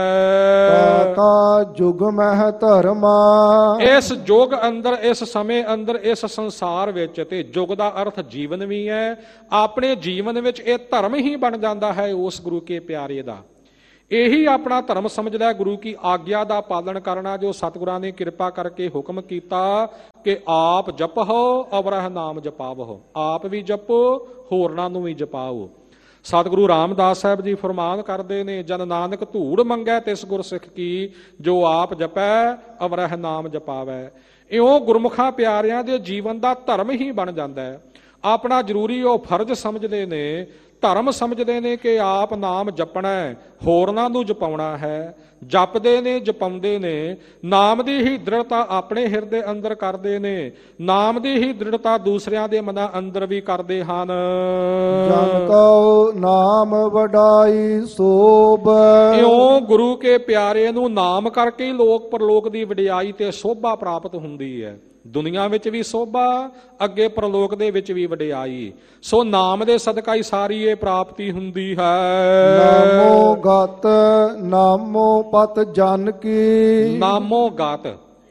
ਹੈ। ਤਾ ਜੁਗ ਮਹਿ ਧਰਮਾ, ਇਸ ਯੁਗ ਅੰਦਰ, ਇਸ ਸਮੇਂ ਅੰਦਰ, ਇਸ ਸੰਸਾਰ ਵਿੱਚ, ਤੇ ਯੁਗ ਦਾ ਅਰਥ ਜੀਵਨ ਵੀ ਹੈ, ਆਪਣੇ ਜੀਵਨ ਵਿੱਚ ਇਹ ਧਰਮ ਹੀ ਬਣ ਜਾਂਦਾ ਹੈ ਉਸ ਗੁਰੂ ਕੇ ਪਿਆਰੇ ਦਾ। ਇਹੀ ਆਪਣਾ ਧਰਮ ਸਮਝਦਾ ਹੈ, ਗੁਰੂ ਕੀ ਆਗਿਆ ਦਾ ਪਾਲਣ ਕਰਨਾ, ਜੋ ਸਤਿਗੁਰਾਂ ਨੇ ਕਿਰਪਾ ਕਰਕੇ ਹੁਕਮ ਕੀਤਾ ਕਿ ਆਪ ਜਪੋ ਅਵਰਹ ਨਾਮ ਜਪਾਵੋ। ਆਪ ਵੀ ਜਪੋ, ਹੋਰਨਾਂ ਨੂੰ ਵੀ ਜਪਾਓ। ਸਤਿਗੁਰੂ ਰਾਮਦਾਸ ਸਾਹਿਬ ਜੀ ਫਰਮਾਨ ਕਰਦੇ ਨੇ, ਜਨ ਨਾਨਕ ਧੂੜ ਮੰਗੈ ਤਿਸ ਗੁਰ ਸਿੱਖ ਕੀ, ਜੋ ਆਪ ਜਪੈ ਅਵਰਹ ਨਾਮ ਜਪਾਵੈ। ਇਉਂ ਗੁਰਮੁਖਾਂ ਪਿਆਰਿਆਂ ਦੇ ਜੀਵਨ ਦਾ ਧਰਮ ਹੀ ਬਣ ਜਾਂਦਾ ਹੈ। ਆਪਣਾ ਜ਼ਰੂਰੀ ਉਹ ਫਰਜ਼ ਸਮਝਦੇ ਨੇ, ਧਰਮ ਸਮਝਦੇ ਨੇ ਕਿ ਆਪ ਨਾਮ ਜਪਣਾ ਹੈ, ਹੋਰਨਾਂ ਨੂੰ ਜਪਾਉਣਾ ਹੈ। ਜਪਦੇ ਨੇ, ਜਪਾਉਂਦੇ ਨੇ, ਨਾਮ ਦੀ ਹੀ ਦ੍ਰਿੜਤਾ ਆਪਣੇ ਹਿਰਦੇ ਅੰਦਰ ਕਰਦੇ ਨੇ, ਨਾਮ ਦੀ ਹੀ ਦ੍ਰਿੜਤਾ ਦੂਸਰਿਆਂ ਦੇ ਮਨਾਂ ਅੰਦਰ ਵੀ ਕਰਦੇ ਹਨ। ਜਨ ਕਉ ਨਾਮ ਵਡਾਈ ਸੋਭ, ਇਉਂ ਗੁਰੂ ਕੇ ਪਿਆਰੇ ਨੂੰ ਨਾਮ ਕਰਕੇ ਹੀ ਲੋਕ ਪਰਲੋਕ ਦੀ ਵਡਿਆਈ ਤੇ ਸੋਭਾ ਪ੍ਰਾਪਤ ਹੁੰਦੀ ਹੈ। ਦੁਨੀਆ ਵਿੱਚ ਵੀ ਸੋਭਾ, ਅੱਗੇ ਪਰਲੋਕ ਦੇ ਵਿੱਚ ਵੀ ਵਡਿਆਈ। ਸੋ ਨਾਮ ਦੇ ਸਦਕਾ ਹੀ ਸਾਰੀ ਇਹ ਪ੍ਰਾਪਤੀ ਹੁੰਦੀ ਹੈ। ਨਾਮੋ ਗਤ ਨਾਮੋ ਪਤ ਜਨ ਕੀ, ਨਾਮੋ ਗਤ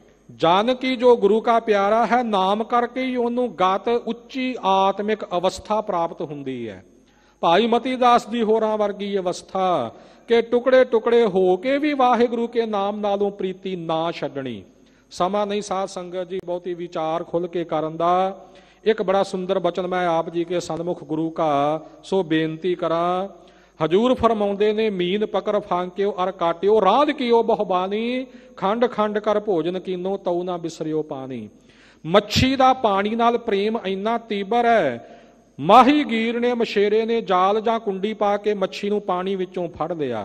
ਜਨ ਕੀ, ਜੋ ਗੁਰੂ ਕਾ ਪਿਆਰਾ ਹੈ, ਨਾਮ ਕਰਕੇ ਹੀ ਉਹਨੂੰ ਗਤ ਉੱਚੀ ਆਤਮਿਕ ਅਵਸਥਾ ਪ੍ਰਾਪਤ ਹੁੰਦੀ ਹੈ। ਭਾਈ ਮਤੀ ਦਾਸ ਦੀ ਹੋਰਾਂ ਵਰਗੀ ਅਵਸਥਾ ਕਿ ਟੁਕੜੇ ਟੁਕੜੇ ਹੋ ਕੇ ਵੀ ਵਾਹਿਗੁਰੂ ਕੇ ਨਾਮ ਨਾਲੋਂ ਪ੍ਰੀਤੀ ਨਾ ਛੱਡਣੀ। ਸਮਾਂ ਨਹੀਂ ਸਾਧ ਸੰਗਤ ਜੀ ਬਹੁਤੀ ਵਿਚਾਰ ਖੁੱਲ ਕੇ ਕਰਨ ਦਾ। ਇੱਕ ਬੜਾ ਸੁੰਦਰ ਬਚਨ ਮੈਂ ਆਪ ਜੀ ਕੇ ਸਨਮੁਖ ਗੁਰੂ ਕਾ ਸੋ ਬੇਨਤੀ ਕਰਾਂ। ਹਜੂਰ ਫਰਮਾਉਂਦੇ ਨੇ, ਮੀਨ ਪਕੜ ਫਾਂਕਿਓ ਅਰ ਕਾਟਿਓ, ਰਾਧ ਕੀਓ ਬਹੁਬਾਨੀ, ਖੰਡ ਖੰਡ ਕਰ ਭੋਜਨ ਕੀਨੋ ਤਉ ਨਾ ਬਿਸਰਿਓ ਪਾਣੀ। ਮੱਛੀ ਦਾ ਪਾਣੀ ਨਾਲ ਪ੍ਰੇਮ ਇੰਨਾ ਤੀਬਰ ਹੈ, ਮਾਹੀ ਗੀਰ ਨੇ, ਮਛੇਰੇ ਨੇ ਜਾਲ ਜਾਂ ਕੁੰਡੀ ਪਾ ਕੇ ਮੱਛੀ ਨੂੰ ਪਾਣੀ ਵਿੱਚੋਂ ਫੜ ਲਿਆ,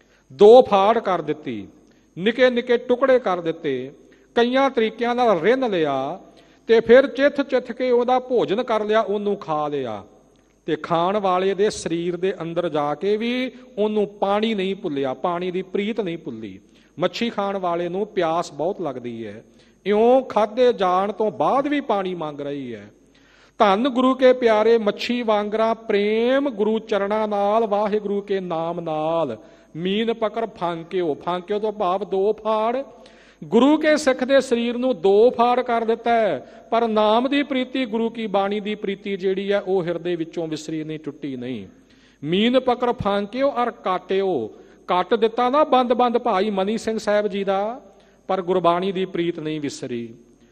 ਦੋ ਫਾੜ ਕਰ ਦਿੱਤੀ, ਨਿੱਕੇ ਨਿੱਕੇ ਟੁਕੜੇ ਕਰ ਦਿੱਤੇ, ਕਈਆਂ ਤਰੀਕਿਆਂ ਨਾਲ ਰਿੰਨ ਲਿਆ, ਤੇ ਫਿਰ ਚਿੱਥ ਚਿੱਥ ਕੇ ਉਹਦਾ ਭੋਜਨ ਕਰ ਲਿਆ, ਉਹਨੂੰ ਖਾ ਲਿਆ। ਤੇ ਖਾਣ ਵਾਲੇ ਦੇ ਸਰੀਰ ਦੇ ਅੰਦਰ ਜਾ ਕੇ ਵੀ ਉਹਨੂੰ ਪਾਣੀ ਨਹੀਂ ਭੁੱਲਿਆ, ਪਾਣੀ ਦੀ ਪ੍ਰੀਤ ਨਹੀਂ ਭੁੱਲੀ। ਮੱਛੀ ਖਾਣ ਵਾਲੇ ਨੂੰ ਪਿਆਸ ਬਹੁਤ ਲੱਗਦੀ ਹੈ, ਇਉਂ ਖਾਧੇ ਜਾਣ ਤੋਂ ਬਾਅਦ ਵੀ ਪਾਣੀ ਮੰਗ ਰਹੀ ਹੈ। ਧੰਨ ਗੁਰੂ ਕੇ ਪਿਆਰੇ ਮੱਛੀ ਵਾਂਗਰਾ ਪ੍ਰੇਮ ਗੁਰੂ ਚਰਨਾਂ ਨਾਲ, ਵਾਹਿਗੁਰੂ ਕੇ ਨਾਮ ਨਾਲ। ਮੀਨ ਪਕੜ ਫਾਂਕਿਓ, ਫਾਂਕਿਓ ਤੋਂ ਭਾਵ ਦੋ ਫਾੜ। ਗੁਰੂ ਕੇ ਸਿੱਖ ਦੇ ਸਰੀਰ ਨੂੰ ਦੋ ਫਾੜ ਕਰ ਦਿੱਤਾ ਹੈ, ਪਰ ਨਾਮ ਦੀ ਪ੍ਰੀਤੀ, ਗੁਰੂ ਕੀ ਬਾਣੀ ਦੀ ਪ੍ਰੀਤੀ ਜਿਹੜੀ ਹੈ ਉਹ ਹਿਰਦੇ ਵਿੱਚੋਂ ਵਿਸਰੀ ਨਹੀਂ, ਟੁੱਟੀ ਨਹੀਂ। ਮੀਨ ਪਕੜ ਫਾਂਕਿਓ ਅਰ ਕਾਟਿਓ, ਕੱਟ ਦਿੱਤਾ ਨਾ ਬੰਦ ਬੰਦ ਭਾਈ ਮਨੀ ਸਿੰਘ ਸਾਹਿਬ ਜੀ ਦਾ, ਪਰ ਗੁਰਬਾਣੀ ਦੀ ਪ੍ਰੀਤ ਨਹੀਂ ਵਿਸਰੀ।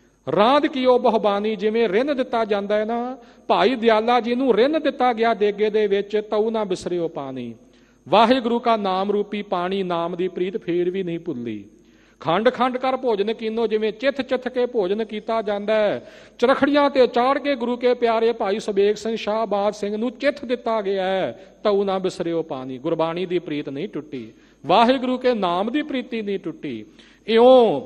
ਰਾਧ ਕੀਓ ਬਹੁਬਾਨੀ, ਜਿਵੇਂ ਰਿੰਨ ਦਿੱਤਾ ਜਾਂਦਾ ਹੈ ਨਾ, ਭਾਈ ਦਿਆਲਾ ਜੀ ਨੂੰ ਰਿੰਨ ਦਿੱਤਾ ਗਿਆ ਦੇਗੇ ਦੇ ਵਿੱਚ, ਤਉ ਨਾ ਬਿਸਰਿਓ ਪਾਣੀ। ਵਾਹਿਗੁਰੂ ਕਾ ਨਾਮ ਰੂਪੀ ਪਾਣੀ, ਨਾਮ ਦੀ ਪ੍ਰੀਤ ਫੇਰ ਵੀ ਨਹੀਂ ਭੁੱਲੀ। ਖੰਡ ਖੰਡ ਕਰ ਭੋਜਨ ਕੀਨੋ, ਜਿਵੇਂ ਚਿੱਥ ਚਿੱਥ ਕੇ ਭੋਜਨ ਕੀਤਾ ਜਾਂਦਾ ਹੈ। ਚਰਖੜੀਆਂ ਤੇ ਚਾੜ ਕੇ ਗੁਰੂ ਕੇ ਪਿਆਰੇ ਭਾਈ ਸੁਬੇਗ ਸਿੰਘ ਸ਼ਾਹਬਾਦ ਸਿੰਘ ਨੂੰ ਚਿੱਥ ਦਿੱਤਾ ਗਿਆ ਹੈ, ਤਉ ਨਾ ਬਿਸਰਿਓ ਪਾਣੀ। ਗੁਰਬਾਣੀ ਦੀ ਪ੍ਰੀਤ ਨਹੀਂ ਟੁੱਟੀ, ਵਾਹਿਗੁਰੂ ਕੇ ਨਾਮ ਦੀ ਪ੍ਰੀਤੀ ਨਹੀਂ ਟੁੱਟੀ। ਇਉਂ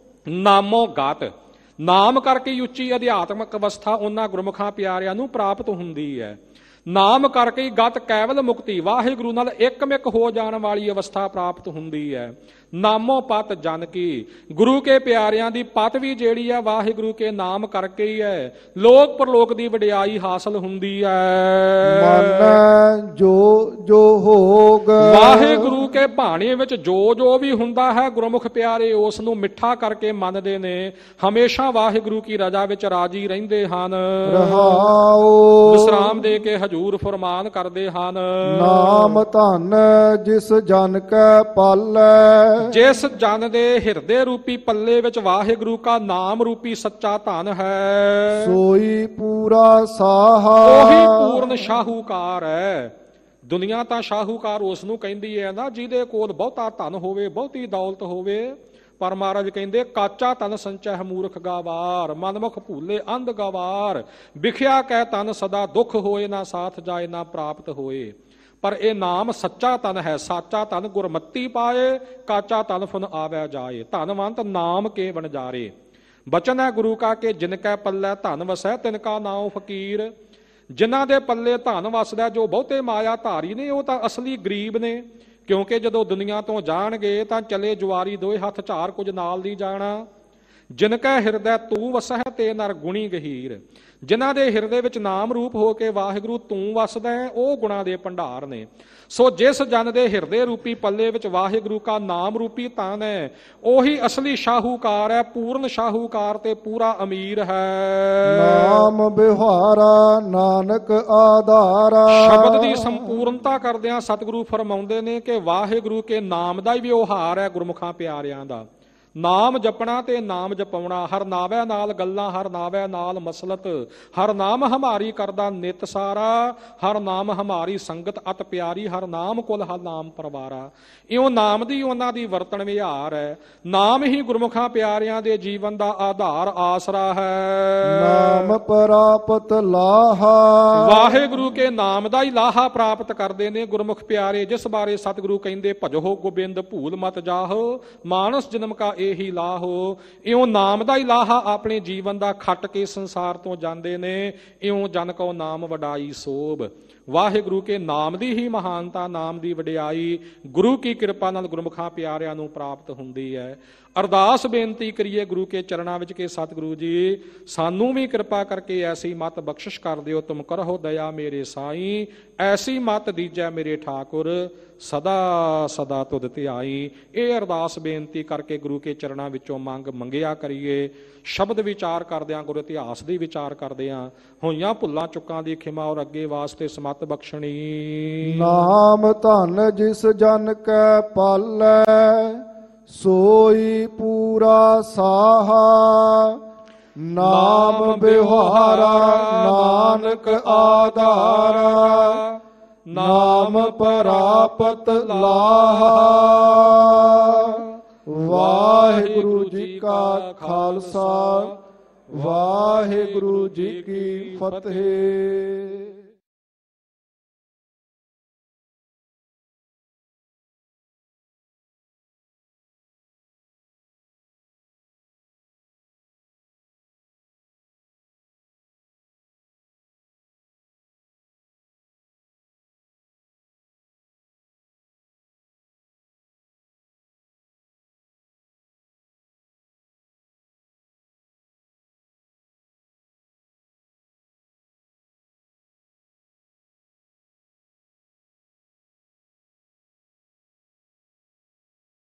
ਨਾਮੋ ਗਤ, ਨਾਮ ਕਰਕੇ ਉੱਚੀ ਅਧਿਆਤਮਕ ਅਵਸਥਾ ਉਹਨਾਂ ਗੁਰਮੁਖਾਂ ਪਿਆਰਿਆਂ ਨੂੰ ਪ੍ਰਾਪਤ ਹੁੰਦੀ ਹੈ। ਨਾਮ ਕਰਕੇ ਗਤ ਕੈਵਲ ਮੁਕਤੀ, ਵਾਹਿਗੁਰੂ ਨਾਲ ਇੱਕਮਿਕ ਹੋ ਜਾਣ ਵਾਲੀ ਅਵਸਥਾ ਪ੍ਰਾਪਤ ਹੁੰਦੀ ਹੈ। ਨਾਮੋ ਪਤ ਜਨ ਕੀ, ਗੁਰੂ ਕੇ ਪਿਆਰਿਆਂ ਦੀ ਪਤ ਵੀ ਜਿਹੜੀ ਹੈ ਵਾਹਿਗੁਰੂ ਕੇ ਨਾਮ ਕਰਕੇ ਹੀ ਹੈ। ਲੋਕ ਪਰਲੋਕ ਦੀ ਵਡਿਆਈ ਹਾਸਲ ਹੁੰਦੀ ਹੈ। ਮਨ ਜੋ ਜੋ ਹੋਗ, ਵਾਹਿਗੁਰੂ ਕੇ ਭਾਣੇ ਵਿੱਚ ਜੋ ਜੋ ਵੀ ਹੁੰਦਾ ਹੈ, ਗੁਰਮੁਖ ਪਿਆਰੇ ਉਸ ਨੂੰ ਮਿੱਠਾ ਕਰਕੇ ਮੰਨਦੇ ਨੇ, ਹਮੇਸ਼ਾ ਵਾਹਿਗੁਰੂ ਕੀ ਰਜ਼ਾ ਵਿੱਚ ਰਾਜੀ ਰਹਿੰਦੇ ਹਨ। ਰਹਾਉ ਵਿਸਰਾਮ ਦੇ ਕੇ ਹਜੂਰ ਫਰਮਾਨ ਕਰਦੇ ਹਨ, ਨਾਮ ਧਨ ਜਿਸ ਜਨ ਕੈ ਪਾਲੈ, ਜਿਸ ਜਨ ਦੇ ਹਿਰਦੇ ਰੂਪੀ ਪੱਲੇ ਵਿੱਚ ਵਾਹਿਗੁਰੂ ਕਾ ਨਾਮ ਰੂਪੀ ਸੱਚਾ ਧਨ ਹੈ, ਸੋਈ ਪੂਰਾ ਸਾਹਾ, ਉਹੀ ਪੂਰਨ ਸ਼ਾਹੂਕਾਰ ਹੈ। ਦੁਨੀਆ ਤਾਂ ਸ਼ਾਹੂਕਾਰ ਉਸ ਨੂੰ ਕਹਿੰਦੀ ਹੈ ਨਾ ਜਿਹਦੇ ਕੋਲ ਬਹੁਤਾ ਧਨ ਹੋਵੇ, ਬਹੁਤੀ ਦੌਲਤ ਹੋਵੇ, ਪਰ ਮਹਾਰਾਜ ਕਹਿੰਦੇ ਕਾਚਾ ਤਨ ਸੰਚੈ ਮੂਰਖ ਗਾਵਾਰ, ਮਨਮੁਖ ਭੂਲੇ ਅੰਧ ਗਵਾਰ, ਵਿਖਿਆ ਕਹਿ ਤਨ ਸਦਾ ਦੁੱਖ ਹੋਏ, ਨਾ ਸਾਥ ਜਾਏ ਨਾ ਪ੍ਰਾਪਤ ਹੋਏ। ਪਰ ਇਹ ਨਾਮ ਸੱਚਾ ਤਨ ਹੈ, ਸਾਚਾ ਤਨ ਗੁਰਮਤੀ ਪਾਏ, ਕਾਚਾ ਤਨ ਫੁਨ ਆਵੈ ਜਾਏ। ਧਨਵੰਤ ਨਾਮ ਕੇ ਵਣਜਾਰੇ, ਬਚਨ ਹੈ ਗੁਰੂ ਕਾ ਕਿ ਜਿਨ ਕੈ ਪੱਲੇ ਧਨ ਵਸੈ ਤਿਨ ਕਾ ਨਾਉ ਫਕੀਰ। ਜਿਨ੍ਹਾਂ ਦੇ ਪੱਲੇ ਧਨ ਵਸਦਾ, ਜੋ ਬਹੁਤੇ ਮਾਇਆ ਧਾਰੀ ਨੇ, ਉਹ ਤਾਂ ਅਸਲੀ ਗਰੀਬ ਨੇ। ਕਿਉਂਕਿ ਜਦੋਂ ਦੁਨੀਆ ਤੋਂ ਜਾਣਗੇ ਤਾਂ ਚਲੇ ਜੁਆਰੀ ਦੋਏ ਹੱਥ ਝਾਰ ਕੁਝ ਨਾਲ ਨਹੀਂ ਜਾਣਾ। ਜਿਨ ਕੈ ਹਿਰਦੈ ਤੂੰ ਵਸਹਿ ਤੇ ਨਰ ਗੁਣੀ ਗਹੀਰ। ਜਿਨ੍ਹਾਂ ਦੇ ਹਿਰਦੇ ਵਿੱਚ ਨਾਮ ਰੂਪ ਹੋ ਕੇ ਵਾਹਿਗੁਰੂ ਤੂੰ ਵਸਦਾ ਹੈ, ਉਹ ਗੁਣਾਂ ਦੇ ਭੰਡਾਰ ਨੇ। ਸੋ ਜਿਸ ਜਨ ਦੇ ਹਿਰਦੇ ਰੂਪੀ ਪੱਲੇ ਵਿੱਚ ਵਾਹਿਗੁਰੂ ਕਾ ਨਾਮ ਰੂਪੀ ਧਨ ਹੈ, ਉਹੀ ਅਸਲੀ ਸ਼ਾਹੂਕਾਰ ਹੈ, ਪੂਰਨ ਸ਼ਾਹੂਕਾਰ ਤੇ ਪੂਰਾ ਅਮੀਰ ਹੈ। ਨਾਮ ਬਿਹਾਰਾ ਨਾਨਕ ਆਧਾਰਾ। ਸ਼ਬਦ ਦੀ ਸੰਪੂਰਨਤਾ ਕਰਦਿਆਂ ਸਤਿਗੁਰੂ ਫਰਮਾਉਂਦੇ ਨੇ ਕਿ ਵਾਹਿਗੁਰੂ ਕੇ ਨਾਮ ਦਾ ਹੀ ਵਿਵਹਾਰ ਹੈ ਗੁਰਮੁਖਾਂ ਪਿਆਰਿਆਂ ਦਾ। ਨਾਮ ਜਪਣਾ ਤੇ ਨਾਮ ਜਪਾਉਣਾ, ਹਰ ਨਾਵੈ ਨਾਲ ਗੱਲਾਂ, ਹਰ ਨਾਵੈ ਨਾਲ ਮਸਲਤ, ਹਰ ਨਾਮ ਹਮਾਰੀ ਕਰਦਾ ਨਿਤ ਸਾਰਾ, ਹਰ ਨਾਮ ਹਮਾਰੀ ਸੰਗਤ ਅਤ ਪਿਆਰੀ, ਹਰ ਨਾਮ ਕੁਲ ਹਰ ਨਾਮ ਪਰਵਾਰਾ। ਇਉਂ ਨਾਮ ਦੀ ਉਹਨਾਂ ਦੀ ਵਰਤਣ ਵਿਹਾਰ ਹੈ। ਨਾਮ ਹੀ ਗੁਰਮੁਖਾਂ ਪਿਆਰਿਆਂ ਦੇ ਜੀਵਨ ਦਾ ਆਧਾਰ ਆਸਰਾ ਹੈ। ਨਾਮ ਪ੍ਰਾਪਤ ਲਾਹਾ। ਵਾਹਿਗੁਰੂ ਕੇ ਨਾਮ ਦਾ ਹੀ ਲਾਹਾ ਪ੍ਰਾਪਤ ਕਰਦੇ ਨੇ ਗੁਰਮੁਖ ਪਿਆਰੇ, ਜਿਸ ਬਾਰੇ ਸਤਿਗੁਰੂ ਕਹਿੰਦੇ ਭਜੋ ਗੋਬਿੰਦ ਭੂਲ ਮਤ ਜਾਹੋ, ਮਾਨਸ ਜਨਮ ਕਾ ਇਹੀ ਲਾਹੋ। ਇਉਂ ਨਾਮ ਦਾ ਹੀ ਲਾਹਾ ਆਪਣੇ ਜੀਵਨ ਦਾ ਖੱਟ ਕੇ ਸੰਸਾਰ ਤੋਂ ਜਾਂਦੇ ਨੇ। ਇਉਂ ਜਨ ਕੋ ਨਾਮ ਵਡਾਈ ਸੋਭ। ਵਾਹਿਗੁਰੂ ਕੇ ਨਾਮ ਦੀ ਹੀ ਮਹਾਨਤਾ, ਨਾਮ ਦੀ ਵਡਿਆਈ ਗੁਰੂ ਕੀ ਕਿਰਪਾ ਨਾਲ ਗੁਰਮੁਖਾਂ ਪਿਆਰਿਆਂ ਨੂੰ ਪ੍ਰਾਪਤ ਹੁੰਦੀ ਹੈ। ਅਰਦਾਸ ਬੇਨਤੀ ਕਰੀਏ ਗੁਰੂ ਕੇ ਚਰਨਾਂ ਵਿੱਚ ਕਿ ਸਤਿਗੁਰੂ ਜੀ ਸਾਨੂੰ ਵੀ ਕਿਰਪਾ ਕਰਕੇ ਐਸੀ ਮਤ ਬਖਸ਼ਿਸ਼ ਕਰ ਦਿਓ। ਤੁਮ ਕਰੋ ਦਇਆ ਮੇਰੇ ਸਾਈਂ, ਐਸੀ ਮਤ ਦੀਜੈ ਮੇਰੇ ਠਾਕੁਰ, ਸਦਾ ਸਦਾ ਤੁਧ ਧਿਆਈ। ਇਹ ਅਰਦਾਸ ਬੇਨਤੀ ਕਰਕੇ ਗੁਰੂ ਕੇ ਚਰਨਾਂ ਵਿੱਚੋਂ ਮੰਗਿਆ ਕਰੀਏ। ਸ਼ਬਦ ਵਿਚਾਰ ਕਰਦਿਆਂ, ਗੁਰ ਇਤਿਹਾਸ ਦੀ ਵਿਚਾਰ ਕਰਦਿਆਂ ਹੋਈਆਂ ਭੁੱਲਾਂ ਚੁੱਕਾਂ ਦੀ ਖਿਮਾ ਔਰ ਅੱਗੇ ਵਾਸਤੇ ਸਮਤ ਬਖਸ਼ਣੀ। ਨਾਮ ਧਨ ਜਿਸ ਜਨ ਕੈ ਪਾਲੈ, ਸੋਈ ਪੂਰਾ ਸਾਹਾ। ਨਾਮ ਬਿਹਾਰਾ ਨਾਨਕ ਆਧਾਰਾ, ਨਾਮ ਪ੍ਰਾਪਤ ਲਾਹਾ। ਵਾਹਿਗੁਰੂ ਜੀ ਕਾ ਖਾਲਸਾ, ਵਾਹਿਗੁਰੂ ਜੀ ਕੀ ਫਤਿਹ।